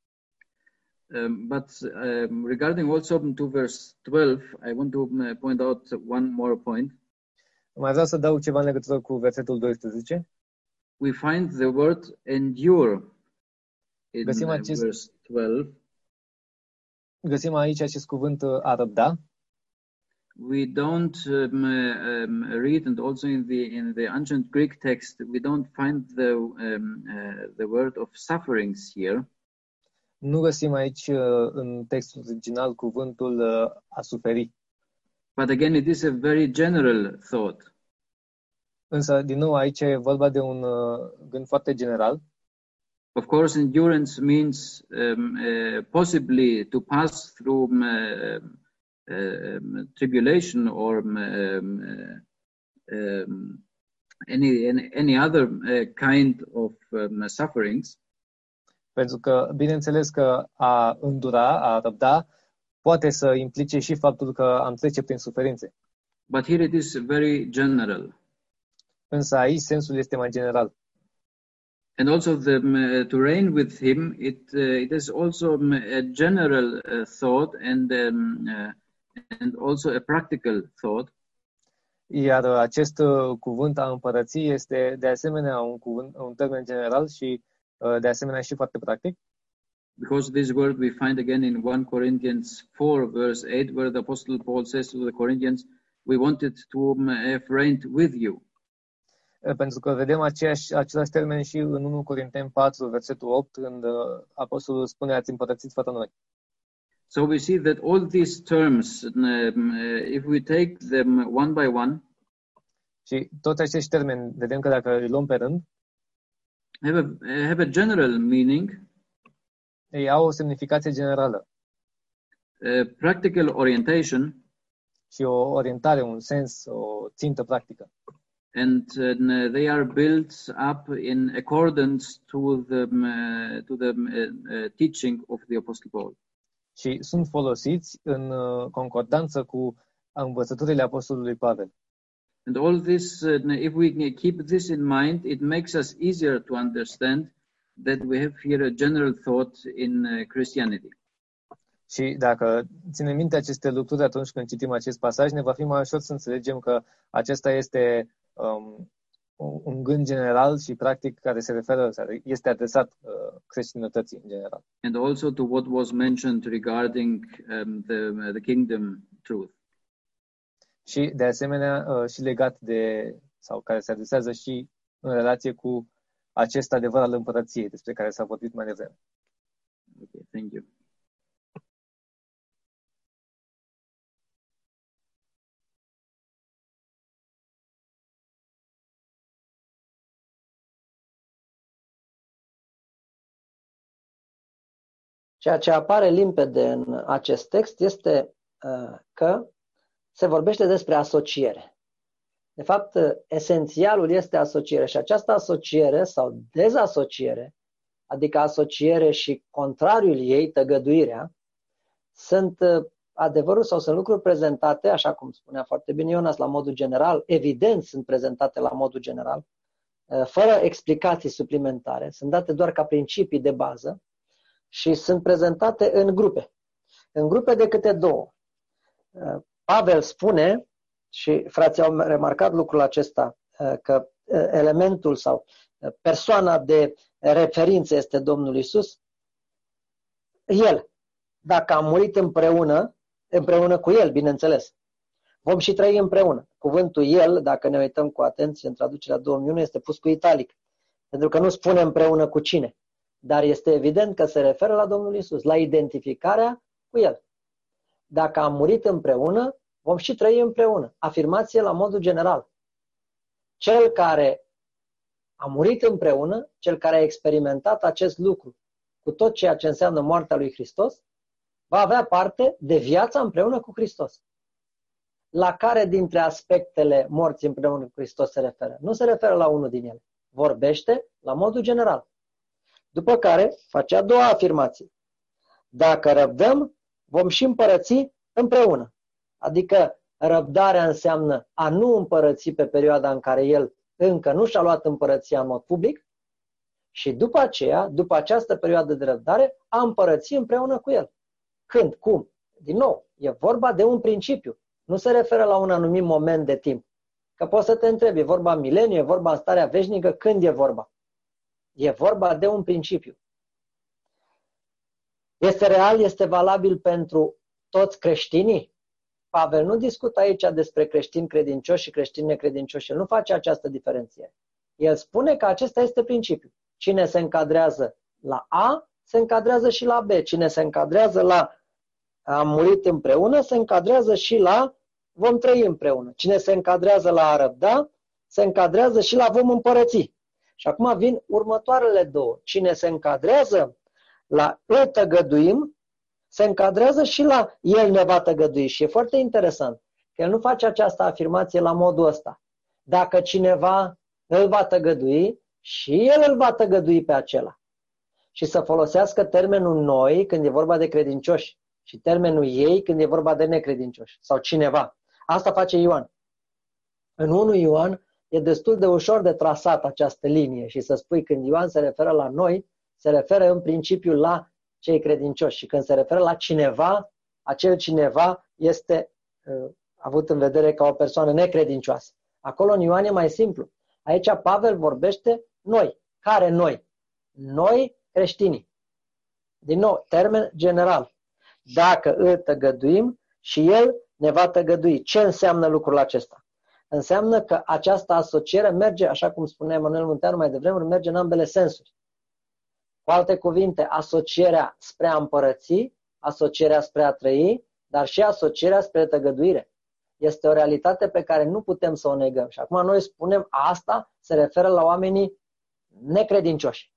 But regarding also to verse 12, I want to point out one more point. Mai vreau să dau ceva în legătură cu versetul 12. We find the word endure in verse 12. Găsim aici acest cuvânt a răbda. We don't read, and also in the ancient Greek text, we don't find the word of sufferings here. Nu găsim aici în textul original cuvântul a suferi. But again, it is a very general thought. Însă, din nou, aici e vorba de un gând foarte general. Of course, endurance means possibly to pass through tribulation or any other kind of sufferings. Pentru că, bineînțeles că a îndura, a răbda, poate să implice și faptul că am trece prin suferințe. But here it is very general. Însă aici sensul este mai general. And also to reign with him, it is also a general thought and also a practical thought. Iar acest cuvânt a împărății este de asemenea un termen general și de asemenea și foarte practic. Because this word we find again in 1 Corinthians 4 verse 8, where the Apostle Paul says to the Corinthians, we wanted to have reigned with you. Pentru că vedem același termen și în 1 Corinteni 4, versetul 8, când Apostolul spune, ați împărățit fără noi. So we see that all these terms, if we take them one by one, și toți acești termeni, vedem că dacă îi luăm pe rând, have a general meaning, ei au o semnificație generală. Practical orientation, și o orientare, un sens, o țintă practică. And they are built up in accordance to the teaching of the Apostle Paul. Și sunt folosiți în concordanță cu învățăturile Apostolului Pavel. And all this, if we keep this in mind, it makes us easier to understand that we have here a general thought in Christianity. Și dacă ținem minte aceste lucruri atunci când citim acest pasaj, ne va fi mai ușor să înțelegem că acesta este un gând general și practic care se referă, este adresat creștinătății în general. And also to what was mentioned regarding the kingdom truth. Și de asemenea și legat de, sau care se adresează și în relație cu acest adevăr al împărăției despre care s-a vorbit mai devreme. Okay, thank you. Ceea ce apare limpede în acest text este că se vorbește despre asociere. De fapt, esențialul este asociere și această asociere sau dezasociere, adică asociere și contrariul ei, tăgăduirea, sunt adevărul sau sunt lucruri prezentate, așa cum spunea foarte bine Ionas, la modul general, evident sunt prezentate la modul general, fără explicații suplimentare, sunt date doar ca principii de bază și sunt prezentate în grupe de câte 2. Pavel spune, și frații au remarcat lucrul acesta, că elementul sau persoana de referință este Domnul Iisus. El, dacă am murit împreună cu El, bineînțeles, vom și trăi împreună. Cuvântul El, dacă ne uităm cu atenție în traducerea 2001, este pus cu italic, pentru că nu spune împreună cu cine, dar este evident că se referă la Domnul Iisus, la identificarea cu El. Dacă am murit împreună, vom și trăi împreună. Afirmație la modul general. Cel care a murit împreună, cel care a experimentat acest lucru cu tot ceea ce înseamnă moartea lui Hristos, va avea parte de viața împreună cu Hristos. La care dintre aspectele morții împreună cu Hristos se referă? Nu se referă la unul din ele. Vorbește la modul general. După care face a doua afirmație. Dacă răbdăm, vom și împărăți împreună. Adică răbdarea înseamnă a nu împărăți pe perioada în care el încă nu și-a luat împărăția în mod public și după aceea, după această perioadă de răbdare, a împărăți împreună cu el. Când? Cum? Din nou, e vorba de un principiu. Nu se referă la un anumit moment de timp. Că poți să te întrebi, e vorba în mileniu, e vorba în starea veșnică, când e vorba? E vorba de un principiu. Este real, este valabil pentru toți creștinii? Pavel nu discută aici despre creștini credincioși și creștini necredincioși. El nu face această diferențiere. El spune că acesta este principiul. Cine se încadrează la A, se încadrează și la B. Cine se încadrează la am murit împreună, se încadrează și la vom trăi împreună. Cine se încadrează la a răbda, se încadrează și la vom împărăți. Și acum vin următoarele două. Cine se încadrează la îl tăgăduim, se încadrează și la el ne va tăgădui. Și e foarte interesant că el nu face această afirmație la modul ăsta. Dacă cineva îl va tăgădui, și el îl va tăgădui pe acela. Și să folosească termenul noi când e vorba de credincioși și termenul ei când e vorba de necredincioși sau cineva. Asta face Ioan. În 1 Ioan e destul de ușor de trasat această linie și să spui când Ioan se referă la noi, se referă în principiu la cei credincioși și când se referă la cineva, acel cineva este avut în vedere ca o persoană necredincioasă. Acolo în Ioan e mai simplu. Aici Pavel vorbește noi. Care noi? Noi creștinii. Din nou, termen general. Dacă îl tăgăduim și el ne va tăgădui. Ce înseamnă lucrul acesta? Înseamnă că această asociere merge, așa cum spunea Emanuel Munteanu mai devreme, merge în ambele sensuri. Cu alte cuvinte, asocierea spre a împărăți, asocierea spre a trăi, dar și asocierea spre tăgăduire. Este o realitate pe care nu putem să o negăm. Și acum noi spunem, asta se referă la oamenii necredincioși.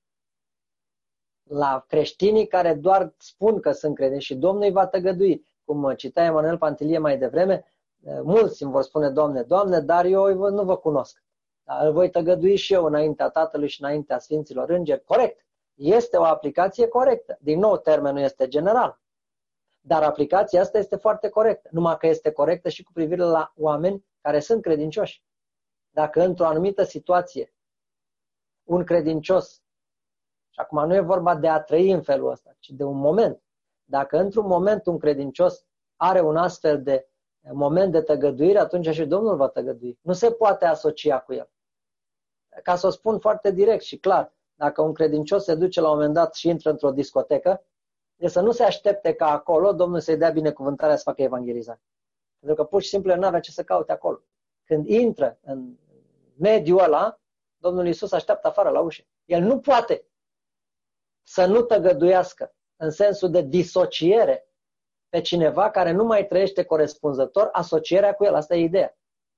La creștinii care doar spun că sunt credincioși și Domnul îi va tăgădui. Cum cita Emanuel Pantilie mai devreme, mulți îmi vor spune, Doamne, Doamne, dar eu nu vă cunosc. Dar îl voi tăgădui și eu înaintea Tatălui și înaintea Sfinților Îngeri. Corect. Este o aplicație corectă. Din nou, termenul este general. Dar aplicația asta este foarte corectă. Numai că este corectă și cu privire la oameni care sunt credincioși. Dacă într-o anumită situație un credincios, și acum nu e vorba de a trăi în felul ăsta, ci de un moment. Dacă într-un moment un credincios are un astfel de moment de tăgăduire, atunci și Domnul va tăgădui. Nu se poate asocia cu el. Ca să o spun foarte direct și clar, dacă un credincios se duce la un moment dat și intră într-o discotecă, e să nu se aștepte ca acolo Domnul să-i dea binecuvântarea să facă evangelizare. Pentru că pur și simplu nu avea ce să caute acolo. Când intră în mediul ăla, Domnul Iisus așteaptă afară la ușă. El nu poate să nu tăgăduiască în sensul de disociere pe cineva care nu mai trăiește corespunzător asocierea cu el. Asta e ideea.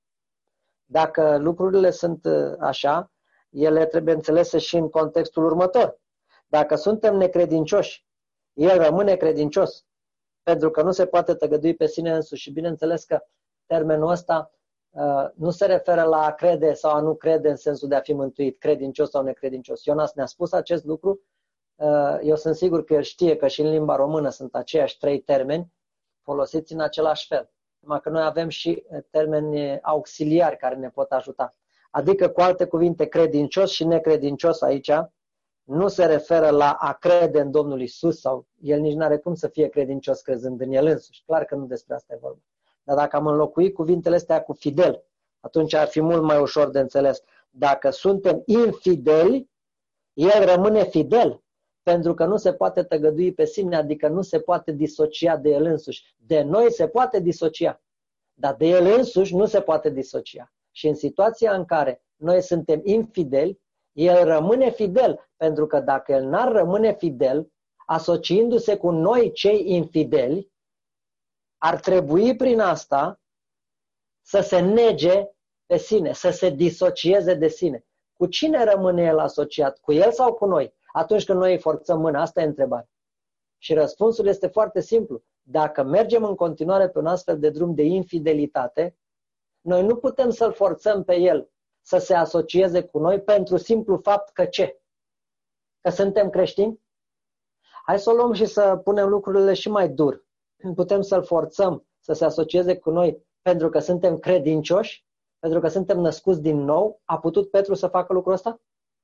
Dacă lucrurile sunt așa, ele trebuie înțelese și în contextul următor. Dacă suntem necredincioși, el rămâne credincios, pentru că nu se poate tăgădui pe sine însuși. Și bineînțeles că termenul ăsta nu se referă la a crede sau a nu crede în sensul de a fi mântuit, credincios sau necredincios. Ionas ne-a spus acest lucru eu sunt sigur că el știe că și în limba română sunt aceiași 3 termeni folosiți în același fel. Numai că noi avem și termeni auxiliari care ne pot ajuta. Adică, cu alte cuvinte, credincios și necredincios aici nu se referă la a crede în Domnul Iisus sau el nici nu are cum să fie credincios crezând în el însuși. Clar că nu despre asta e vorba. Dar dacă am înlocui cuvintele astea cu fidel, atunci ar fi mult mai ușor de înțeles. Dacă suntem infideli, el rămâne fidel, pentru că nu se poate tăgădui pe sine, adică nu se poate disocia de el însuși. De noi se poate disocia, dar de el însuși nu se poate disocia. Și în situația în care noi suntem infideli, el rămâne fidel, pentru că dacă el n-ar rămâne fidel, asociindu-se cu noi cei infideli, ar trebui prin asta să se nege pe sine, să se disocieze de sine. Cu cine rămâne el asociat? Cu el sau cu noi? Atunci când noi îi forțăm mâna, asta e întrebarea. Și răspunsul este foarte simplu. Dacă mergem în continuare pe un astfel de drum de infidelitate, noi nu putem să-l forțăm pe el să se asocieze cu noi pentru simplu fapt că ce? Că suntem creștini? Hai să o luăm și să punem lucrurile și mai dur. Putem să-l forțăm să se asocieze cu noi pentru că suntem credincioși, pentru că suntem născuți din nou. A putut Petru să facă lucrul ăsta?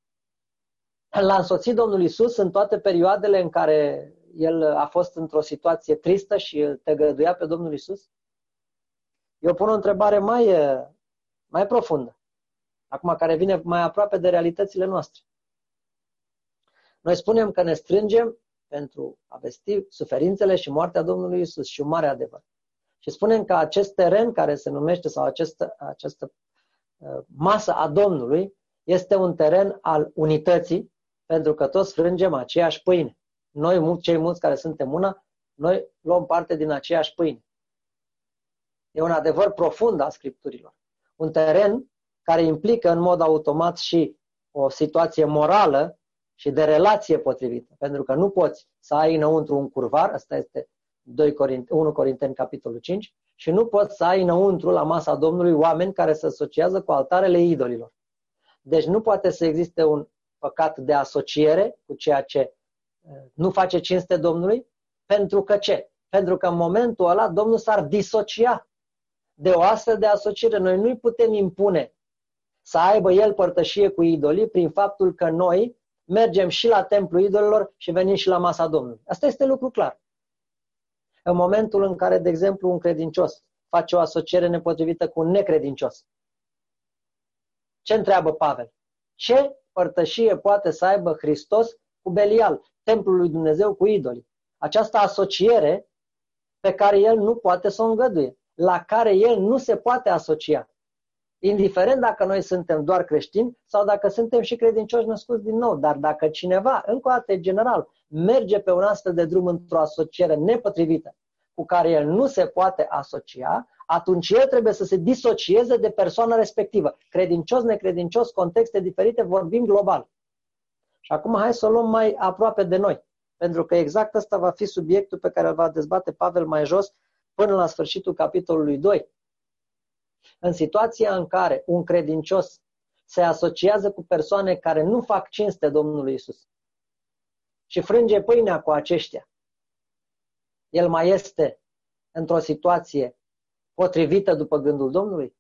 L-a însoțit Domnul Iisus în toate perioadele în care el a fost într-o situație tristă și îl tăgăduia pe Domnul Iisus? Eu pun o întrebare mai profundă, acum care vine mai aproape de realitățile noastre. Noi spunem că ne strângem pentru a vesti suferințele și moartea Domnului Iisus și un mare adevăr. Și spunem că acest teren care se numește, sau această masă a Domnului, este un teren al unității, pentru că toți frângem aceeași pâine. Noi, cei mulți care suntem una, noi luăm parte din aceeași pâine. E un adevăr profund al Scripturilor. Un teren care implică în mod automat și o situație morală și de relație potrivită. Pentru că nu poți să ai înăuntru un curvar, asta este 1 Corinteni capitolul 5, și nu poți să ai înăuntru la masa Domnului oameni care se asociază cu altarele idolilor. Deci nu poate să existe un păcat de asociere cu ceea ce nu face cinste Domnului, pentru că ce? Pentru că în momentul ăla Domnul s-ar disocia de o astfel de asociere. Noi nu-i putem impune să aibă el părtășie cu idolii prin faptul că noi mergem și la templul idolilor și venim și la masa Domnului. Asta este lucru clar. În momentul în care, de exemplu, un credincios face o asociere nepotrivită cu un necredincios, ce întreabă Pavel? Ce părtășie poate să aibă Hristos cu Belial, templul lui Dumnezeu cu idolii? Această asociere pe care el nu poate să o îngăduie, la care el nu se poate asocia. Indiferent dacă noi suntem doar creștini sau dacă suntem și credincioși născuți din nou. Dar dacă cineva, încă o dată general, merge pe un astfel de drum într-o asociere nepotrivită cu care el nu se poate asocia, atunci el trebuie să se disocieze de persoana respectivă. Credincios, necredincios, contexte diferite, vorbim global. Și acum hai să o luăm mai aproape de noi. Pentru că exact ăsta va fi subiectul pe care îl va dezbate Pavel mai jos până la sfârșitul capitolului 2. În situația în care un credincios se asociază cu persoane care nu fac cinste Domnului Iisus și frânge pâinea cu aceștia, el mai este într-o situație potrivită după gândul Domnului?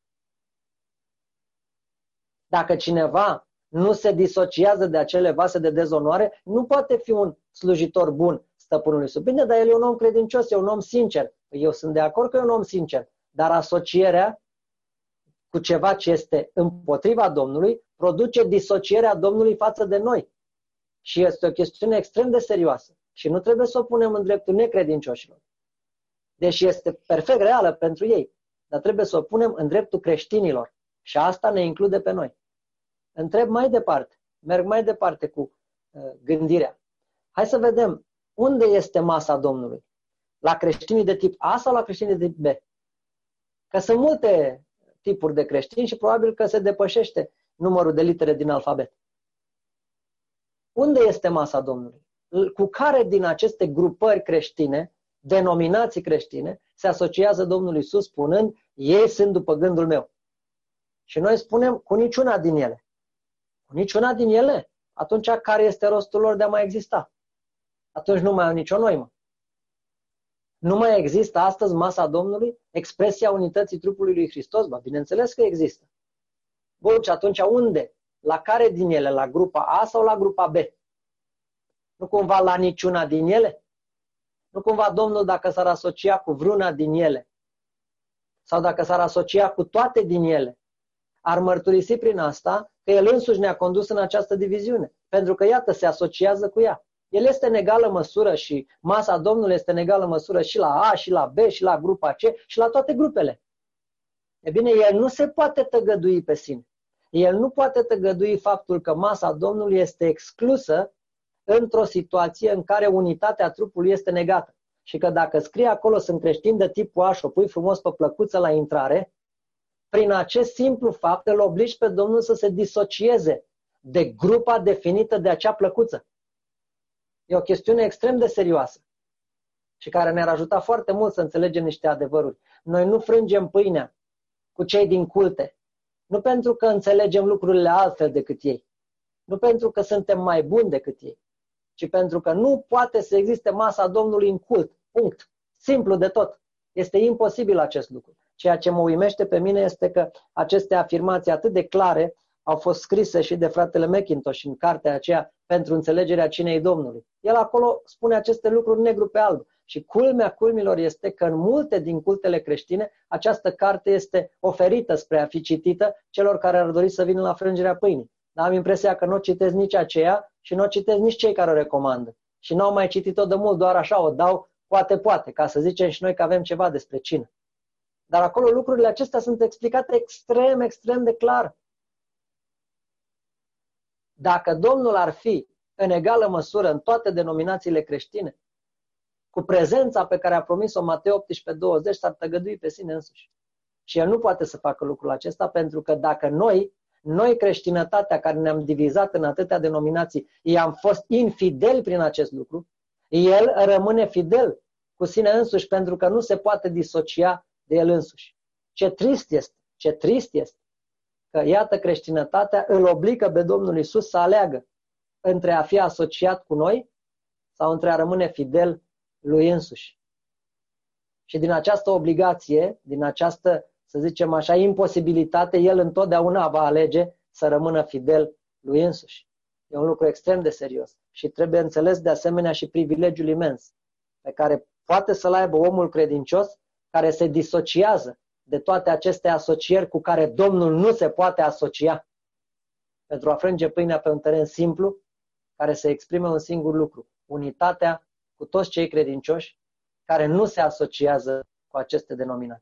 Dacă cineva nu se disociază de acele vase de dezonoare, nu poate fi un slujitor bun stăpânului Iisus. Bine, dar el e un om credincios, e un om sincer. Eu sunt de acord că e un om sincer, dar asocierea cu ceva ce este împotriva Domnului produce disocierea Domnului față de noi. Și este o chestiune extrem de serioasă. Și nu trebuie să o punem în dreptul necredincioșilor. Deși este perfect reală pentru ei. Dar trebuie să o punem în dreptul creștinilor. Și asta ne include pe noi. Întreb mai departe. Merg mai departe cu gândirea. Hai să vedem unde este masa Domnului. La creștinii de tip A sau la creștinii de tip B? Că sunt multe tipuri de creștini și probabil că se depășește numărul de litere din alfabet. Unde este masa Domnului? Cu care din aceste grupări creștine, denominații creștine, se asociază Domnul Iisus spunând, ei sunt după gândul meu? Și noi spunem, cu niciuna din ele. Cu niciuna din ele? Atunci care este rostul lor de a mai exista? Atunci nu mai au nicio noimă. Nu mai există astăzi masa Domnului, expresia unității trupului lui Hristos? Ba, bineînțeles că există. Bun, și atunci unde? La care din ele? La grupa A sau la grupa B? Nu cumva la niciuna din ele? Nu cumva Domnul, dacă s-ar asocia cu vreuna din ele, sau dacă s-ar asocia cu toate din ele, ar mărturisi prin asta că El însuși ne-a condus în această diviziune. Pentru că, iată, se asociază cu ea. El este în egală măsură și masa Domnului este în egală măsură și la A, și la B, și la grupa C, și la toate grupele. E bine, El nu se poate tăgădui pe sine. El nu poate tăgădui faptul că masa Domnului este exclusă într-o situație în care unitatea trupului este negată. Și că dacă scrie acolo sunt creștini de tipul A și o pui frumos pe plăcuță la intrare, prin acest simplu fapt îl obligi pe Domnul să se disocieze de grupa definită de acea plăcuță. E o chestiune extrem de serioasă și care ne-ar ajuta foarte mult să înțelegem niște adevăruri. Noi nu frângem pâinea cu cei din culte, nu pentru că înțelegem lucrurile altfel decât ei, nu pentru că suntem mai buni decât ei, ci pentru că nu poate să existe masa Domnului în cult. Punct. Simplu de tot. Este imposibil acest lucru. Ceea ce mă uimește pe mine este că aceste afirmații atât de clare au fost scrise și de fratele McIntosh în cartea aceea pentru înțelegerea cinei Domnului. El acolo spune aceste lucruri negru pe alb. Și culmea culmilor este că în multe din cultele creștine această carte este oferită spre a fi citită celor care ar dori să vină la frângerea pâinii. Dar am impresia că nu o citesc nici aceea și nu o citesc nici cei care o recomandă. Și n-au mai citit-o de mult, doar așa o dau, poate, ca să zicem și noi că avem ceva despre cină. Dar acolo lucrurile acestea sunt explicate extrem, extrem de clar. Dacă Domnul ar fi în egală măsură în toate denominațiile creștine, cu prezența pe care a promis-o Matei 18:20, s-ar tăgădui pe sine însuși. Și El nu poate să facă lucrul acesta pentru că dacă noi creștinătatea care ne-am divizat în atâtea denominații, i-am fost infideli prin acest lucru, El rămâne fidel cu sine însuși pentru că nu se poate disocia de El însuși. Ce trist este că, iată, creștinătatea îl obligă pe Domnul Iisus să aleagă între a fi asociat cu noi sau între a rămâne fidel lui însuși. Și din această obligație, din această, să zicem așa, imposibilitate, El întotdeauna va alege să rămână fidel lui însuși. E un lucru extrem de serios. Și trebuie înțeles de asemenea și privilegiul imens pe care poate să-l aibă omul credincios care se disociază de toate aceste asocieri cu care Domnul nu se poate asocia pentru a frânge pâinea pe un teren simplu care să exprime un singur lucru: unitatea cu toți cei credincioși care nu se asociază cu aceste denominații.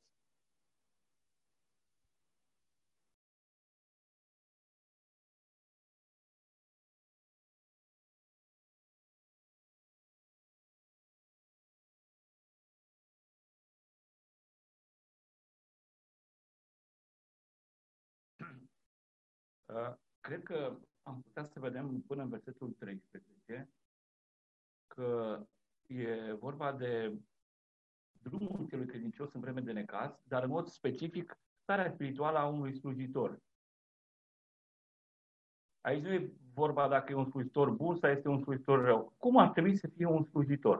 Cred că am putea să vedem până în versetul 13 că e vorba de drumul celui credincios în vreme de necaz, dar în mod specific starea spirituală a unui slujitor. Aici nu e vorba dacă e un slujitor bun sau este un slujitor rău. Cum ar trebui să fie un slujitor?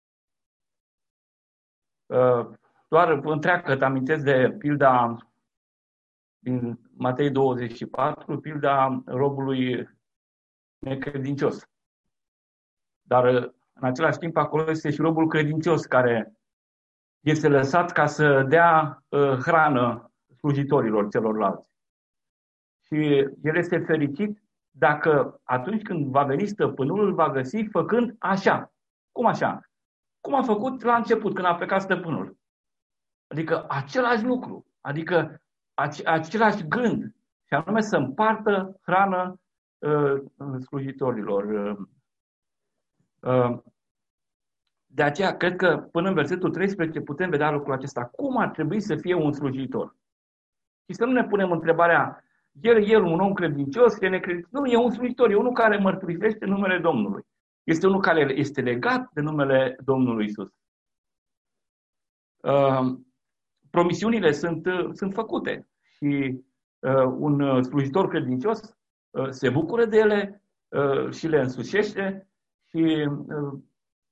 Doar întreagă, te amintesc de pilda din Matei 24, pilda robului necredincios. Dar în același timp acolo este și robul credincios care este lăsat ca să dea hrană slujitorilor celorlalți. Și el este fericit dacă atunci când va veni stăpânul îl va găsi făcând așa. Cum așa? Cum a făcut la început când a plecat stăpânul. Adică același lucru. Adică același gând, și anume să împartă hrană slujitorilor. De aceea, cred că până în versetul 13 putem vedea lucrul acesta. Cum ar trebui să fie un slujitor? Și să nu ne punem întrebarea, el un om credincios, e necredincios. Nu, e un slujitor, e unul care mărturisește numele Domnului. Este unul care este legat de numele Domnului Iisus. Promisiunile sunt făcute și un slujitor credincios se bucură de ele și le însușește și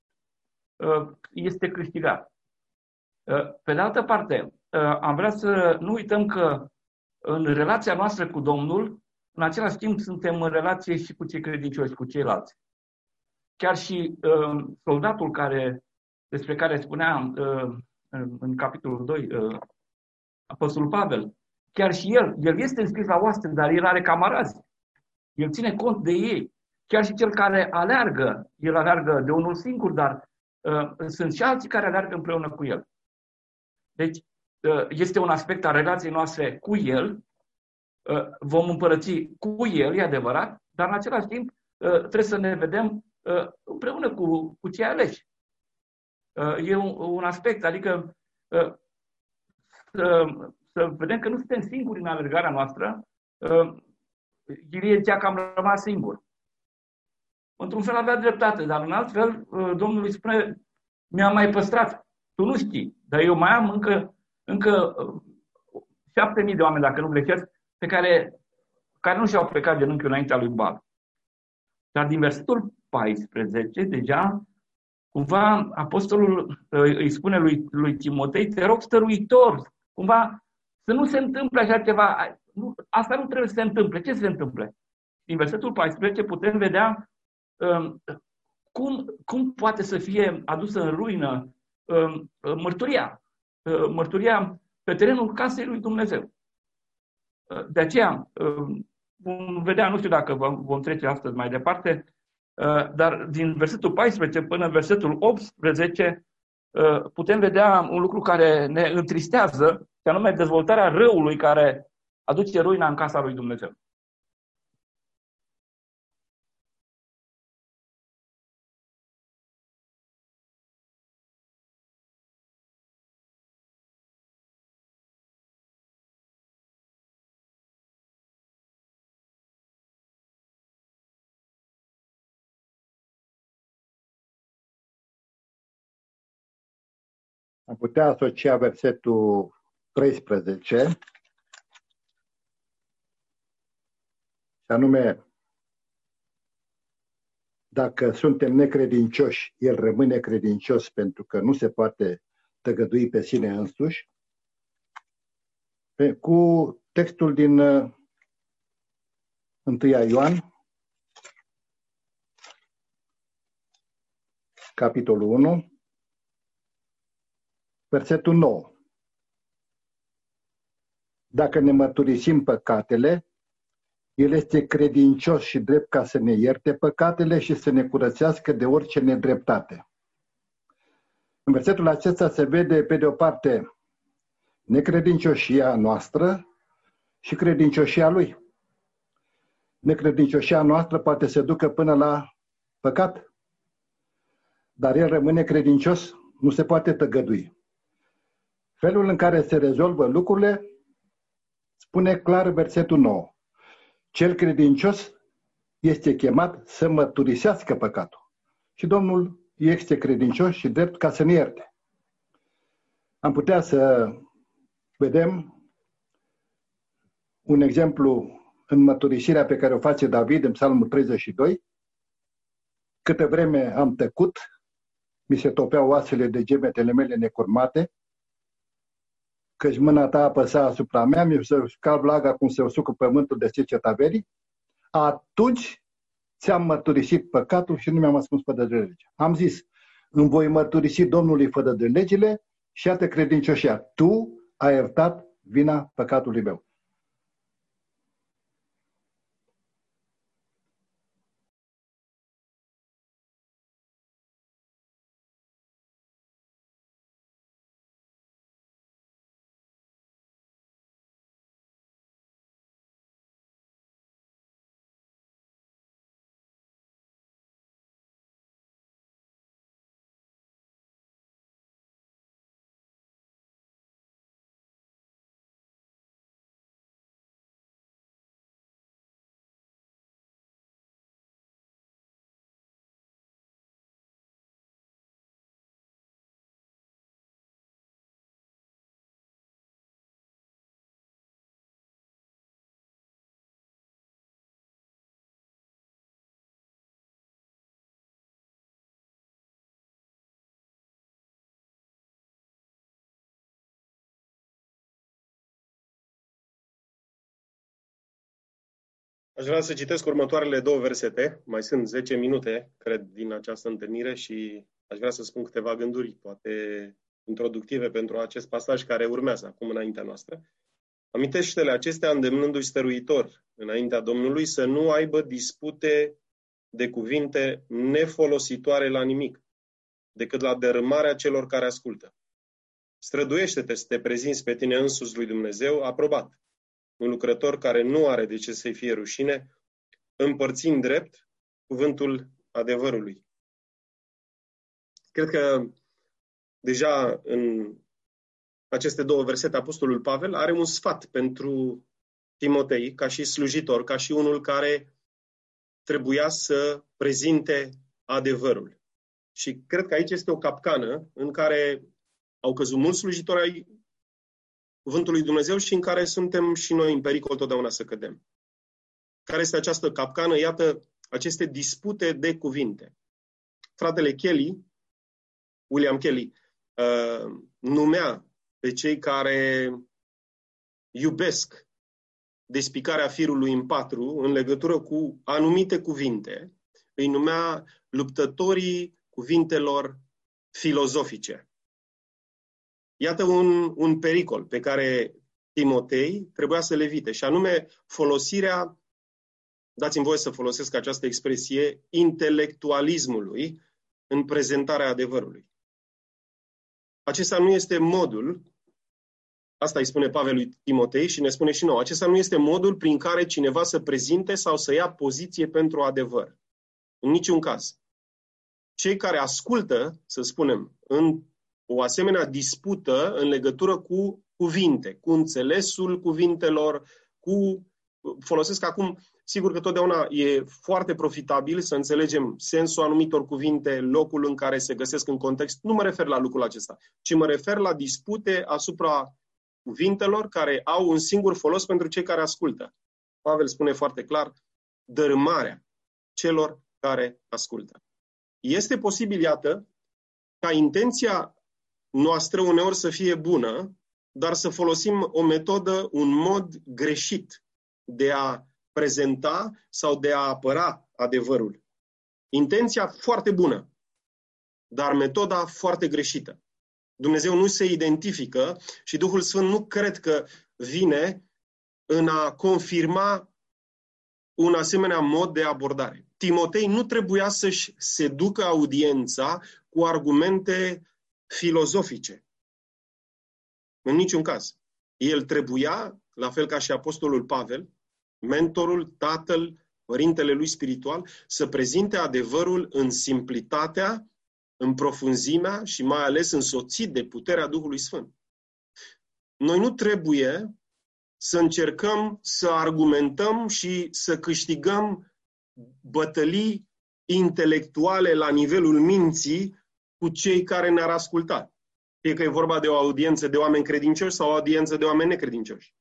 este câștigat. Pe de altă parte, am vrea să nu uităm că în relația noastră cu Domnul, în același timp suntem în relație și cu cei credincioși, cu ceilalți. Chiar și soldatul despre care spuneam în capitolul 2, Apostolul Pavel, chiar și el este înscris la oaste, dar el are camarazi. El ține cont de ei. Chiar și cel care aleargă, el aleargă de unul singur, dar sunt și alții care aleargă împreună cu el. Deci, este un aspect al relației noastre cu el, vom împărăți cu el, e adevărat, dar în același timp trebuie să ne vedem împreună cu cei aleși. E un aspect, adică să vedem că nu suntem singuri în alergarea noastră. Ilie zicea că am rămas singur. Într-un fel avea dreptate, dar în alt fel Domnul îi spune, mi-a mai păstrat. Tu nu știi, dar eu mai am încă 7.000 de oameni, dacă nu greșesc, pe care nu și-au plecat genunchiul înaintea lui Baal. Dar din versetul 14, deja, cumva, apostolul îi spune lui Timotei, te rog stăruitor, cumva, să nu se întâmple așa ceva. Asta nu trebuie să se întâmple. Ce se întâmple? Din versetul 14 putem vedea cum poate să fie adusă în ruină mărturia pe terenul casei lui Dumnezeu. De aceea vom vedea, nu știu dacă vom trece astăzi mai departe, dar din versetul 14 până în versetul 18 putem vedea un lucru care ne întristează, și anume dezvoltarea răului care aduce ruina în casa lui Dumnezeu. Am putea asocia versetul 13, și anume, dacă suntem necredincioși, el rămâne credincios pentru că nu se poate tăgădui pe sine însuși, cu textul din 1 Ioan, capitolul 1, versetul 9. Dacă ne mărturisim păcatele, El este credincios și drept ca să ne ierte păcatele și să ne curățească de orice nedreptate. În versetul acesta se vede, pe de o parte, necredincioșia noastră și credincioșia Lui. Necredincioșia noastră poate să ducă până la păcat, dar El rămâne credincios, nu se poate tăgădui. Felul în care se rezolvă lucrurile spune clar versetul 9. Cel credincios este chemat să mărturisească păcatul. Și Domnul este credincios și drept ca să ne ierte. Am putea să vedem un exemplu în mărturisirea pe care o face David în Psalmul 32. Câtă vreme am tăcut, mi se topeau oasele de gemetele mele necurmate, căci mâna ta apăsa asupra mea, mi se usca blaga cum se usucă pământul de seceta verii, atunci ți-am mărturisit păcatul și nu mi-am ascuns fără de lege. Am zis, îmi voi mărturisi Domnului fără de legile și iată credincioșia. Tu ai iertat vina păcatului meu. Aș vrea să citesc următoarele 2 versete. Mai sunt 10 minute, cred, din această întâlnire și aș vrea să spun câteva gânduri, poate introductive pentru acest pasaj care urmează acum înaintea noastră. Amintește-le acestea îndemnându-i stăruitor înaintea Domnului să nu aibă dispute de cuvinte nefolositoare la nimic, decât la dărâmarea celor care ascultă. Străduiește-te să te prezinți pe tine însuți lui Dumnezeu aprobat, un lucrător care nu are de ce să-i fie rușine, împărțind drept cuvântul adevărului. Cred că deja în aceste 2 versete Apostolul Pavel are un sfat pentru Timotei, ca și slujitor, ca și unul care trebuia să prezinte adevărul. Și cred că aici este o capcană în care au căzut mulți slujitori ai cuvântului Dumnezeu și în care suntem și noi în pericol totdeauna să cădem. Care este această capcană? Iată, aceste dispute de cuvinte. Fratele Kelly, William Kelly, numea pe cei care iubesc despicarea firului în 4 în legătură cu anumite cuvinte, îi numea luptătorii cuvintelor filozofice. Iată un pericol pe care Timotei trebuia să le evite, și anume folosirea, dați-mi voie să folosesc această expresie, intelectualismului în prezentarea adevărului. Acesta nu este modul, asta îi spune Pavel lui Timotei și ne spune și nouă, acesta nu este modul prin care cineva să prezinte sau să ia poziție pentru adevăr. În niciun caz. Cei care ascultă, să spunem, în o asemenea dispută în legătură cu cuvinte, cu înțelesul cuvintelor, folosesc acum, sigur că totdeauna e foarte profitabil să înțelegem sensul anumitor cuvinte, locul în care se găsesc în context. Nu mă refer la lucrul acesta, ci mă refer la dispute asupra cuvintelor care au un singur folos pentru cei care ascultă. Pavel spune foarte clar, dărâmarea celor care ascultă. Este posibil, iată, ca intenția noastră uneori să fie bună, dar să folosim o metodă, un mod greșit de a prezenta sau de a apăra adevărul. Intenția foarte bună, dar metoda foarte greșită. Dumnezeu nu se identifică și Duhul Sfânt nu cred că vine în a confirma un asemenea mod de abordare. Timotei nu trebuia să-și seducă audiența cu argumente filozofice. În niciun caz. El trebuia, la fel ca și apostolul Pavel, mentorul, tatăl, părintele lui spiritual, să prezinte adevărul în simplitatea, în profunzimea și mai ales însoțit de puterea Duhului Sfânt. Noi nu trebuie să încercăm să argumentăm și să câștigăm bătălii intelectuale la nivelul minții cu cei care ne-ar asculta. Fie că e vorba de o audiență de oameni credincioși sau o audiență de oameni necredincioși.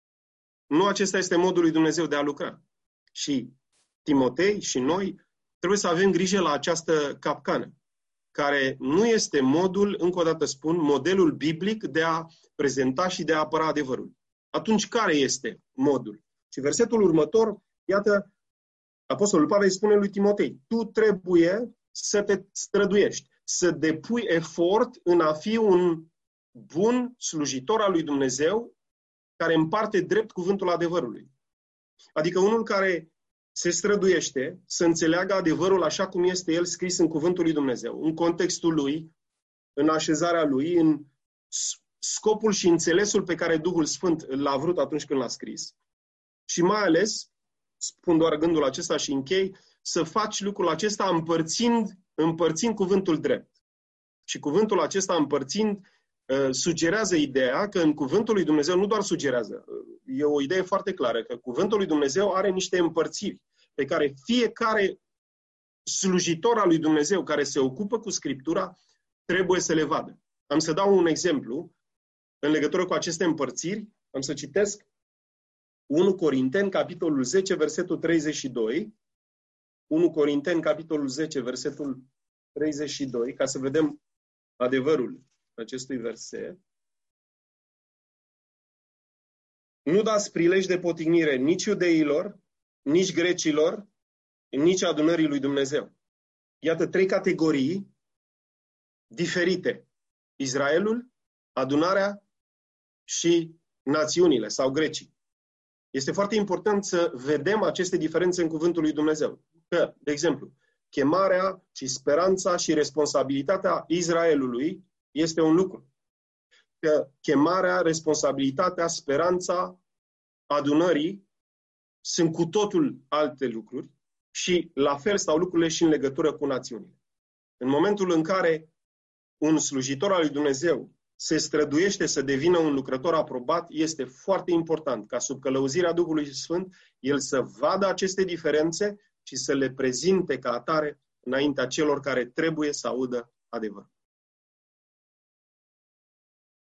Nu acesta este modul lui Dumnezeu de a lucra. Și Timotei și noi trebuie să avem grijă la această capcană, care nu este modul, încă o dată spun, modelul biblic de a prezenta și de a apăra adevărul. Atunci care este modul? Și versetul următor, iată, apostolul Pavel spune lui Timotei, tu trebuie să te străduiești, să depui efort în a fi un bun slujitor al lui Dumnezeu care împarte drept cuvântul adevărului. Adică unul care se străduiește să înțeleagă adevărul așa cum este el scris în cuvântul lui Dumnezeu, în contextul lui, în așezarea lui, în scopul și înțelesul pe care Duhul Sfânt l-a vrut atunci când l-a scris. Și mai ales, spun doar gândul acesta și închei, să faci lucrul acesta împărțind cuvântul drept. Și cuvântul acesta împărțind sugerează ideea că în cuvântul lui Dumnezeu, nu doar sugerează, e o idee foarte clară, că cuvântul lui Dumnezeu are niște împărțiri pe care fiecare slujitor al lui Dumnezeu care se ocupă cu Scriptura trebuie să le vadă. Am să dau un exemplu în legătură cu aceste împărțiri. Am să citesc 1 Corinteni, capitolul 10, versetul 32. 1 Corinteni, capitolul 10, versetul 32, ca să vedem adevărul acestui verset. Nu dați prilej de potignire nici iudeilor, nici grecilor, nici adunării lui Dumnezeu. Iată 3 categorii diferite. Israelul, adunarea și națiunile sau grecii. Este foarte important să vedem aceste diferențe în cuvântul lui Dumnezeu. Că, de exemplu, chemarea și speranța și responsabilitatea Israelului este un lucru. Că chemarea, responsabilitatea, speranța adunării sunt cu totul alte lucruri și la fel stau lucrurile și în legătură cu națiunile. În momentul în care un slujitor al lui Dumnezeu se străduiește să devină un lucrător aprobat, este foarte important ca sub călăuzirea Duhului Sfânt el să vadă aceste diferențe și să le prezinte ca atare înaintea celor care trebuie să audă adevărul.